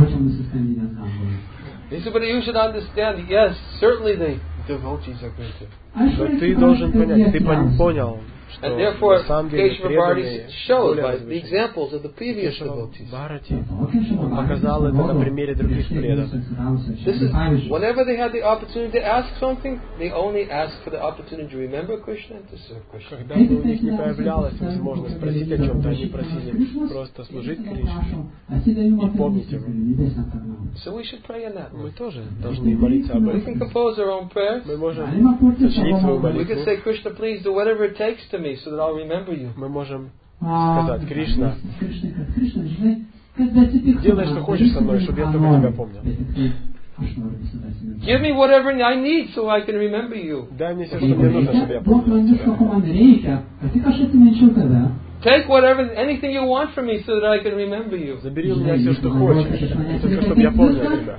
He said, but you should understand, yes, certainly the devotees are greater. Но ты должен понять, ты понял, что And therefore, на самом деле Keshava Bharati преданные showed более by the возвышенные. examples of the previous Кешава devotees. Бхарати показал это на примере других преданных. This is, whenever they had the opportunity to ask something, they only asked for the opportunity to remember Krishna and to serve Krishna. Когда бы у них не появлялась возможность спросить о чем-то, они просили просто служить Кришне и помнить Его. So we should pray in that Мы way. тоже должны молиться об We can этом. compose our own prayers. Мы можем сочинить свою We can молитву. say, Krishna, please do whatever it takes to me so that I'll remember you. Мы можем сказать: Кришна, делай, что хочешь со мной, чтобы я только Тебя помнил. Give me whatever I need so I can remember you. Дай мне все, что мне нужно, чтобы я помнил Тебя. Take whatever, anything you want from me so that I can remember you. Забери у меня все, что хочешь, только чтобы я помнил Тебя.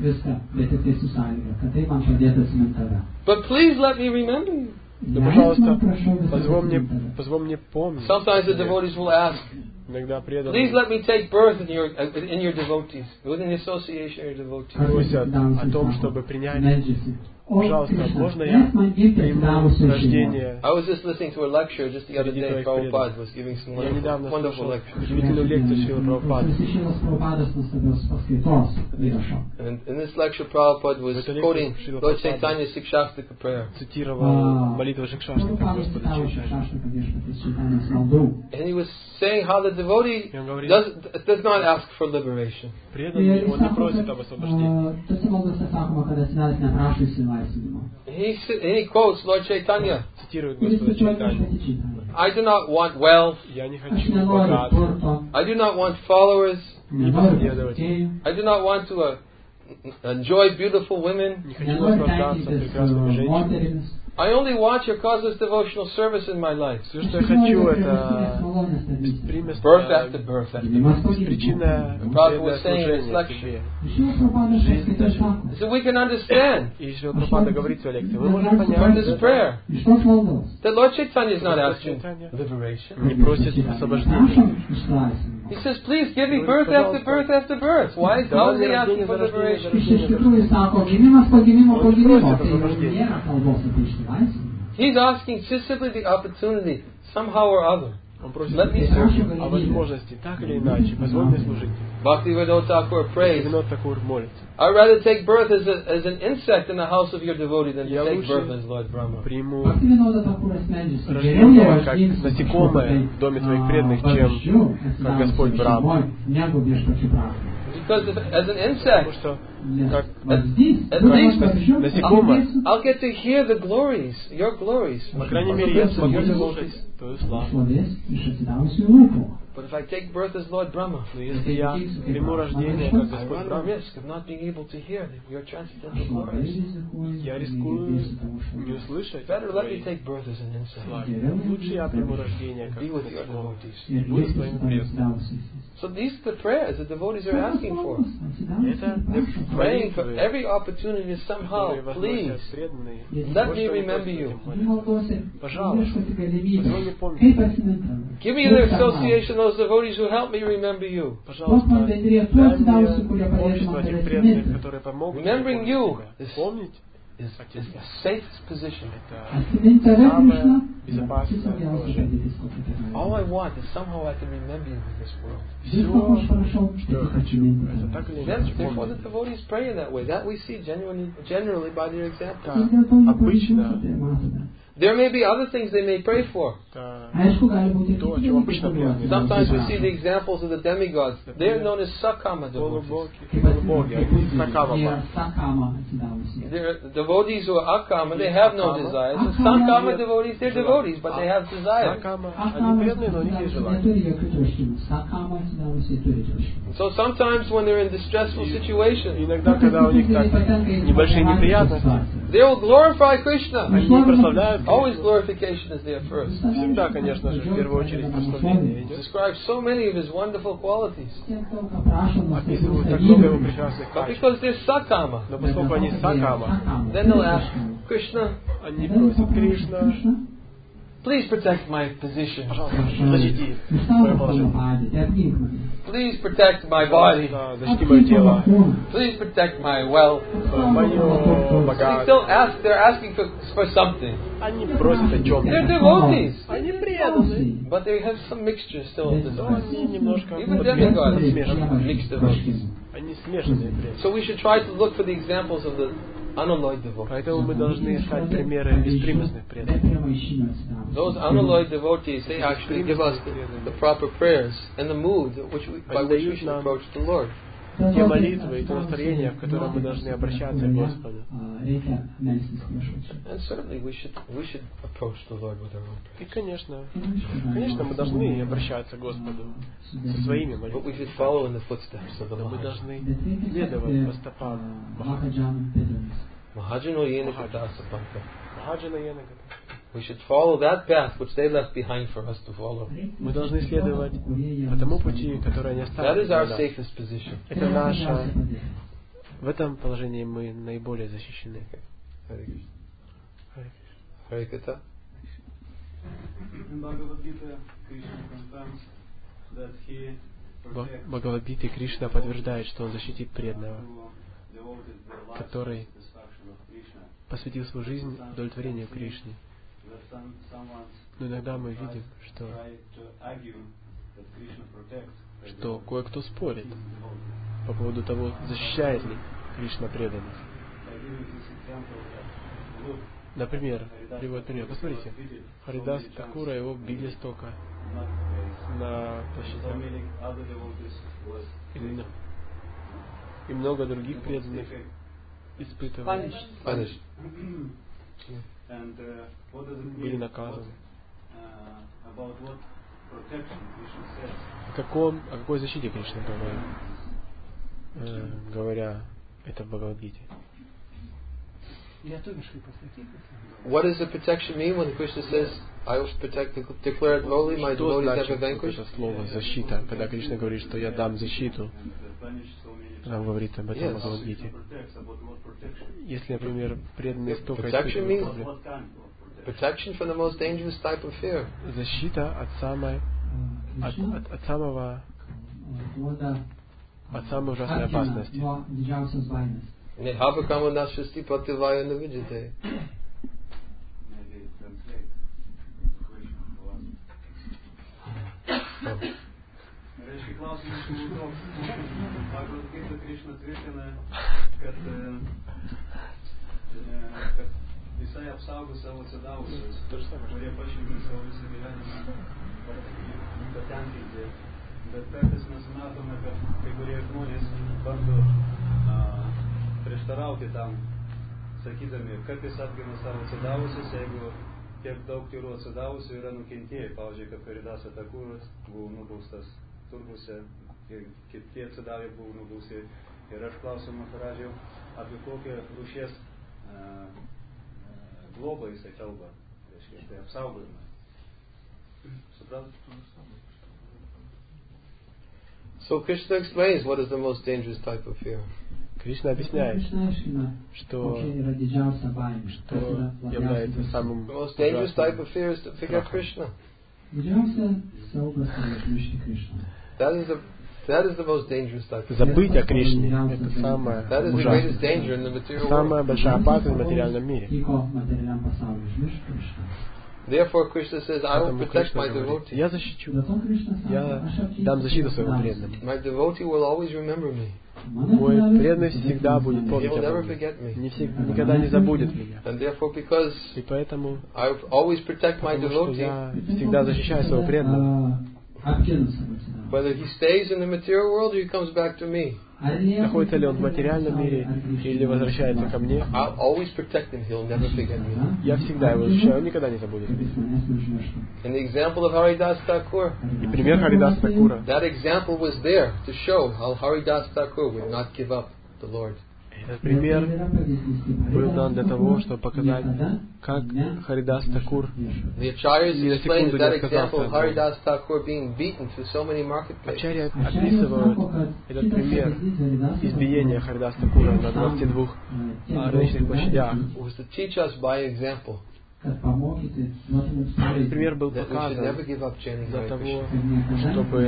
But please let me remember you. Да, пожалуйста, позволь мне помнить. Sometimes the devotees will ask, Иногда please преданные let me take birth in your devotees, within the association of your devotees. просят о том, чтобы принять. Пожалуйста, можно я приму рождение? I was just listening to a lecture just the other day. Prabhupada was giving some Я недавно wonderful слушал lecture. удивительную лекцию Шрилы Прабхупады. And in this lecture, Prabhupada was quoting Lord Chaitanya's Sikshastika prayer. Цитировал молитву Шикшаштака Господа Чайтаньи. And he was saying how the devotee does not ask for liberation. Преданный, он не просит об освобождении. And he quotes Lord Chaitanya, Цитирует Господа Чайтаньи. I do not want wealth, Я не хочу богатства, I do not want followers, не последователей. I do not want to enjoy beautiful women. Не хочу наслаждаться прекрасными женщинами. I only want your causeless devotional service in my life. Все, что я хочу, это беспримесное, Birth after birth after birth. беспричинное Prabhupada was преданное saying in his служение lecture. тебе. Жизнь даже. So we can understand И Шрила Прабхупада говорит в своей лекции, вы можете from понять, this prayer that Lord Chaitanya is not asking Chaitanya liberation. не просит освобождения. He says, please give me birth after birth after birth. Why? How is he asking for liberation? He's asking just simply the opportunity, somehow or other. Он просит о возможности, так или иначе, позволь мне служить. Bhaktivinoda Thakur prays, I'd rather take birth as an insect in the house of your devotee than to take birth as Lord Brahma. Приму рождение как насекомое в доме твоих преданных, чем как Господь Брахма. Because as an insect, at least I'll get to hear the glories, your glories. По крайней мере, я смогу слушать твою славу. But if I take birth as Lord Brahma, но если я приму рождение как I Господь run a Брахма, risk of not being able to hear your transcendental glories. я рискую не услышать Better let me твоей take birth as an insect. славы. Лучше я приму рождение как Be with your насекомое devotees. и буду с твоими преданными. So these are the prayers the devotees are asking for. Это Praying for every opportunity to somehow, please, let me remember you. Пожалуйста, позволь мне помнить. Give me the association of those devotees who help me remember you. Пожалуйста, дай мне общество этих преданных, которые помогут мне Remembering you помнить is the safest position. это самое безопасное положение. All I want is somehow I can remember you in this world. Все, что я хочу, это так или иначе Therefore the помнить. devotees pray in that way. That we see generally by their example. Да, обычно There may be other things they may pray for. то, о чем обычно преданные Sometimes we see the examples of the demigods. They are known as Sakama devotees. полубоги, они Сакама. There are devotees who are Akama, they have no desires. And Sakama devotees, they're devotees, but they have desires. Сакама, они преданные, но у них есть желание. So sometimes when they're in distressful situations, Иногда, когда у них так небольшие неприятности, they will glorify Krishna. они прославляют. Always glorification is there first. Всегда, конечно же, в первую очередь прославление идет. Describes so many of his wonderful qualities. Описывают так много его прекрасных But качеств. because they're Sakama, Но поскольку они Сакама, then they'll ask Krishna, они просят Кришна, please protect my position. защити свое положение. Please protect my body. Защити мое тело, Please protect my wealth. мое They богатство. still ask, they're asking for something. Они просят о They're чем-то. devotees. Они преданные. But they have some mixture still of Но desires. они немножко Even demigods смешанные. mixed devotees. Они смешанные преданные. So we should try to look for the examples of the unalloyed devotees. Поэтому мы должны искать примеры беспримесных преданных. Those unalloyed devotees, they actually give us the proper prayers and the mood by which we should approach the Lord. Те молитвы и то настроение, в котором мы должны обращаться к Господу. And certainly we should approach the Lord with our own И, prayers. конечно, мы должны обращаться к Господу со своими But we молитвами. should follow in the footsteps of the Но мы Mahajan. должны следовать по стопам Махаджана. Mahajano Yena Sapanta. Махаджана Янагата. We should follow that path which they left behind for us to follow. Мы должны следовать по тому пути, который они That оставили is для our нас. safest position. Это наша... В этом положении мы наиболее защищены. Harikata. In Bhagavad Gita, Krishna confirms that he protects Бхагавад-гите Кришна подтверждает, что он защитит преданного, who devoted their lives to который satisfaction of Krishna. посвятил свою жизнь удовлетворению Кришны. That someone Но иногда мы видим, что try to argue that Krishna protects their что devotees. кое-кто спорит Devotees. по поводу того, защищает ли Кришна преданных. I give you this example that, look, Например, приводит пример. Посмотрите, Харидас Такура его били столько not place. на So площадях. many other devotees was И много других преданных испытывали, Punish. And what does it были mean? наказаны. About what protection Krishna says? О какой защите Кришна говорит, говоря это в Бхагавад-гите? What does the protection mean when Krishna says, I will protect, declare it holy, my Что devotees значит have вот vanquished? это слово «защита», когда Кришна говорит, что я дам защиту? Punish so many. Нам говорит об этом в Бхагавад-гите. Protects about what protection? Если, например, преданные столько Protection испытывают means- проблем. What kind of protection? Protection from the most dangerous type of fear. Защита от самого от самой ужасной опасности. Habakama nashasti pativaya navijate. Reiškia klausimas būtų toks, pagal Gita Krishna tvirtina, kad visai apsaugo savo atsidavusius, kurie pašventė savo visą gyvenimą patenkinti. Bet kartais mes matome, kad kai kurie žmonės bando prieštarauti tam, sakydami, kad jis apgina savo atsidavusius, jeigu tiek daug tyrų atsidavusių yra nukentėjai. Pavyzdžiui, kad Haridas Thakuras buvo nubaustas turguose, kiti atsidavę buvo nubausti. Ir aš klausiu Maharadžiau, apie kokią rūšies globą jisai kalba, reiškia, tai apsaugojimą. Suprantate? So Krishna explains what is the most dangerous type of fear. Кришна объясняет, что является самым The most dangerous type of fear is to forget Krishna. That is the most dangerous type of fear. Забыть о Кришне — это самое ужасное, самая большая опасность в материальном мире. Therefore, Krishna says, I will protect my devotee. Я защищу, я дам защиту своим преданным. My devotee will always remember me. Мой преданный всегда будет помнить обо мне, никогда не забудет меня. И поэтому, потому что я всегда защищаю своего преданного. Whether he stays in the material world or he comes back to me. Находится ли он в материальном мире или возвращается ко мне, I'll always protect him. He'll never forget me. Я всегда его защищаю, он никогда не забудет меня. In the example of Haridas Thakur, И пример Харидаса Такура. That example was there to show how Haridas Thakur would not give up the Lord. Этот пример был дан для того, чтобы показать, как Харидас Такур The Acharyas explained that example of Haridas Thakur being beaten through so many marketplaces. Ачарья описывают этот пример избиения Харидаса Такура на 22 рыночных площадях. It was to teach us by example. Пример был показан для того, чтобы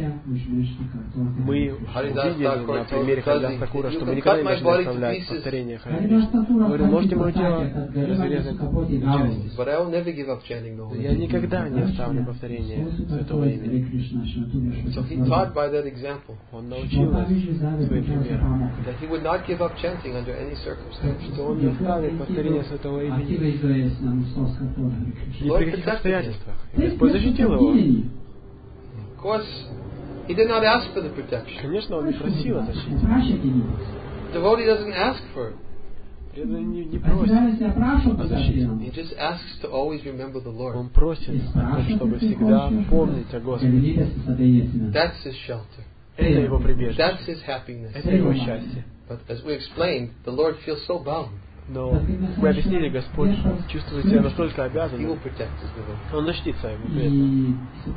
мы увидели на примере Харидаса Такура, что мы никогда не должны оставлять повторение Хари Кришны. Говорю, можете мое тело разрезать на части, я никогда не оставлю повторение Святого имени. So he taught by that example. Он научил нас своим примером, That he would not give up chanting under any circumstance. что он не оставит повторение Святого имени ни при каких обстоятельствах. Господь защитил его. Of course, he did not ask for the protection. Конечно, он не просил о защите. Devotee doesn't ask for it. Преданный не просит о защите. He just asks to always remember the Lord. Он просит о том, чтобы всегда помнить о Господе. That's his shelter. Это его прибежище. That's his happiness. Это его счастье. But as we explained, the Lord feels so bound. Но мы объяснили, Господь чувствует себя настолько He обязанным. will protect his devotee. Он защитит своего преданного.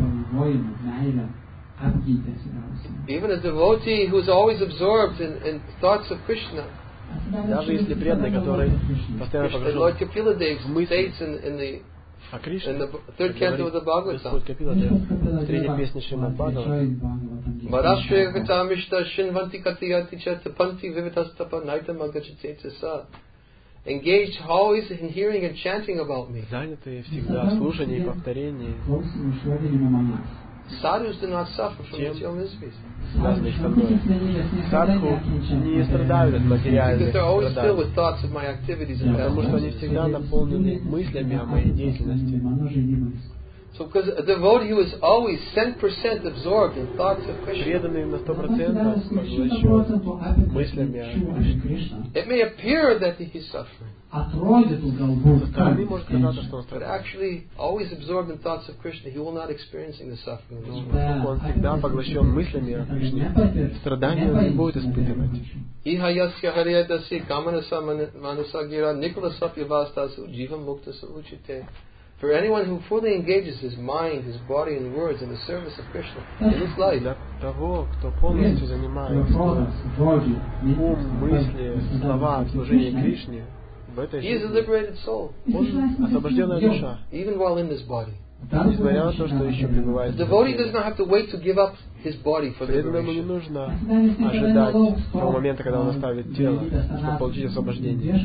Even a devotee who is always absorbed in thoughts of Krishna. Даже если преданный, который постоянно погружен Lord Kapila в мысли states in о Кришне, the third canto of the Bhagavatam. Господь Капиладев в третьей песне Шримад Бхагаватам. Marashya Vitamishta Shinvanti Katiyati Chatapanti Vivitastapa Naitam Agachate Sa. Engaged always in hearing and chanting about me. Занятые всегда в слушании и повторении. Sadhus do not suffer from material miseries. Связанных со мной. Садху не страдают от материальных Because they're always filled страданий, with thoughts of my activities and потому что они pastimes. всегда наполнены мыслями о моей деятельности. So because a devotee who is always 10% absorbed in thoughts of Krishna, Преданный на 100% поглощен мыслями о Кришне. it may appear that he is suffering. Со стороны может казаться, что он But страдает. actually, always absorbed in thoughts of Krishna, he will not experiencing the suffering of this world. Поскольку он всегда поглощен мыслями о Кришне, страдания он не будет испытывать. Iha yasya haryadasi kamanasa manasa gira nikolasapyavastasu jivam muktasa uchite. For anyone who fully engages his mind, his body and words in the service of Krishna in this life, Для того, кто полностью занимает свой ум, мысли, слова в служении Кришне, в этой he is a жизни liberated soul, он освобожденная душа, even while in this body. Несмотря на то, что еще пребывает. The devotee does not have to wait to give up his body for Преданному не liberation. нужно ожидать того момента, когда он оставит тело, чтобы получить освобождение.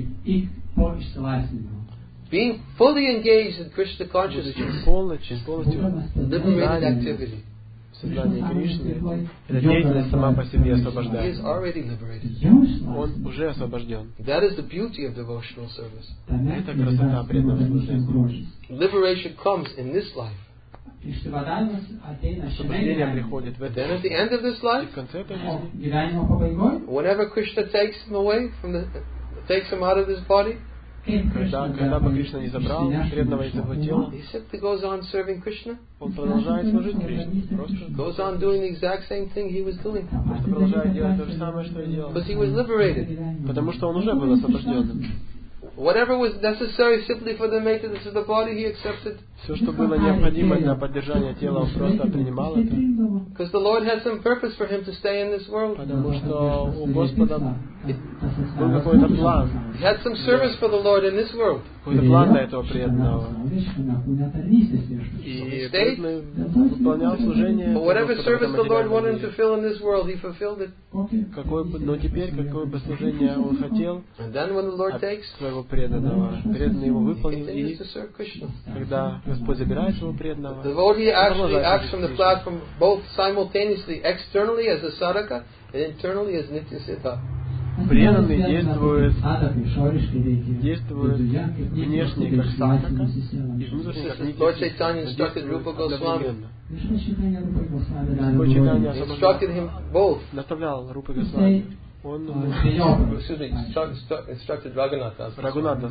Being fully engaged in Krishna consciousness, Полностью liberated activity. сознание Кришны, эта деятельность сама по себе He освобождает. is already liberated. Он уже освобожден. That is the beauty of devotional service. Это красота преданного служения. Liberation comes in this life. Освобождение приходит в Then этом. at the end of this И life, в конце этой жизни, whenever Krishna takes him away takes him out of this body, когда бы Кришна не забрал преданного из его тела, he simply goes on serving Krishna, он продолжает служить Кришне. Просто goes on doing the exact same thing he was doing, продолжает делать то же самое, что и делал. because he was liberated. Потому что он уже был освобожденным. Whatever was necessary simply for the maintenance of the body, he accepted. Все, что было необходимо для поддержания тела, он просто принимал это. Because the Lord had some purpose for him to stay in this world. Потому что у Господа был какой-то план. He had some service for the Lord in this world. Какой-то план для этого преданного. И преданный выполнял служение. But whatever service the Lord wanted him to fill in this world, he fulfilled it. Но теперь, какое бы служение он хотел And then when the Lord takes, от своего преданного, преданный его he выполнил, continues и to serve Krishna. когда Господь забирает своего преданного, The devotee actually acts from the platform both simultaneously, externally as a sadhaka and internally as Nityasiddha. преданный действует внешне как садхака и внутренне как Lord Chaitanya нитья, instructed Rupa Goswami. Господь Чайтанья He instructed him both. наставлял Рупы Госвами. Он Excuse me, instructed Raghunath. Рагунатha.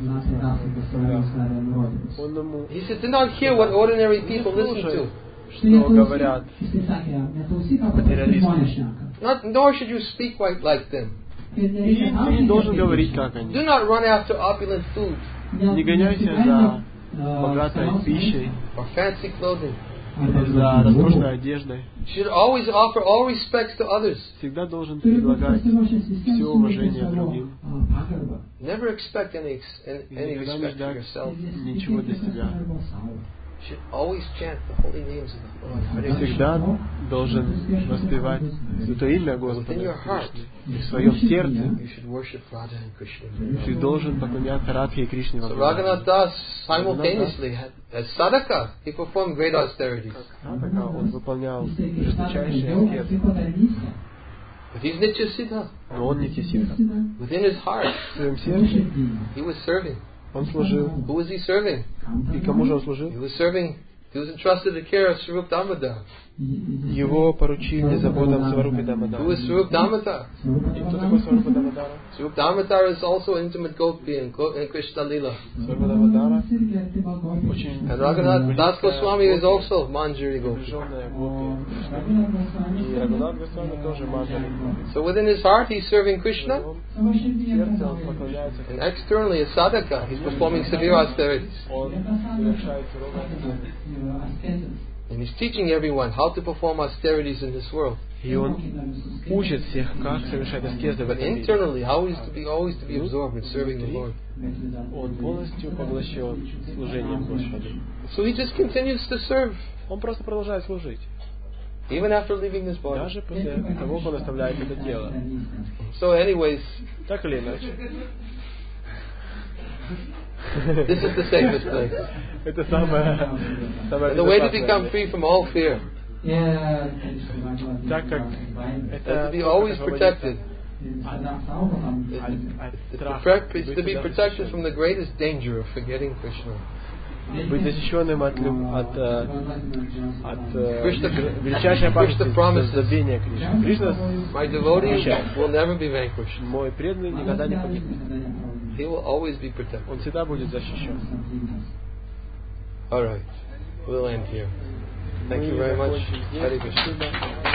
Он ему He said, do not hear what ordinary people listen to. что говорят материалисты. Nor should you speak like them. И ты не должен говорить, как они. Do not run after opulent food Не гоняйся за богатой пищей or fancy clothing. или за роскошной одеждой. You should always offer all respects to others. Всегда должен предлагать все уважение другим. Never expect any Никогда не respect for ждать yourself. ничего для себя. You should always chant the holy names of the Lord. Hare Krishna. Всегда должен воспевать святое имя Господа Кришны. И в своем сердце You should worship Radha and Krishna. ты должен поклоняться Радхе и Кришне во So время. Raghunath Das simultaneously, as sadhaka, he performed great austerities. Радха, он выполнял жесточайшие аскезы. But he's Nityasiddha. Но он не тесиха. Within his heart, В своем сердце he was serving. он служил. Who was he serving? И кому же он служил? He was entrusted the care of Swarup Damodar. Его поручили заботам Сварупи Who Дамодара. is Swarup Damodar? И кто такой Сварупа Дамодара? Swarup Damodar is also intimate gopi in Krishna Lila. Сварупа Дамодара очень And Raghunath Das Goswami is also Manjari gopi. приближенная гопи. И Рагунат Госвами тоже Манджари. So within his heart, he's serving Krishna. В сердце он поклоняется And externally, as sadhaka, he's performing severe austerities. он совершает суровые. And he's teaching everyone how to perform austerities in this world. И он учит всех, как совершать аскезы в But этом мире. internally, how is to be always to be absorbed in serving the Lord. Он полностью поглощен служением Господу. So he just continues to serve, Он просто продолжает служить. even after leaving this body. Даже после того, как он оставляет это тело. So anyways, Так или иначе. this is the safest place. Это самое And the way to become безопасное. free from all fear Так как is это to be always protected. It's to be protected from the greatest danger of forgetting Krishna. быть защищенным от величайшей Krishna опасности promises, забвения Кришны. Кришна, my devotee will never be vanquished. мой преданный, никогда не погибнет. He will always be protected. Он всегда будет защищен. All right, we'll end here. Thank you very much. Hare Krishna.